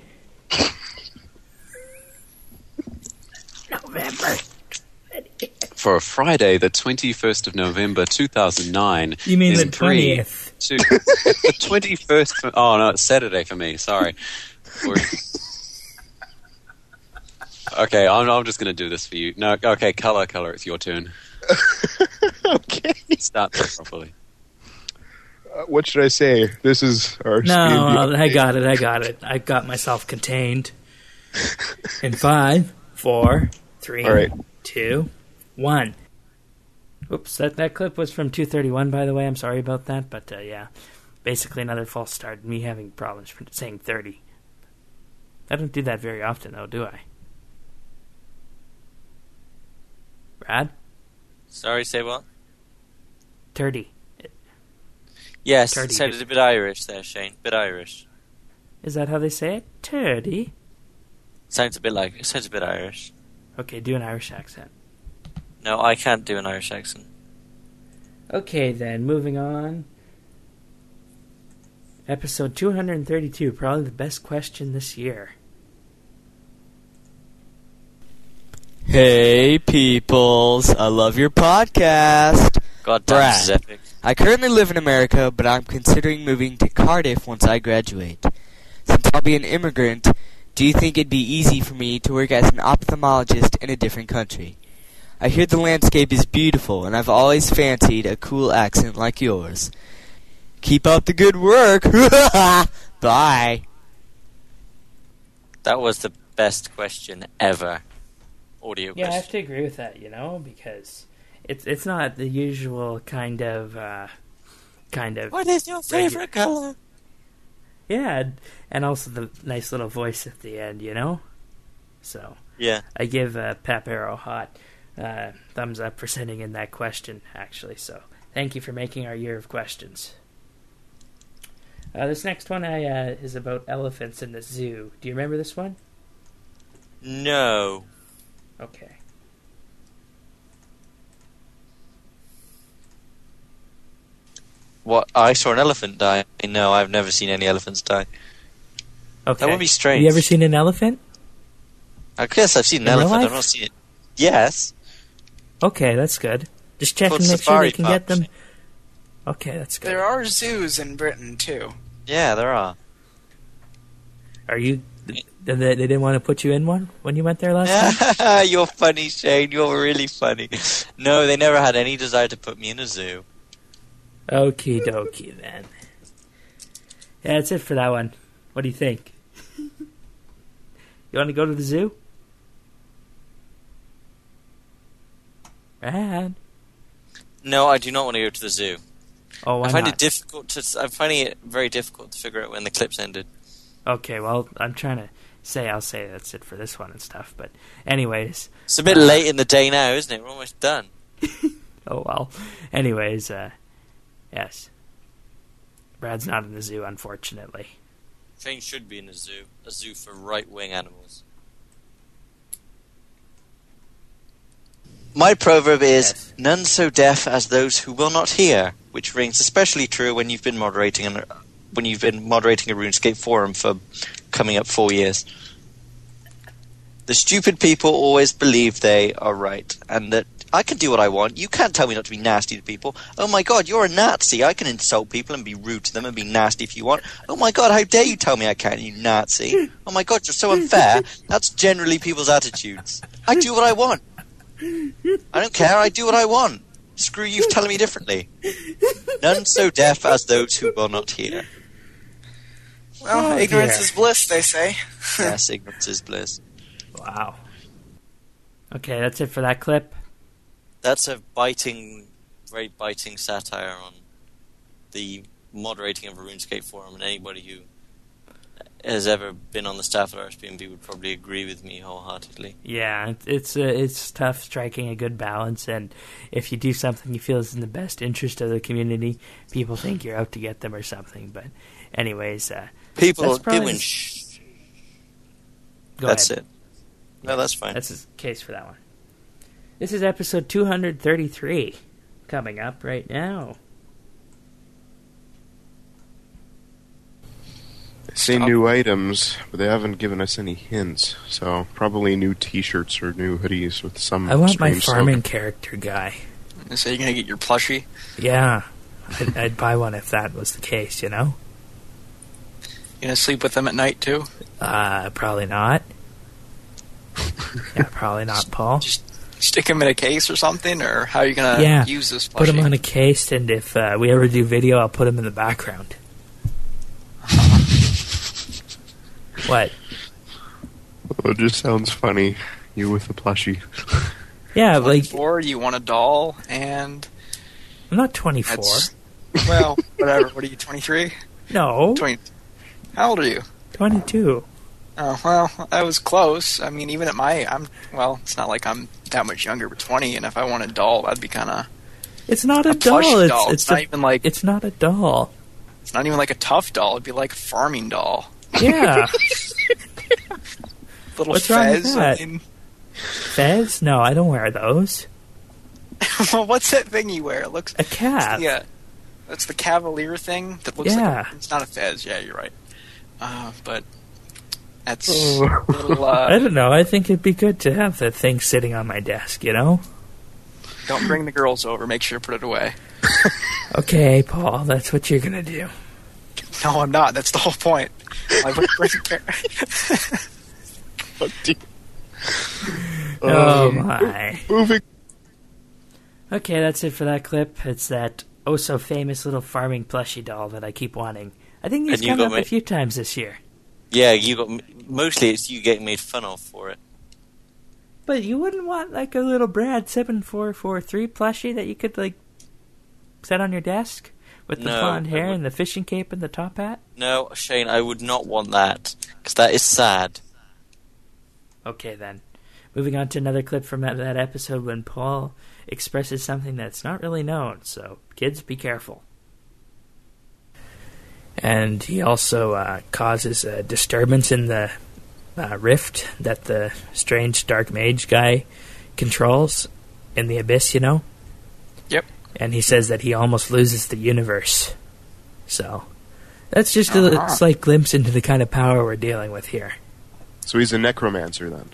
Speaker 1: November.
Speaker 7: For a Friday, the 21st of November 2009.
Speaker 1: You mean
Speaker 7: in
Speaker 1: the 20th?
Speaker 7: 2. The 21st. Oh no, it's Saturday for me. Sorry. Okay, I'm just going to do this for you. No, okay, color, it's your turn.
Speaker 8: Okay.
Speaker 7: Start properly.
Speaker 8: What should I say? This is our
Speaker 1: No, I got it. I got myself contained. In 5, 4, 3,
Speaker 8: All right.
Speaker 1: 2, 1. Oops, that clip was from 231, by the way. I'm sorry about that, but yeah. Basically another false start. Me having problems saying 30. I don't do that very often, though, do I? Brad?
Speaker 2: Sorry, say what?
Speaker 1: Turdy.
Speaker 2: Yes,
Speaker 1: Turdy.
Speaker 2: it sounded a bit Irish there, Shane. Bit Irish.
Speaker 1: Is that how they say it? Turdy?
Speaker 2: Sounds a bit Irish.
Speaker 1: Okay, do an Irish accent.
Speaker 2: No, I can't do an Irish accent.
Speaker 1: Okay, then, moving on. Episode 232, probably the best question this year.
Speaker 16: Hey, peoples. I love your podcast.
Speaker 2: God damn, this is epic.
Speaker 16: I currently live in America, but I'm considering moving to Cardiff once I graduate. Since I'll be an immigrant, do you think it'd be easy for me to work as an ophthalmologist in a different country? I hear the landscape is beautiful, and I've always fancied a cool accent like yours. Keep up the good work. Bye.
Speaker 2: That was the best question ever. Audio
Speaker 1: Yeah, I
Speaker 2: question.
Speaker 1: have to agree with that, because it's not the usual kind of
Speaker 12: What is your favorite color?
Speaker 1: Yeah, and also the nice little voice at the end, So
Speaker 2: yeah,
Speaker 1: I give Pap Arrow Hot thumbs up for sending in that question, actually. So thank you for making our year of questions. This next one is about elephants in the zoo. Do you remember this one?
Speaker 2: No.
Speaker 1: Okay.
Speaker 5: What? I saw an elephant die. No, I've never seen any elephants die.
Speaker 1: Okay.
Speaker 5: That would be strange.
Speaker 1: Have you ever seen an elephant?
Speaker 5: I guess I've seen an
Speaker 1: In real
Speaker 5: elephant.
Speaker 1: life?
Speaker 5: I've not seen it. Yes.
Speaker 1: Okay, that's good. Just check
Speaker 5: Called
Speaker 1: and make sure
Speaker 5: Safari
Speaker 1: they can
Speaker 5: Park.
Speaker 1: get them. Okay, that's good.
Speaker 4: There are zoos in Britain too.
Speaker 5: Yeah, there are.
Speaker 1: Are you? They didn't want to put you in one when you went there last time?
Speaker 5: You're funny, Shane. You're really funny. No, they never had any desire to put me in a zoo.
Speaker 1: Okie dokie then. Yeah, that's it for that one. What do you think? You want to go to the zoo? Brad?
Speaker 2: No, I do not want to go to the zoo.
Speaker 1: Oh, why
Speaker 2: I find
Speaker 1: not?
Speaker 2: it difficult I'm finding it very difficult to figure out when the clips ended.
Speaker 1: Okay, well, I'm trying to say I'll say that's it for this one and stuff, but anyways.
Speaker 2: It's a bit late in the day now, isn't it? We're almost done.
Speaker 1: Oh, well. Anyways, yes. Brad's not in the zoo, unfortunately.
Speaker 2: Shane should be in a zoo for right-wing animals.
Speaker 5: My proverb is, none so deaf as those who will not hear, which rings especially true when you've been moderating a RuneScape forum for coming up 4 years. The stupid people always believe they are right, and that I can do what I want. You can't tell me not to be nasty to people. Oh my god, you're a Nazi. I can insult people and be rude to them and be nasty if you want. Oh my god, how dare you tell me I can't, you Nazi. Oh my god, you're so unfair. That's generally people's attitudes. I do what I want. I don't care, I do what I want. Screw you for telling me differently. None so deaf as those who will not hear.
Speaker 4: Well, ignorance is bliss, they say.
Speaker 5: Yes, ignorance is bliss.
Speaker 1: Wow. Okay, that's it for that clip.
Speaker 2: That's a very biting satire on the moderating of a RuneScape forum, and anybody who has ever been on the staff at RSPNB would probably agree with me wholeheartedly.
Speaker 1: Yeah, it's tough striking a good balance, and if you do something you feel is in the best interest of the community, people think you're out to get them or something. But anyways,
Speaker 2: people
Speaker 1: that's
Speaker 2: doing
Speaker 1: Go
Speaker 2: That's
Speaker 1: ahead.
Speaker 2: it. No, that's fine.
Speaker 1: That's the case for that one. This is episode 233 coming up right now.
Speaker 8: I see new items, but they haven't given us any hints. So probably new T-shirts or new hoodies with some.
Speaker 1: I want my
Speaker 8: strange
Speaker 1: farming
Speaker 8: look.
Speaker 1: character guy.
Speaker 4: So you're gonna get your plushie?
Speaker 1: Yeah, I'd buy one if that was the case. You know.
Speaker 4: You gonna sleep with them at night too?
Speaker 1: Probably not. Yeah, probably not, Paul.
Speaker 4: Just stick them in a case or something, or how are you gonna use this plushie?
Speaker 1: Put them on a case, and if we ever do video, I'll put them in the background. What?
Speaker 8: Well, it just sounds funny. You with a plushie.
Speaker 1: Yeah,
Speaker 4: 24, you want a doll, and
Speaker 1: I'm not 24.
Speaker 4: Well, whatever. What are you, 23?
Speaker 1: No.
Speaker 4: 20. How old are you?
Speaker 1: 22.
Speaker 4: Oh, well, I was close. I mean, even at it's not like I'm that much younger, but 20, and if I want a doll, that'd be kind of...
Speaker 1: It's not a
Speaker 4: plush
Speaker 1: doll.
Speaker 4: doll.
Speaker 1: It's
Speaker 4: not even like...
Speaker 1: It's not a doll.
Speaker 4: It's not even like a tough doll. It'd be like a farming doll.
Speaker 1: Yeah.
Speaker 4: Little
Speaker 1: What's wrong with
Speaker 4: fez.
Speaker 1: that?
Speaker 4: I mean...
Speaker 1: Fez? No, I don't wear those.
Speaker 4: Well, what's that thing you wear? It looks...
Speaker 1: A cap.
Speaker 4: Yeah. That's the Cavalier thing that looks like... It's not a fez. Yeah, you're right. But... That's a little,
Speaker 1: I don't know. I think it'd be good to have that thing sitting on my desk, you know?
Speaker 4: Don't bring the girls over. Make sure to put it away.
Speaker 1: Okay, Paul, that's what you're going to do.
Speaker 4: No, I'm not. That's the whole point.
Speaker 1: Oh, my.
Speaker 8: Moving.
Speaker 1: Okay, that's it for that clip. It's that oh-so-famous little farming plushie doll that I keep wanting. I think he's come up a few times this year.
Speaker 2: Yeah, mostly it's you getting made fun of for it.
Speaker 1: But you wouldn't want like a little Brad 7443 plushie that you could like set on your desk with the blonde hair and the fishing cape and the top hat?
Speaker 2: No, Shane, I would not want that because that is sad.
Speaker 1: Okay then. Moving on to another clip from that episode when Paul expresses something that's not really known, so kids be careful. And he also causes a disturbance in the rift that the strange dark mage guy controls in the abyss, you know?
Speaker 4: Yep.
Speaker 1: And he says that he almost loses the universe. So, that's just a slight glimpse into the kind of power we're dealing with here.
Speaker 8: So he's a necromancer then?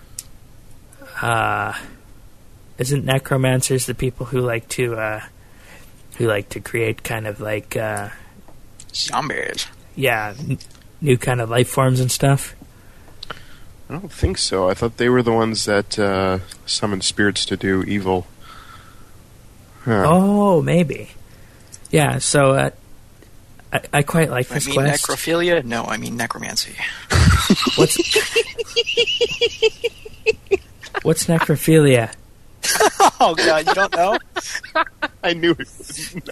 Speaker 1: Isn't necromancers the people who like to create kind of like...
Speaker 4: zombies.
Speaker 1: Yeah, new kind of life forms and stuff.
Speaker 8: I don't think so. I thought they were the ones that summoned spirits to do evil. Huh.
Speaker 1: Oh, maybe. Yeah, so I quite like this quest.
Speaker 4: Necrophilia? No, I mean necromancy.
Speaker 1: What's necrophilia?
Speaker 4: Oh, God, you don't know?
Speaker 8: I knew it.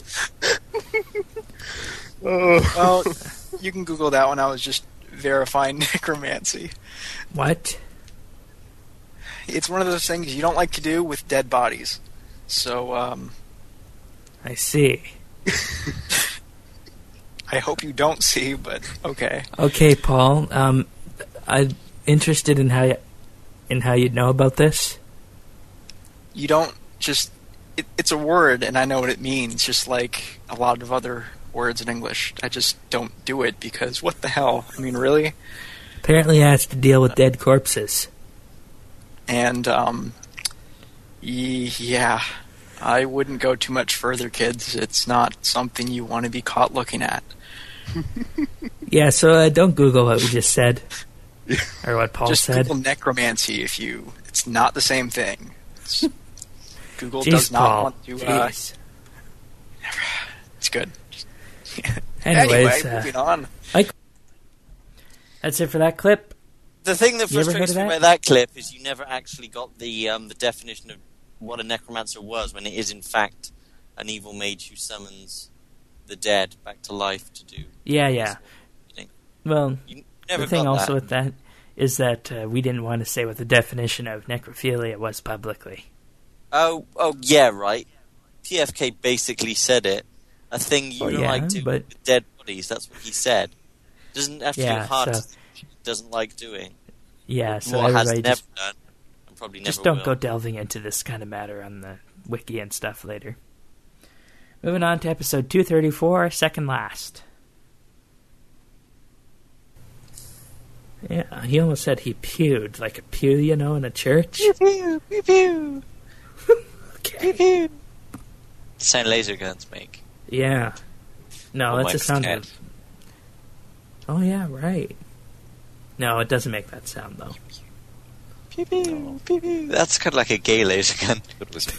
Speaker 8: No.
Speaker 4: Well, you can Google that one. I was just verifying necromancy.
Speaker 1: What?
Speaker 4: It's one of those things you don't like to do with dead bodies. So,
Speaker 1: I see.
Speaker 4: I hope you don't see, but okay.
Speaker 1: Okay, Paul. I'm interested in how you'd know about this.
Speaker 4: You don't just... It's a word, and I know what it means, just like a lot of other words in English. I just don't do it because what the hell? I mean, really?
Speaker 1: Apparently it has to deal with dead corpses.
Speaker 4: And, yeah, I wouldn't go too much further, kids. It's not something you want to be caught looking at.
Speaker 1: Yeah, so don't Google what we just said. Or what Paul
Speaker 4: just
Speaker 1: said.
Speaker 4: Just Google necromancy if you... It's not the same thing. Google
Speaker 1: Jeez,
Speaker 4: does not
Speaker 1: Paul.
Speaker 4: want to... It's good.
Speaker 1: Anyways,
Speaker 4: anyway, moving on.
Speaker 1: That's it for that clip.
Speaker 2: The thing that
Speaker 1: You ever
Speaker 2: frustrates
Speaker 1: heard
Speaker 2: me
Speaker 1: of
Speaker 2: about that clip is you never actually got the definition of what a necromancer was, when it is in fact an evil mage who summons the dead back to life to do.
Speaker 1: Yeah. Well,
Speaker 2: never
Speaker 1: the thing
Speaker 2: got
Speaker 1: also
Speaker 2: that.
Speaker 1: with that is that we didn't want to say what the definition of necrophilia was publicly.
Speaker 2: Oh, yeah, right. PFK basically said it. A thing you don't like doing with dead bodies. That's what he said. Doesn't have to do hard.
Speaker 1: So,
Speaker 2: doesn't like doing.
Speaker 1: Yeah, so
Speaker 2: what has
Speaker 1: everybody
Speaker 2: never done, and probably never
Speaker 1: just don't
Speaker 2: will.
Speaker 1: go delving into this kind of matter on the wiki and stuff later. Moving on to episode 234, second last. Yeah, he almost said he pewed, like a pew, you know, in a church.
Speaker 12: Pew, pew, pew, pew.
Speaker 1: Okay.
Speaker 12: Pew, pew.
Speaker 2: Sound laser guns make.
Speaker 1: Yeah. No,
Speaker 2: Or
Speaker 1: that's a sound
Speaker 2: Mike's
Speaker 1: of... Oh, yeah, right. No, it doesn't make that sound, though.
Speaker 12: Pew, pew, pew, pew.
Speaker 2: That's kind of like a gay laser gun. It was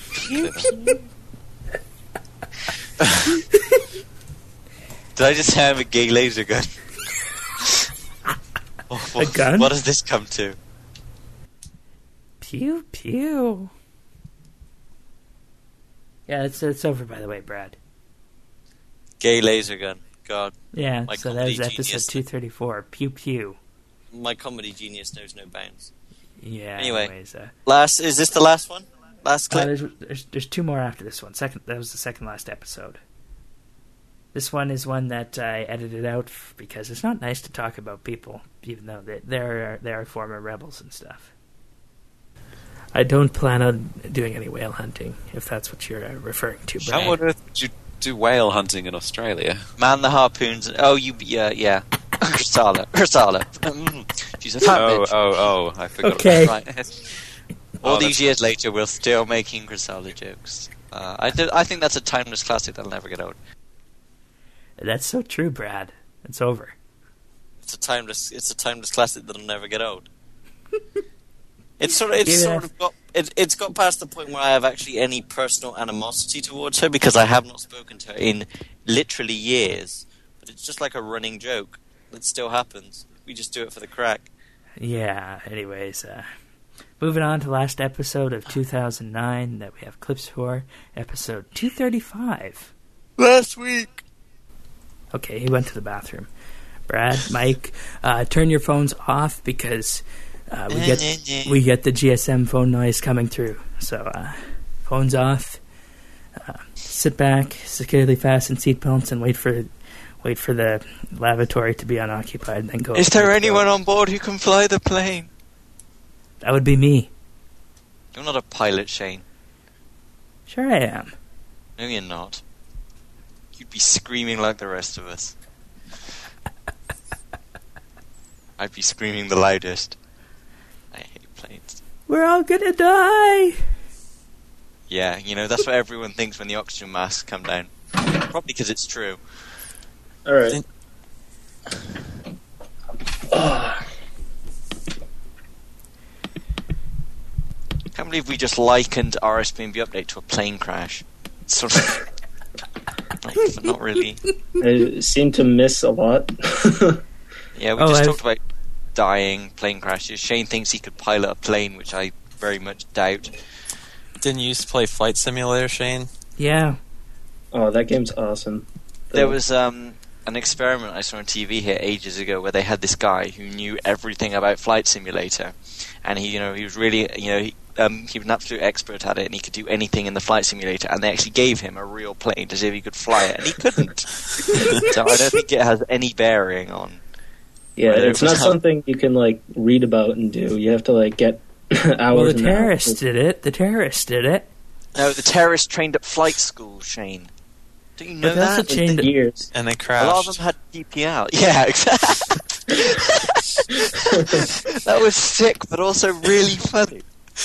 Speaker 2: Did I just have a gay laser gun?
Speaker 1: A gun?
Speaker 2: What does this come to?
Speaker 1: Pew, pew. Yeah, it's over, by the way, Brad.
Speaker 2: Gay laser gun. God.
Speaker 1: Yeah,
Speaker 2: My
Speaker 1: so that was
Speaker 2: comedy
Speaker 1: episode
Speaker 2: genius.
Speaker 1: 234. Pew, pew.
Speaker 2: my comedy genius knows no bounds.
Speaker 1: Yeah.
Speaker 2: Anyway,
Speaker 1: anyways,
Speaker 2: is this the last one? Last clip?
Speaker 1: There's two more after this one. That was the second last episode. This one is one that I edited out because it's not nice to talk about people, even though they are former rebels and stuff. I don't plan on doing any whale hunting, if that's what you're referring to, Brian.
Speaker 7: How on earth would you do whale hunting in Australia?
Speaker 2: Man the harpoons. Oh, yeah. Ursula. She's a fat bitch.
Speaker 7: Oh, I forgot.
Speaker 1: Okay.
Speaker 2: Right. All these years later, we're still making Ursula jokes. I think that's a timeless classic that'll never get old.
Speaker 1: That's so true, Brad. It's over.
Speaker 2: It's a timeless classic that'll never get old. It's got past the point where I have actually any personal animosity towards her because I have not spoken to her in literally years. But it's just like a running joke that still happens. We just do it for the crack.
Speaker 1: Yeah. Anyways, moving on to last episode of 2009 that we have clips for, episode 235.
Speaker 2: Last week.
Speaker 1: Okay, he went to the bathroom. Brad, Mike, turn your phones off because we get the GSM phone noise coming through. So, phones off. Sit back, securely fasten seatbelts, and wait for the lavatory to be unoccupied, and then go.
Speaker 2: Is there anyone on board who can fly the plane?
Speaker 1: That would be me.
Speaker 2: You're not a pilot, Shane.
Speaker 1: Sure I am.
Speaker 2: No, you're not. You'd be screaming like the rest of us. I'd be screaming the loudest. I hate planes.
Speaker 1: We're all gonna die!
Speaker 2: Yeah, that's what everyone thinks when the oxygen masks come down. Probably because it's true.
Speaker 17: Alright.
Speaker 2: Can't believe we just likened RSBNB update to a plane crash. It's sort of... not really.
Speaker 17: I seem to miss a lot.
Speaker 2: Yeah, we just talked about dying, plane crashes. Shane thinks he could pilot a plane, which I very much doubt.
Speaker 7: Didn't you used to play Flight Simulator, Shane?
Speaker 1: Yeah.
Speaker 17: Oh, that game's awesome.
Speaker 2: There was an experiment I saw on TV here ages ago where they had this guy who knew everything about Flight Simulator, and he was really, he was an absolute expert at it, and he could do anything in the Flight Simulator, and they actually gave him a real plane to see if he could fly it, and he couldn't. So I don't think it has any bearing on...
Speaker 17: Yeah, it's not something you can, read about and do. You have to, get hours.
Speaker 1: Well, the terrorists did it.
Speaker 2: No, the terrorists trained at flight school, Shane. Do you know that?
Speaker 17: Years.
Speaker 7: And they crashed.
Speaker 2: A lot of them had DPL. Yeah, exactly. That was sick, but also really funny.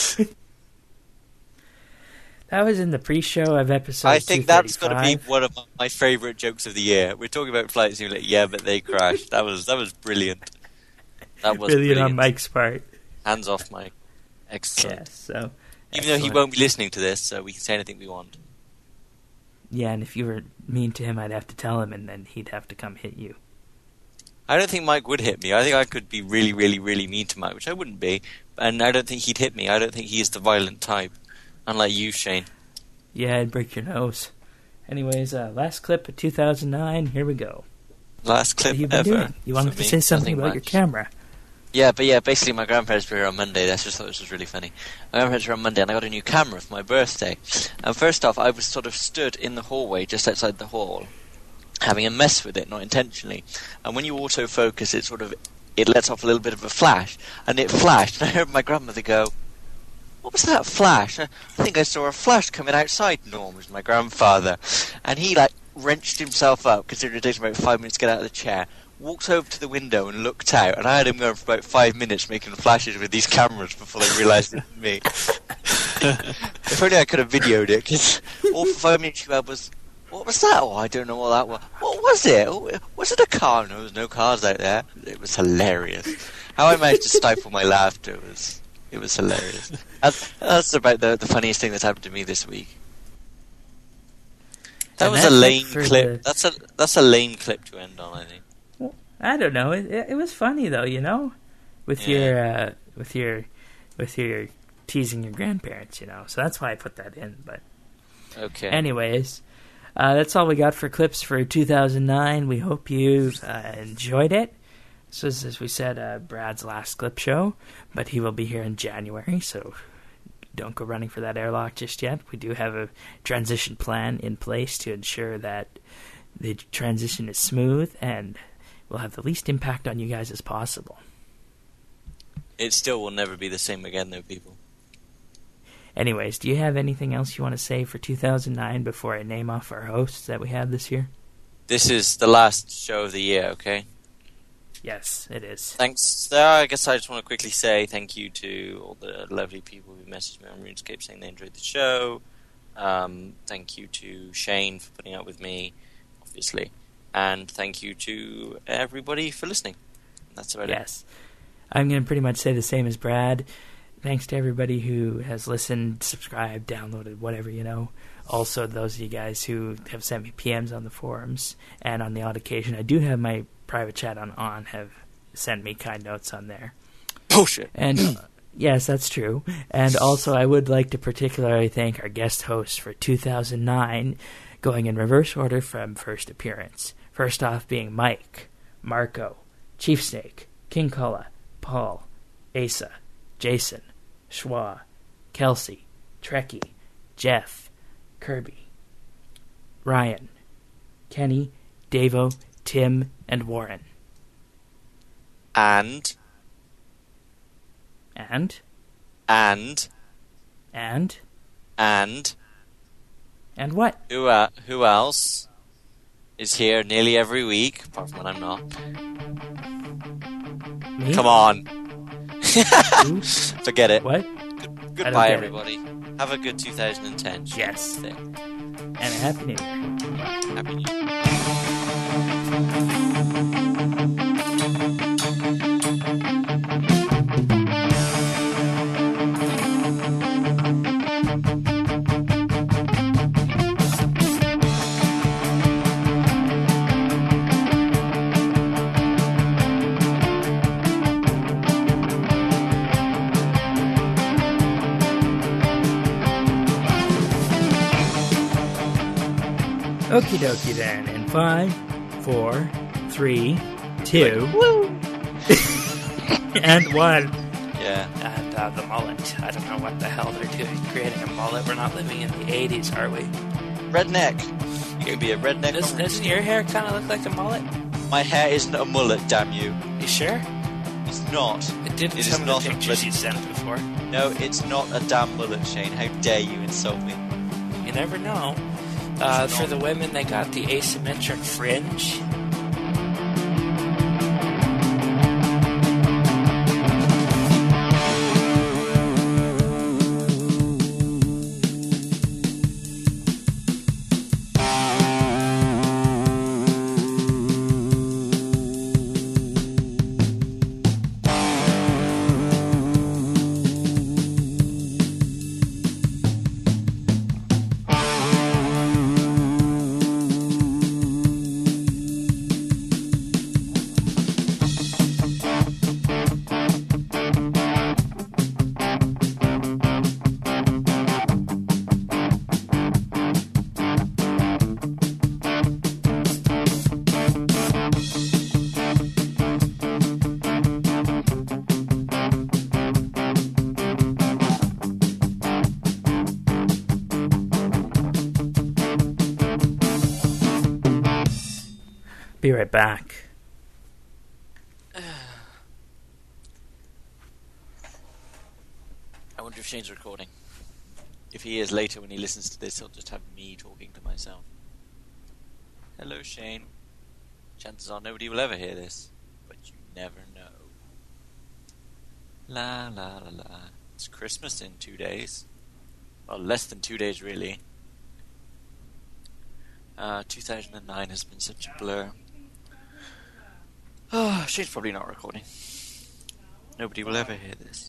Speaker 1: That was in the pre-show of episode
Speaker 2: I think that's got to be one of my favourite jokes of the year. We're talking about Flight Simulator, yeah, but they crashed. That was brilliant. That was brilliant
Speaker 1: on Mike's part.
Speaker 2: Hands off, Mike. Excellent.
Speaker 1: Yes, so
Speaker 2: even though he won't be listening to this, so we can say anything we want.
Speaker 1: Yeah, and if you were mean to him, I'd have to tell him, and then he'd have to come hit you.
Speaker 2: I don't think Mike would hit me. I think I could be really, really, really mean to Mike, which I wouldn't be. And I don't think he'd hit me. I don't think he's the violent type. Unlike you, Shane.
Speaker 1: Yeah, I'd break your nose. Anyways, last clip of 2009. Here we go.
Speaker 2: Last clip
Speaker 1: what have you been
Speaker 2: ever.
Speaker 1: Doing? You wanted to say something about your camera.
Speaker 2: Yeah, basically my grandparents were here on Monday. I just thought this was really funny. My grandparents were on Monday, and I got a new camera for my birthday. And first off, I was sort of stood in the hallway just outside the hall, having a mess with it, not intentionally. And when you autofocus, it lets off a little bit of a flash, and it flashed. And I heard my grandmother go, "What was that flash? I think I saw a flash coming outside." Norm was my grandfather, and he wrenched himself up, considering it takes him about 5 minutes to get out of the chair. Walked over to the window and looked out, and I had him going for about 5 minutes making flashes with these cameras before they realised it was me. If only I could have videoed it, because all for 5 minutes you had was, "What was that? Oh, I don't know what that was. What was it? Oh, was it a car?" No, there was no cars out there. It was hilarious. How I managed to stifle my laughter was hilarious. That's about the funniest thing that's happened to me this week. That was a lame clip. That's a lame clip to end on, I think.
Speaker 1: I don't know. It was funny though, with your teasing your grandparents, So that's why I put that in. But
Speaker 2: okay.
Speaker 1: Anyways, that's all we got for clips for 2009. We hope you enjoyed it. So as we said, Brad's last clip show, but he will be here in January, so don't go running for that airlock just yet. We do have a transition plan in place to ensure that the transition is smooth and will have the least impact on you guys as possible.
Speaker 2: It still will never be the same again, though, people.
Speaker 1: Anyways, do you have anything else you want to say for 2009 before I name off our hosts that we have this year?
Speaker 2: This is the last show of the year, okay?
Speaker 1: Yes, it is.
Speaker 2: Thanks. I guess I just want to quickly say thank you to all the lovely people who messaged me on RuneScape saying they enjoyed the show. Thank you to Shane for putting up with me, obviously. And thank you to everybody for listening. That's about it.
Speaker 1: Yes. I'm going to pretty much say the same as Brad. Thanks to everybody who has listened, subscribed, downloaded, whatever, you know. Also, those of you guys who have sent me PMs on the forums, and on the odd occasion, I do have my private chat on have sent me kind notes on there.
Speaker 2: Bullshit.
Speaker 1: And yes, that's true. And also, I would like to particularly thank our guest hosts for 2009, going in reverse order from first appearance. First off being Mike, Marco, Chief Snake, King Kola, Paul, Asa, Jason, Schwa, Kelsey, Trekkie, Jeff, Kirby, Ryan, Kenny, Davo, Tim, and Warren.
Speaker 2: And
Speaker 1: what?
Speaker 2: Who else is here nearly every week, apart from when I'm not?
Speaker 1: Me?
Speaker 2: Come on. Forget it.
Speaker 1: What?
Speaker 2: Goodbye, everybody. Have a good 2010.
Speaker 1: Yes. And a Happy New Year.
Speaker 2: Happy New Year.
Speaker 1: Okie dokie then. In 5, 4, 3, 2, and 1.
Speaker 2: Yeah.
Speaker 6: And the mullet. I don't know what the hell they're doing, creating a mullet. We're not living in the 80s, are we?
Speaker 2: Redneck. You can be a redneck.
Speaker 6: Doesn't your hair kind of look like a mullet?
Speaker 2: My hair isn't a mullet, damn you.
Speaker 6: You sure?
Speaker 2: It's not.
Speaker 6: It didn't some of the pictures you sent before.
Speaker 2: No, it's not a damn mullet, Shane. How dare you insult me?
Speaker 6: You never know. For the women, they got the asymmetric fringe.
Speaker 1: Be right back.
Speaker 2: I wonder if Shane's recording. If he is later when he listens to this, he'll just have me talking to myself. Hello, Shane. Chances are nobody will ever hear this, but you never know. La la la la. It's Christmas in 2 days. Well, less than 2 days, really. 2009 has been such a blur. Oh, Shane's probably not recording. Nobody will ever hear this.